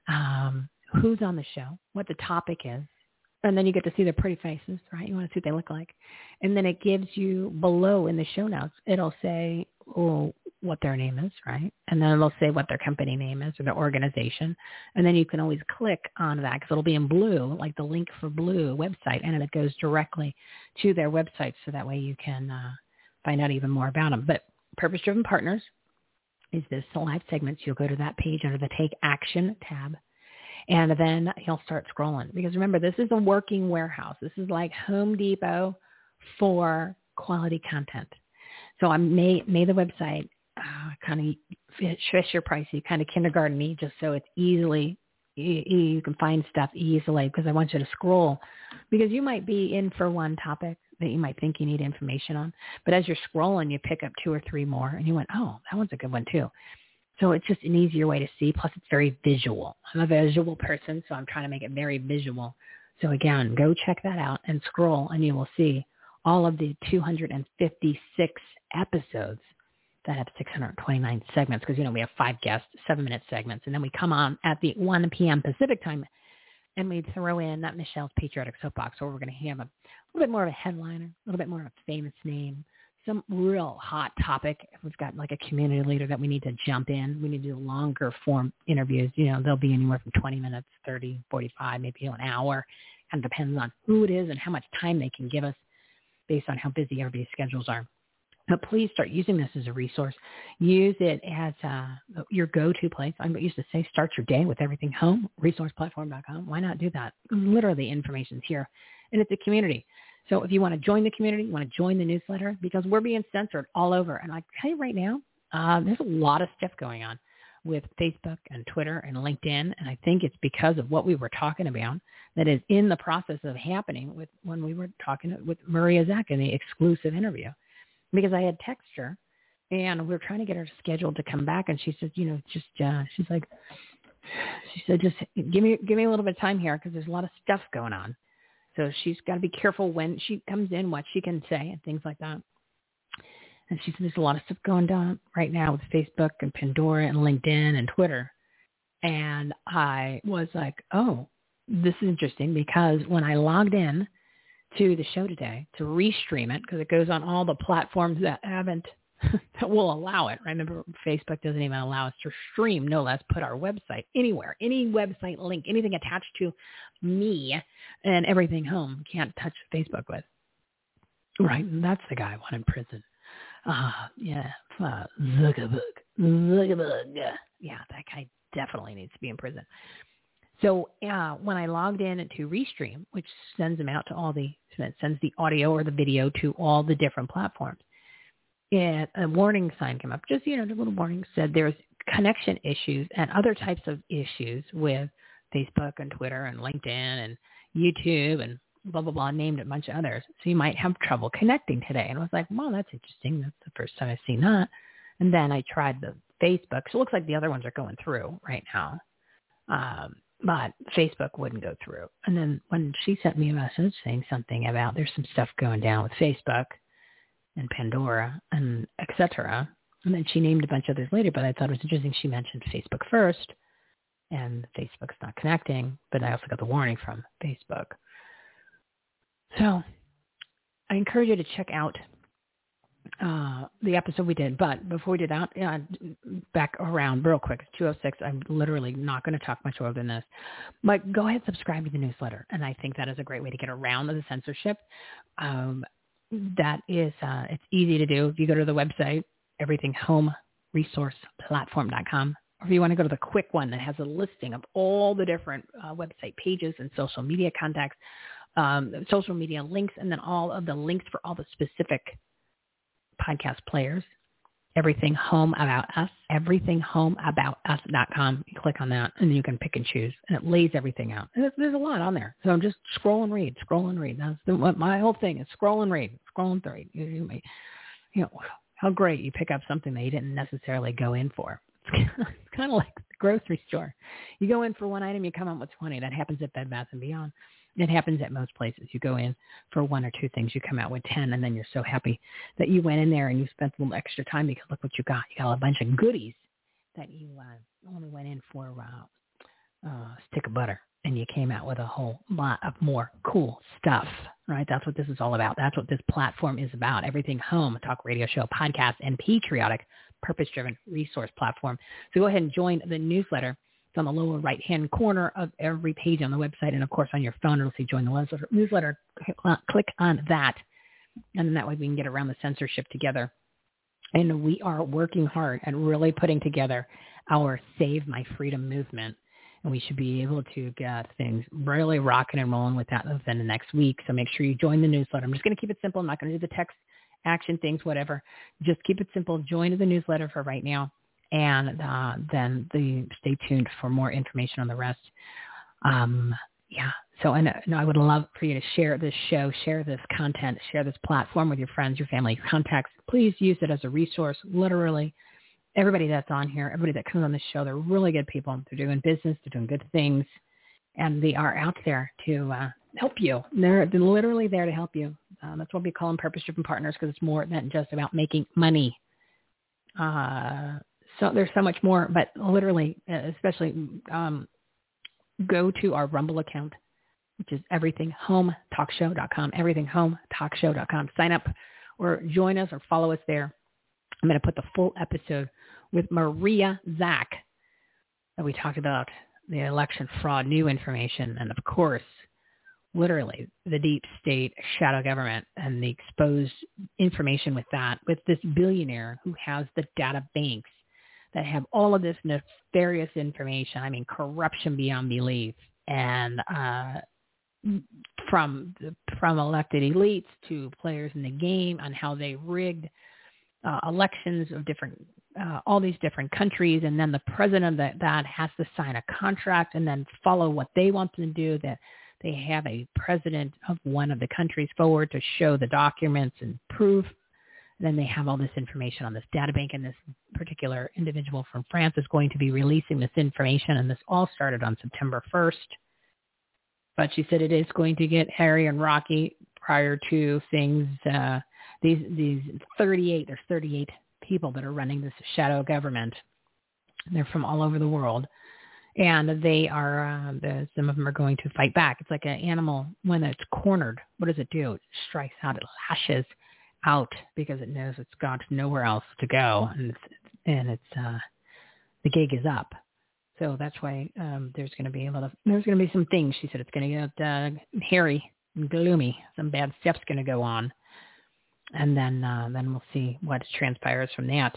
who's on the show, what the topic is, and then you get to see their pretty faces, right? You want to see what they look like. And then it gives you below in the show notes, it'll say what their name is, right? And then it'll say what their company name is or their organization. And then you can always click on that, because it'll be in blue, like the link for Blue website, and it goes directly to their website, so that way you can find out even more about them. But Purpose-Driven Partners is this live segments. You'll go to that page under the Take Action tab, and then you'll start scrolling. Because remember, this is a working warehouse. This is like Home Depot for quality content. So I made the website kind of Fisher Pricey, kind of kindergarten-y, just so it's easily, you can find stuff easily, because I want you to scroll. Because you might be in for one topic that you might think you need information on, but as you're scrolling, you pick up 2 or 3 more, and you went, oh, that one's a good one too. So it's just an easier way to see. Plus, it's very visual. I'm a visual person, so I'm trying to make it very visual. So again, go check that out and scroll, and you will see all of the 256 episodes that have 629 segments, because, we have 5 guests, 7-minute segments, and then we come on at the 1 p.m. Pacific time, and we throw in Michelle's Patriotic Soapbox, where we're going to have a little bit more of a headliner, a little bit more of a famous name, some real hot topic, if we've got like a community leader that we need to jump in, we need to do longer form interviews. They'll be anywhere from 20 minutes, 30, 45, maybe an hour. And depends on who it is and how much time they can give us based on how busy everybody's schedules are. But please start using this as a resource. Use it as your go-to place. I used to say start your day with everything home, resourceplatform.com. Why not do that? Literally, the information's here. And it's a community. So if you want to join the community, you want to join the newsletter, because we're being censored all over. And I tell you right now, there's a lot of stuff going on with Facebook and Twitter and LinkedIn. And I think it's because of what we were talking about that is in the process of happening with when we were talking with Maria Zack in the exclusive interview. Because I had texted her, and we were trying to get her scheduled to come back, and she said, she said, just give me a little bit of time here because there's a lot of stuff going on. So she's got to be careful when she comes in, what she can say and things like that. And she said, there's a lot of stuff going down right now with Facebook and Pandora and LinkedIn and Twitter. And I was like, oh, this is interesting, because when I logged in to the show today to restream it, because it goes on all the platforms that that will allow it. Remember, Facebook doesn't even allow us to stream, no less put our website anywhere, any website link, anything attached to me and everything home can't touch Facebook with. Right, and that's the guy I want in prison. Zuckerberg. Yeah, that guy definitely needs to be in prison. So when I logged in to Restream, which sends them out to sends the audio or the video to all the different platforms, a warning sign came up. Just, a little warning said there's connection issues and other types of issues with Facebook and Twitter and LinkedIn and YouTube and blah, blah, blah, named a bunch of others. So you might have trouble connecting today. And I was like, wow, that's interesting. That's the first time I've seen that. And then I tried the Facebook. So it looks like the other ones are going through right now. But Facebook wouldn't go through. And then when she sent me a message saying something about there's some stuff going down with Facebook and Pandora and et cetera, and then she named a bunch of others later, but I thought it was interesting she mentioned Facebook first, and Facebook's not connecting, but I also got the warning from Facebook. So I encourage you to check out the episode we did. But before we did that, back around real quick, 2:06. I'm literally not going to talk much more than this. But go ahead and subscribe to the newsletter. And I think that is a great way to get around the censorship. That is, it's easy to do. If you go to the website, everythinghomeresourceplatform.com, or if you want to go to the quick one that has a listing of all the different website pages and social media contacts, social media links, and then all of the links for all the specific podcast players, Everything Home About Us, everythinghomeaboutus.com. You click on that, and you can pick and choose, and it lays everything out. And there's a lot on there. So just scroll and read. That's my whole thing is scroll and read. How great you pick up something that you didn't necessarily go in for. It's kind of like the grocery store. You go in for one item, you come out with 20. That happens at Bed Bath & Beyond. It happens at most places. You go in for one or two things, you come out with 10, and then you're so happy that you went in there and you spent a little extra time because look what you got. You got a bunch of goodies that you only went in for a stick of butter, and you came out with a whole lot of more cool stuff, right? That's what this is all about. That's what this platform is about. Everything Home, a talk radio show, podcast, and patriotic, purpose-driven resource platform. So go ahead and join the newsletter. It's on the lower right-hand corner of every page on the website. And, of course, on your phone, it'll say join the newsletter. Click on that. And then that way we can get around the censorship together. And we are working hard at really putting together our Save My Freedom movement. And we should be able to get things really rocking and rolling with that within the next week. So make sure you join the newsletter. I'm just going to keep it simple. I'm not going to do the text, action things, whatever. Just keep it simple. Join the newsletter for right now. And then stay tuned for more information on the rest. So I would love for you to share this show, share this content, share this platform with your friends, your family, your contacts. Please use it as a resource. Literally, everybody that's on here, everybody that comes on this show, they're really good people. They're doing business. They're doing good things. And they are out there to help you. They're literally there to help you. That's what we call them purpose-driven partners, because it's more than just about making money. So there's so much more, but literally, especially go to our Rumble account, which is everythinghometalkshow.com, everythinghometalkshow.com. Sign up. or join us or follow us there. I'm going to put the full episode with Maria Zack that we talked about the election fraud, new information, and of course, literally the deep state shadow government and the exposed information with that, with this billionaire who has the data banks that have all of this nefarious information. I mean, corruption beyond belief, and from elected elites to players in the game on how they rigged elections of different all these different countries, and then the president of that has to sign a contract and then follow what they want them to do. That they have a president of one of the countries forward to show the documents and proof. Then they have all this information on this data bank, and this particular individual from France is going to be releasing this information, and this all started on September 1st. But she said it is going to get hairy and rocky prior to things. These 38 people that are running this shadow government. They're from all over the world. And they are, some of them are going to fight back. It's like an animal when it's cornered. What does it do? It strikes out. It lashes out because it knows it's got nowhere else to go. And it's the gig is up. So that's why there's going to be some things. She said it's going to get hairy and gloomy. Some bad stuff's going to go on. And then we'll see what transpires from that.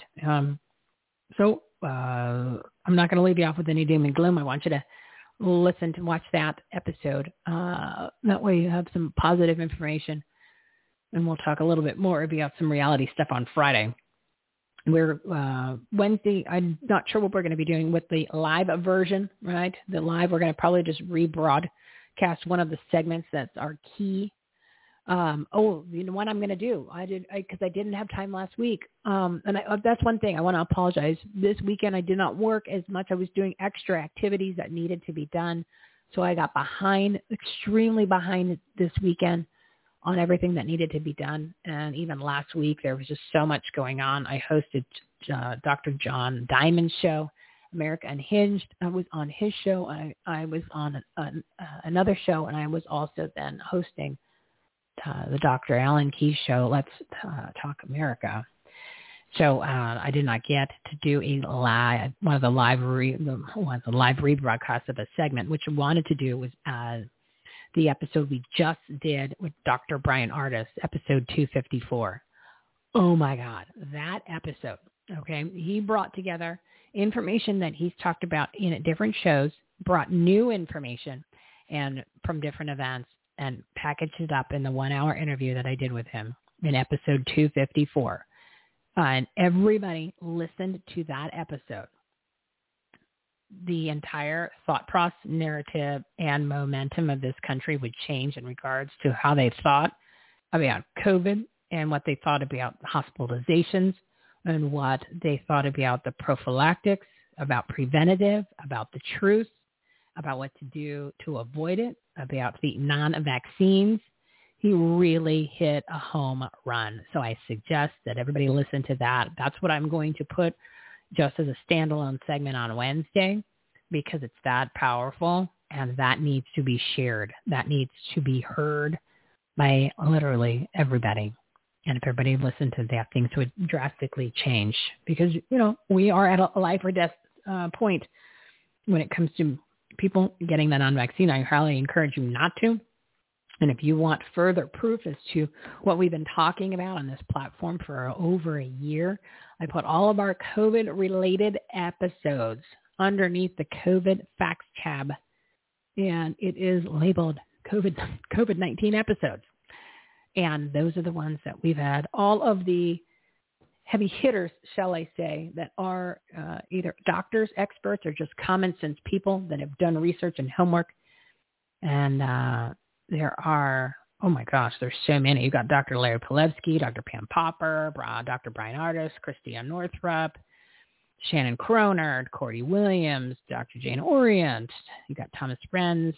So I'm not going to leave you off with any doom and gloom. I want you to watch that episode. That way you have some positive information. And we'll talk a little bit more about some reality stuff on Friday. We're Wednesday. I'm not sure what we're going to be doing with the live version, right? The live, we're going to probably just rebroadcast one of the segments that's our key. You know what I'm going to do? Because I didn't have time last week. That's one thing I want to apologize. This weekend I did not work as much. I was doing extra activities that needed to be done. So I got extremely behind this weekend on everything that needed to be done. And even last week, there was just so much going on. I hosted Dr. John Diamond's show, America Unhinged. I was on his show. I was on another show, and I was also then hosting the Dr. Alan Keyes show, Let's Talk America. So I did not get to do one of the live rebroadcasts of a segment, which I wanted to do was the episode we just did with Dr. Brian Ardis, episode 254. Oh my God, that episode. Okay, he brought together information that he's talked about in different shows, brought new information and from different events, and packaged it up in the 1-hour interview that I did with him in episode 254. And everybody listened to that episode. The entire thought process, narrative, and momentum of this country would change in regards to how they thought about COVID and what they thought about hospitalizations and what they thought about the prophylactics, about preventative, about the truth, about what to do to avoid it, about the non-vaccines. He really hit a home run. So I suggest that everybody listen to that. That's what I'm going to put just as a standalone segment on Wednesday, because it's that powerful and that needs to be shared. That needs to be heard by literally everybody. And if everybody listened to that, things would drastically change, because, we are at a life or death point when it comes to people getting the non-vaccine. I highly encourage you not to. And if you want further proof as to what we've been talking about on this platform for over a year, I put all of our COVID-related episodes underneath the COVID Facts tab, and it is labeled COVID-19 episodes. And those are the ones that we've had all of the heavy hitters, shall I say, that are either doctors, experts, or just common sense people that have done research and homework. And there are, oh my gosh, there's so many. You got Dr. Larry Pilevsky, Dr. Pam Popper, Dr. Brian Ardis, Christiane Northrup, Shannon Cronard, Cordy Williams, Dr. Jane Orient. You got Thomas Renz,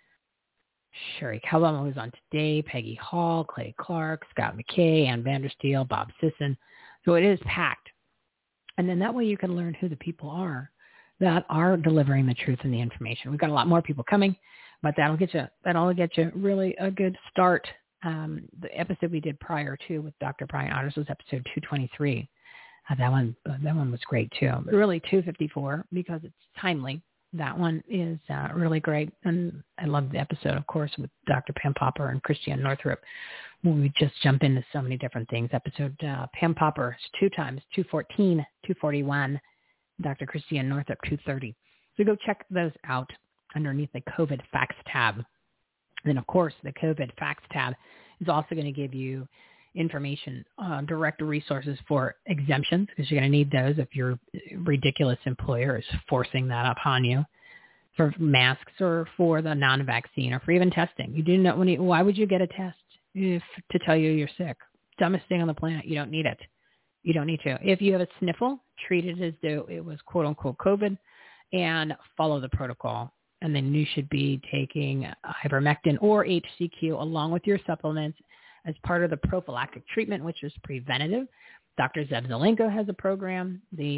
Sherry Kellum, who was on today, Peggy Hall, Clay Clark, Scott McKay, Ann Vandersteel, Bob Sisson. So it is packed. And then that way you can learn who the people are that are delivering the truth and the information. We've got a lot more people coming, but that'll get you really a good start the episode we did prior to with Dr. Brian Otters was episode 223. That one was great too. But really 254 because it's timely. That one is really great. And I love the episode, of course, with Dr. Pam Popper and Christiane Northrup, where we just jump into so many different things. Episode Pam Popper is 2 times, 214, 241, Dr. Christiane Northrup, 230. So go check those out underneath the COVID Facts tab. Then, of course, the COVID Facts tab is also going to give you information, direct resources for exemptions, because you're going to need those if your ridiculous employer is forcing that upon you, for masks or for the non-vaccine or for even testing. You do not why would you get a test to tell you you're sick? Dumbest thing on the planet. You don't need it. You don't need to. If you have a sniffle, treat it as though it was quote unquote COVID and follow the protocol. And then you should be taking ivermectin or HCQ along with your supplements as part of the prophylactic treatment, which is preventative. Dr. Zev Zelenko has a program. The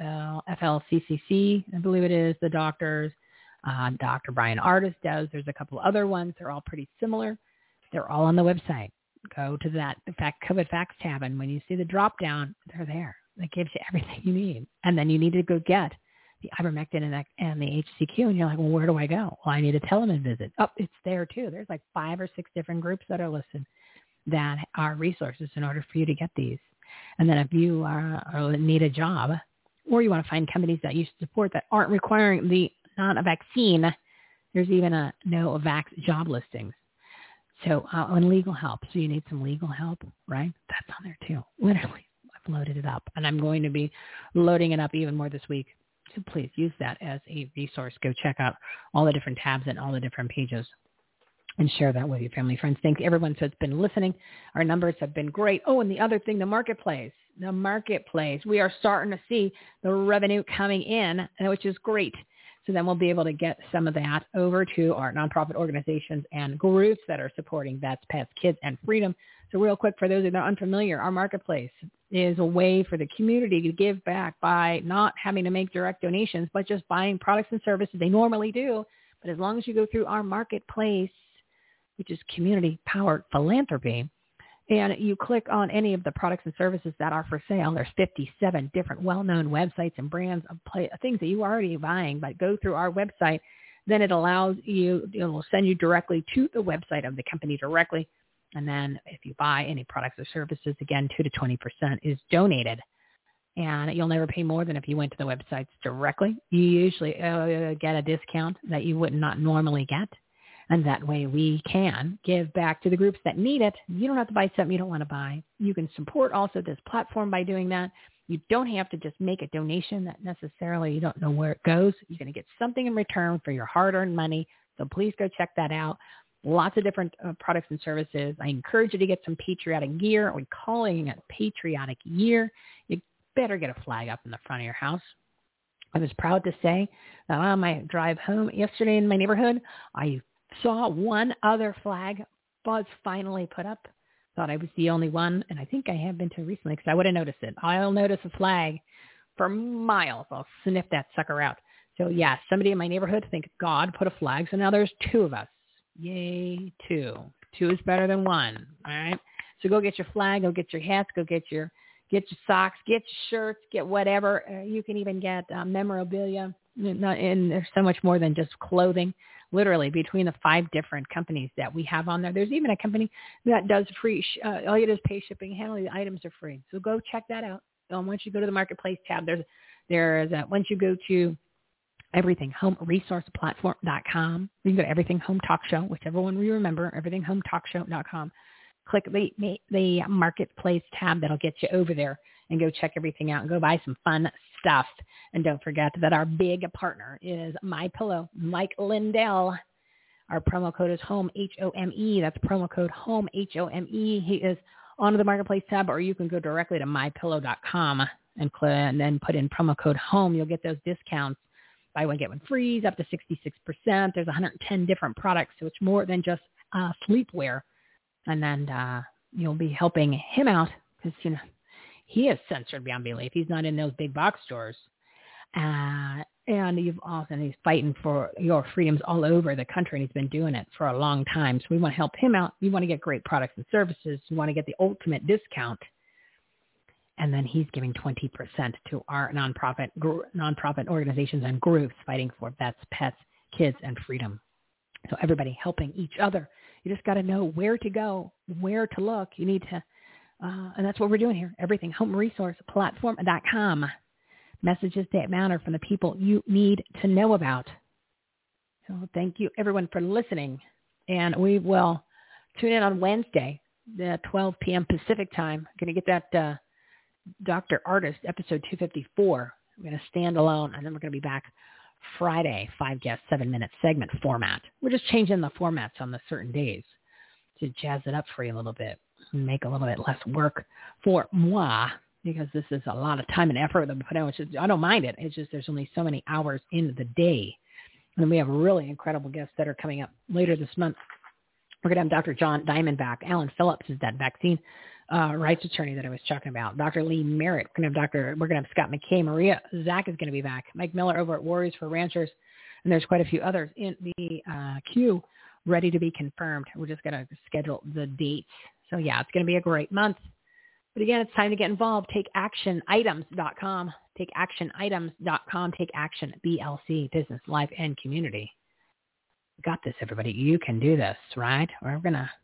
FLCCC, I believe it is, the doctors. Dr. Brian Otters does. There's a couple other ones. They're all pretty similar. They're all on the website. Go to that COVID Facts tab, and when you see the drop down, they're there. That gives you everything you need. And then you need to go get the ivermectin and the HCQ, and you're like, well, where do I go? Well, I need a telemed visit. Oh, it's there too. There's like 5 or 6 different groups that are listed that are resources in order for you to get these. And then if you need a job, or you want to find companies that you support that aren't requiring the non-vaccine, there's even a no-vax job listings. So, and legal help. So you need some legal help, right? That's on there too. Literally, I've loaded it up, and I'm going to be loading it up even more this week. So please use that as a resource. Go check out all the different tabs and all the different pages and share that with your family, friends. Thank everyone that's been listening. Our numbers have been great. Oh, and the other thing, the marketplace. We are starting to see the revenue coming in, which is great. So then we'll be able to get some of that over to our nonprofit organizations and groups that are supporting Vets, Pets, Kids, and Freedom. So real quick, for those that are unfamiliar, our marketplace is a way for the community to give back by not having to make direct donations, but just buying products and services they normally do. But as long as you go through our marketplace, which is community-powered philanthropy, and you click on any of the products and services that are for sale, there's 57 different well-known websites and brands of things that you are already buying, but go through our website, then it allows you, it will send you directly to the website of the company directly. And then if you buy any products or services, again, 2 to 20% is donated. And you'll never pay more than if you went to the websites directly. You usually get a discount that you would not normally get. And that way we can give back to the groups that need it. You don't have to buy something you don't want to buy. You can support also this platform by doing that. You don't have to just make a donation that necessarily you don't know where it goes. You're going to get something in return for your hard-earned money. So please go check that out. Lots of different products and services. I encourage you to get some patriotic gear. We're calling it Patriotic Year. You better get a flag up in the front of your house. I was proud to say that on my drive home yesterday in my neighborhood, I saw one other flag was finally put up. Thought I was the only one, and I think I have been to recently because I would have noticed it. I'll notice a flag for miles. I'll sniff that sucker out. So, yeah, somebody in my neighborhood think God put a flag, so now there's 2 of us. Yay, 2. 2 is better than 1, all right? So go get your flag, go get your hats, go get your socks, get your shirts, get whatever. You can even get memorabilia, and there's so much more than just clothing. Literally, between the 5 different companies that we have on there. There's even a company that does free, all you do is pay shipping and handling. The items are free. So go check that out. Once you go to the Marketplace tab, once you go to everythinghomeresourceplatform.com, you can go to Everything Home Talk Show, whichever one we remember, everythinghometalkshow.com. Click the Marketplace tab. That'll get you over there and go check everything out and go buy some fun stuff. And don't forget that our big partner is MyPillow. Mike Lindell. Our promo code is HOME, HOME. That's promo code HOME, HOME. He is on the Marketplace tab, or you can go directly to mypillow.com and then put in promo code HOME. You'll get those discounts. Buy one, get one free, up to 66%. There's 110 different products, so it's more than just sleepwear. And then you'll be helping him out because, he is censored beyond belief. He's not in those big box stores. And he's fighting for your freedoms all over the country, and he's been doing it for a long time. So we want to help him out. We want to get great products and services. We want to get the ultimate discount. And then he's giving 20% to our nonprofit organizations and groups fighting for vets, pets, kids, and freedom. So everybody helping each other. You just got to know where to go, where to look. You need to, and that's what we're doing here. Everything, homeresourceplatform.com. Messages that matter from the people you need to know about. So thank you, everyone, for listening. And we will tune in on Wednesday, at 12 p.m. Pacific time. I'm going to get that Dr. Artist, episode 254. We're going to stand alone, and then we're going to be back Friday, 5 guest, 7-minute segment format. We're just changing the formats on the certain days to jazz it up for you a little bit and make a little bit less work for moi, because this is a lot of time and effort that we put in, which is, I don't mind it. It's just there's only so many hours in the day. And we have really incredible guests that are coming up later this month. We're going to have Dr. John Diamond back. Alan Phillips is that vaccine rights attorney that I was talking about. Dr. Lee Merritt. We're going to have Scott McKay. Maria Zach is going to be back. Mike Miller over at Warriors for Ranchers. And there's quite a few others in the queue ready to be confirmed. We're just going to schedule the dates. So, yeah, it's going to be a great month. But again, it's time to get involved. TakeActionItems.com. TakeActionItems.com. Take Action, BLC, Business, Life, and Community. We got this, everybody. You can do this, right? We're going to,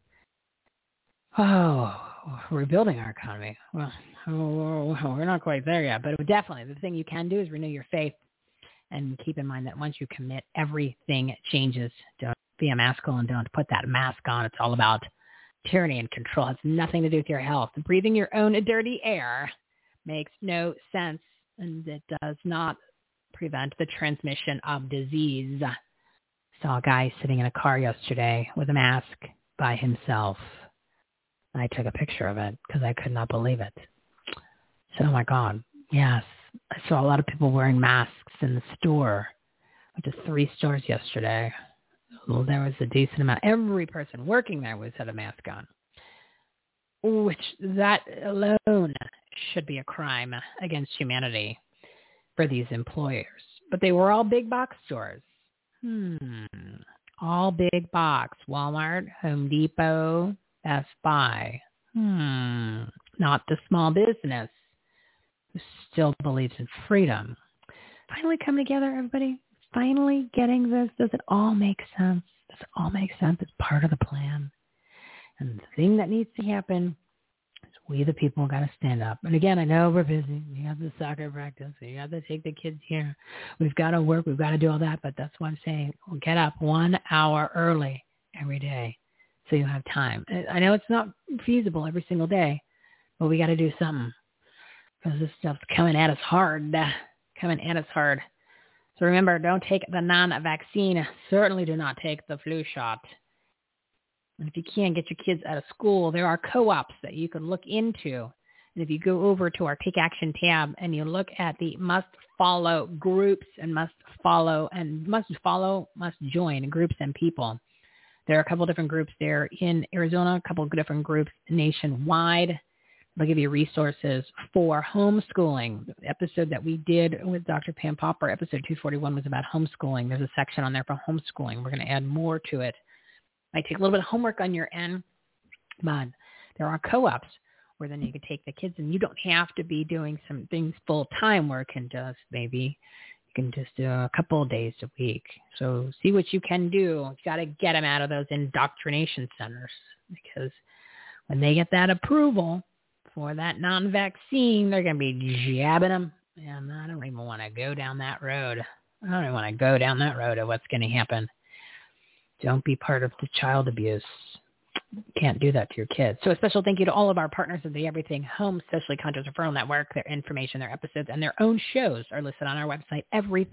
rebuilding our economy. Well, we're not quite there yet, but definitely the thing you can do is renew your faith and keep in mind that once you commit, everything changes. Don't be a masculine. Don't put that mask on. It's all about tyranny and control. It has nothing to do with your health. Breathing your own dirty air makes no sense, and it does not prevent the transmission of disease. Saw a guy sitting in a car yesterday with a mask by himself. I took a picture of it because I could not believe it. So, oh my God, yes. I saw a lot of people wearing masks in the store. I went to 3 stores yesterday. Well, there was a decent amount. Every person working there had a mask on, which that alone should be a crime against humanity for these employers. But they were all big box stores. All big box. Walmart, Home Depot, Best Buy. Not the small business who still believes in freedom. Finally come together, everybody. Finally getting this. Does it all make sense? Does it all make sense? It's part of the plan. And the thing that needs to happen is we, the people, got to stand up. And again, I know we're busy. You have the soccer practice. You have to take the kids here. We've got to work. We've got to do all that. But that's why I'm saying we'll get up 1 hour early every day so you have time. I know it's not feasible every single day, but we got to do something because this stuff's coming at us hard. So remember, don't take the non-vaccine. Certainly do not take the flu shot. And if you can't get your kids out of school, there are co-ops that you can look into. And if you go over to our Take Action tab and you look at the must follow groups and must join groups and people, there are a couple different groups there in Arizona, a couple of different groups nationwide. They'll give you resources for homeschooling. The episode that we did with Dr. Pam Popper, episode 241, was about homeschooling. There's a section on there for homeschooling. We're going to add more to it. Might take a little bit of homework on your end, but there are co-ops where then you can take the kids, and you don't have to be doing some things full-time where it can just maybe you can just do a couple of days a week. So see what you can do. You got to get them out of those indoctrination centers, because when they get that approval for that non-vaccine, they're going to be jabbing them. And I don't even want to go down that road. I don't even want to go down that road of what's going to happen. Don't be part of the child abuse. You can't do that to your kids. So a special thank you to all of our partners of the Everything Home Socially Conscious Referral Network. Their information, their episodes, and their own shows are listed on our website,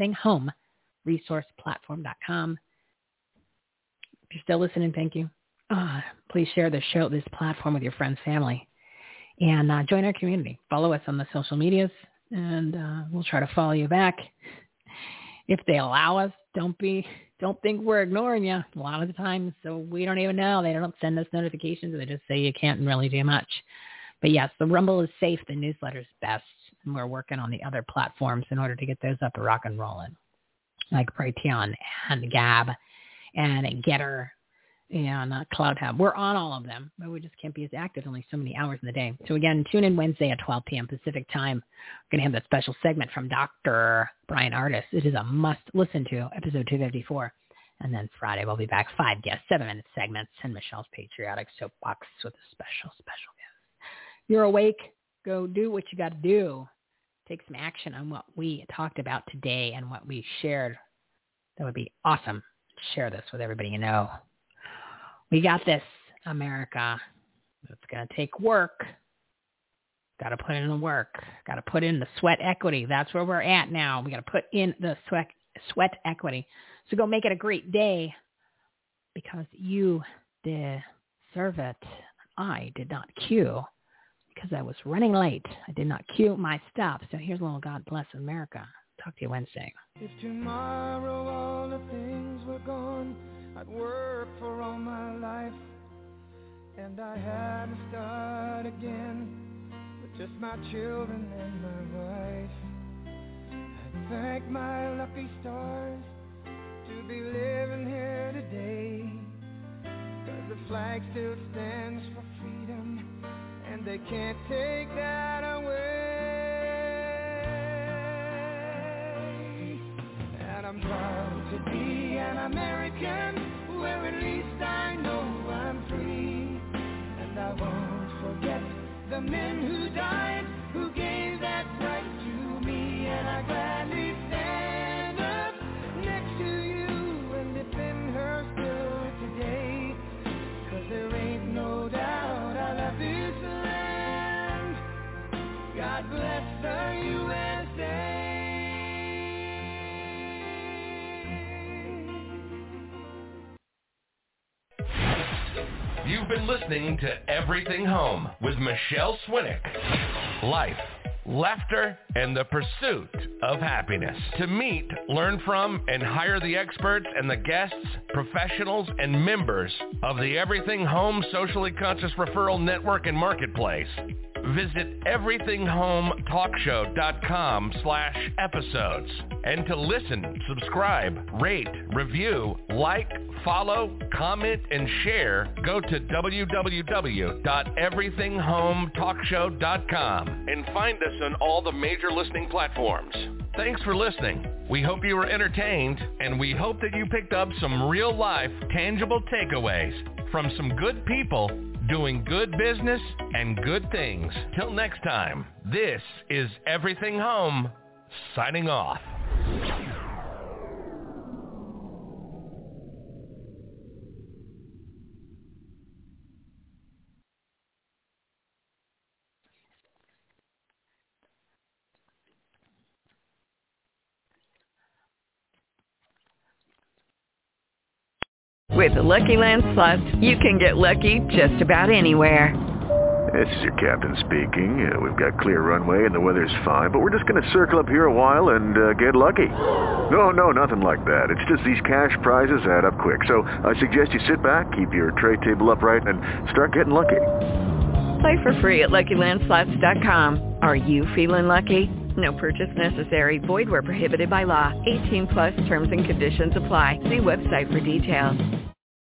everythinghomeresourceplatform.com. If you're still listening, thank you. Please share this show, this platform with your friends, family. And join our community. Follow us on the social medias, and we'll try to follow you back if they allow us. Don't think we're ignoring you a lot of the times, so we don't even know. They don't send us notifications. They just say you can't really do much. But yes, the Rumble is safe. The newsletter is best, and we're working on the other platforms in order to get those up and rock and rolling. like Brighteon and Gab and Getter and Cloud Hub. We're on all of them, but we just can't be as active, only so many hours in the day. So again, tune in Wednesday at 12 p.m. Pacific time. We're going to have that special segment from Dr. Brian Ardis. It is a must listen to, episode 254. And then Friday we'll be back, 5 guests, 7-minute segments, and Michelle's Patriotic Soapbox with a special guest. You're awake. Go do what you got to do. Take some action on what we talked about today and what we shared. That would be awesome. Share this with everybody you know. We got this, America. It's going to take work. Got to put in the work. Got to put in the sweat equity. That's where we're at now. We got to put in the sweat equity. So go make it a great day because you deserve it. I did not queue because I was running late. I did not queue my stuff. So here's a little God Bless America. Talk to you Wednesday. If tomorrow all the things were gone, I'd work for all my life, and I had to start again with just my children and my wife. I'd thank my lucky stars to be living here today, 'cause the flag still stands for freedom, and they can't take that away. And I'm proud to be an American, where at least I know I'm free. And I won't forget the men who died, who gave that right to me. And I gladly stand up next to you and defend her still today, 'cause there ain't no doubt I love this land. God bless the USA. You've been listening to Everything Home with Michelle Swinnick. Life, laughter, and the pursuit of happiness. To meet, learn from, and hire the experts and the guests, professionals, and members of the Everything Home Socially Conscious Referral Network and Marketplace, visit everythinghometalkshow.com/episodes. And to listen, subscribe, rate, review, like, follow, comment, and share, go to www.everythinghometalkshow.com and find us on all the major listening platforms. Thanks for listening. We hope you were entertained, and we hope that you picked up some real-life, tangible takeaways from some good people doing good business and good things. Till next time, this is Everything Home, signing off. With the Lucky Land Slots, you can get lucky just about anywhere. This is your captain speaking. We've got clear runway and the weather's fine, but we're just going to circle up here a while and get lucky. No, nothing like that. It's just these cash prizes add up quick. So I suggest you sit back, keep your tray table upright, and start getting lucky. Play for free at LuckyLandSlots.com. Are you feeling lucky? No purchase necessary. Void where prohibited by law. 18+ terms and conditions apply. See website for details.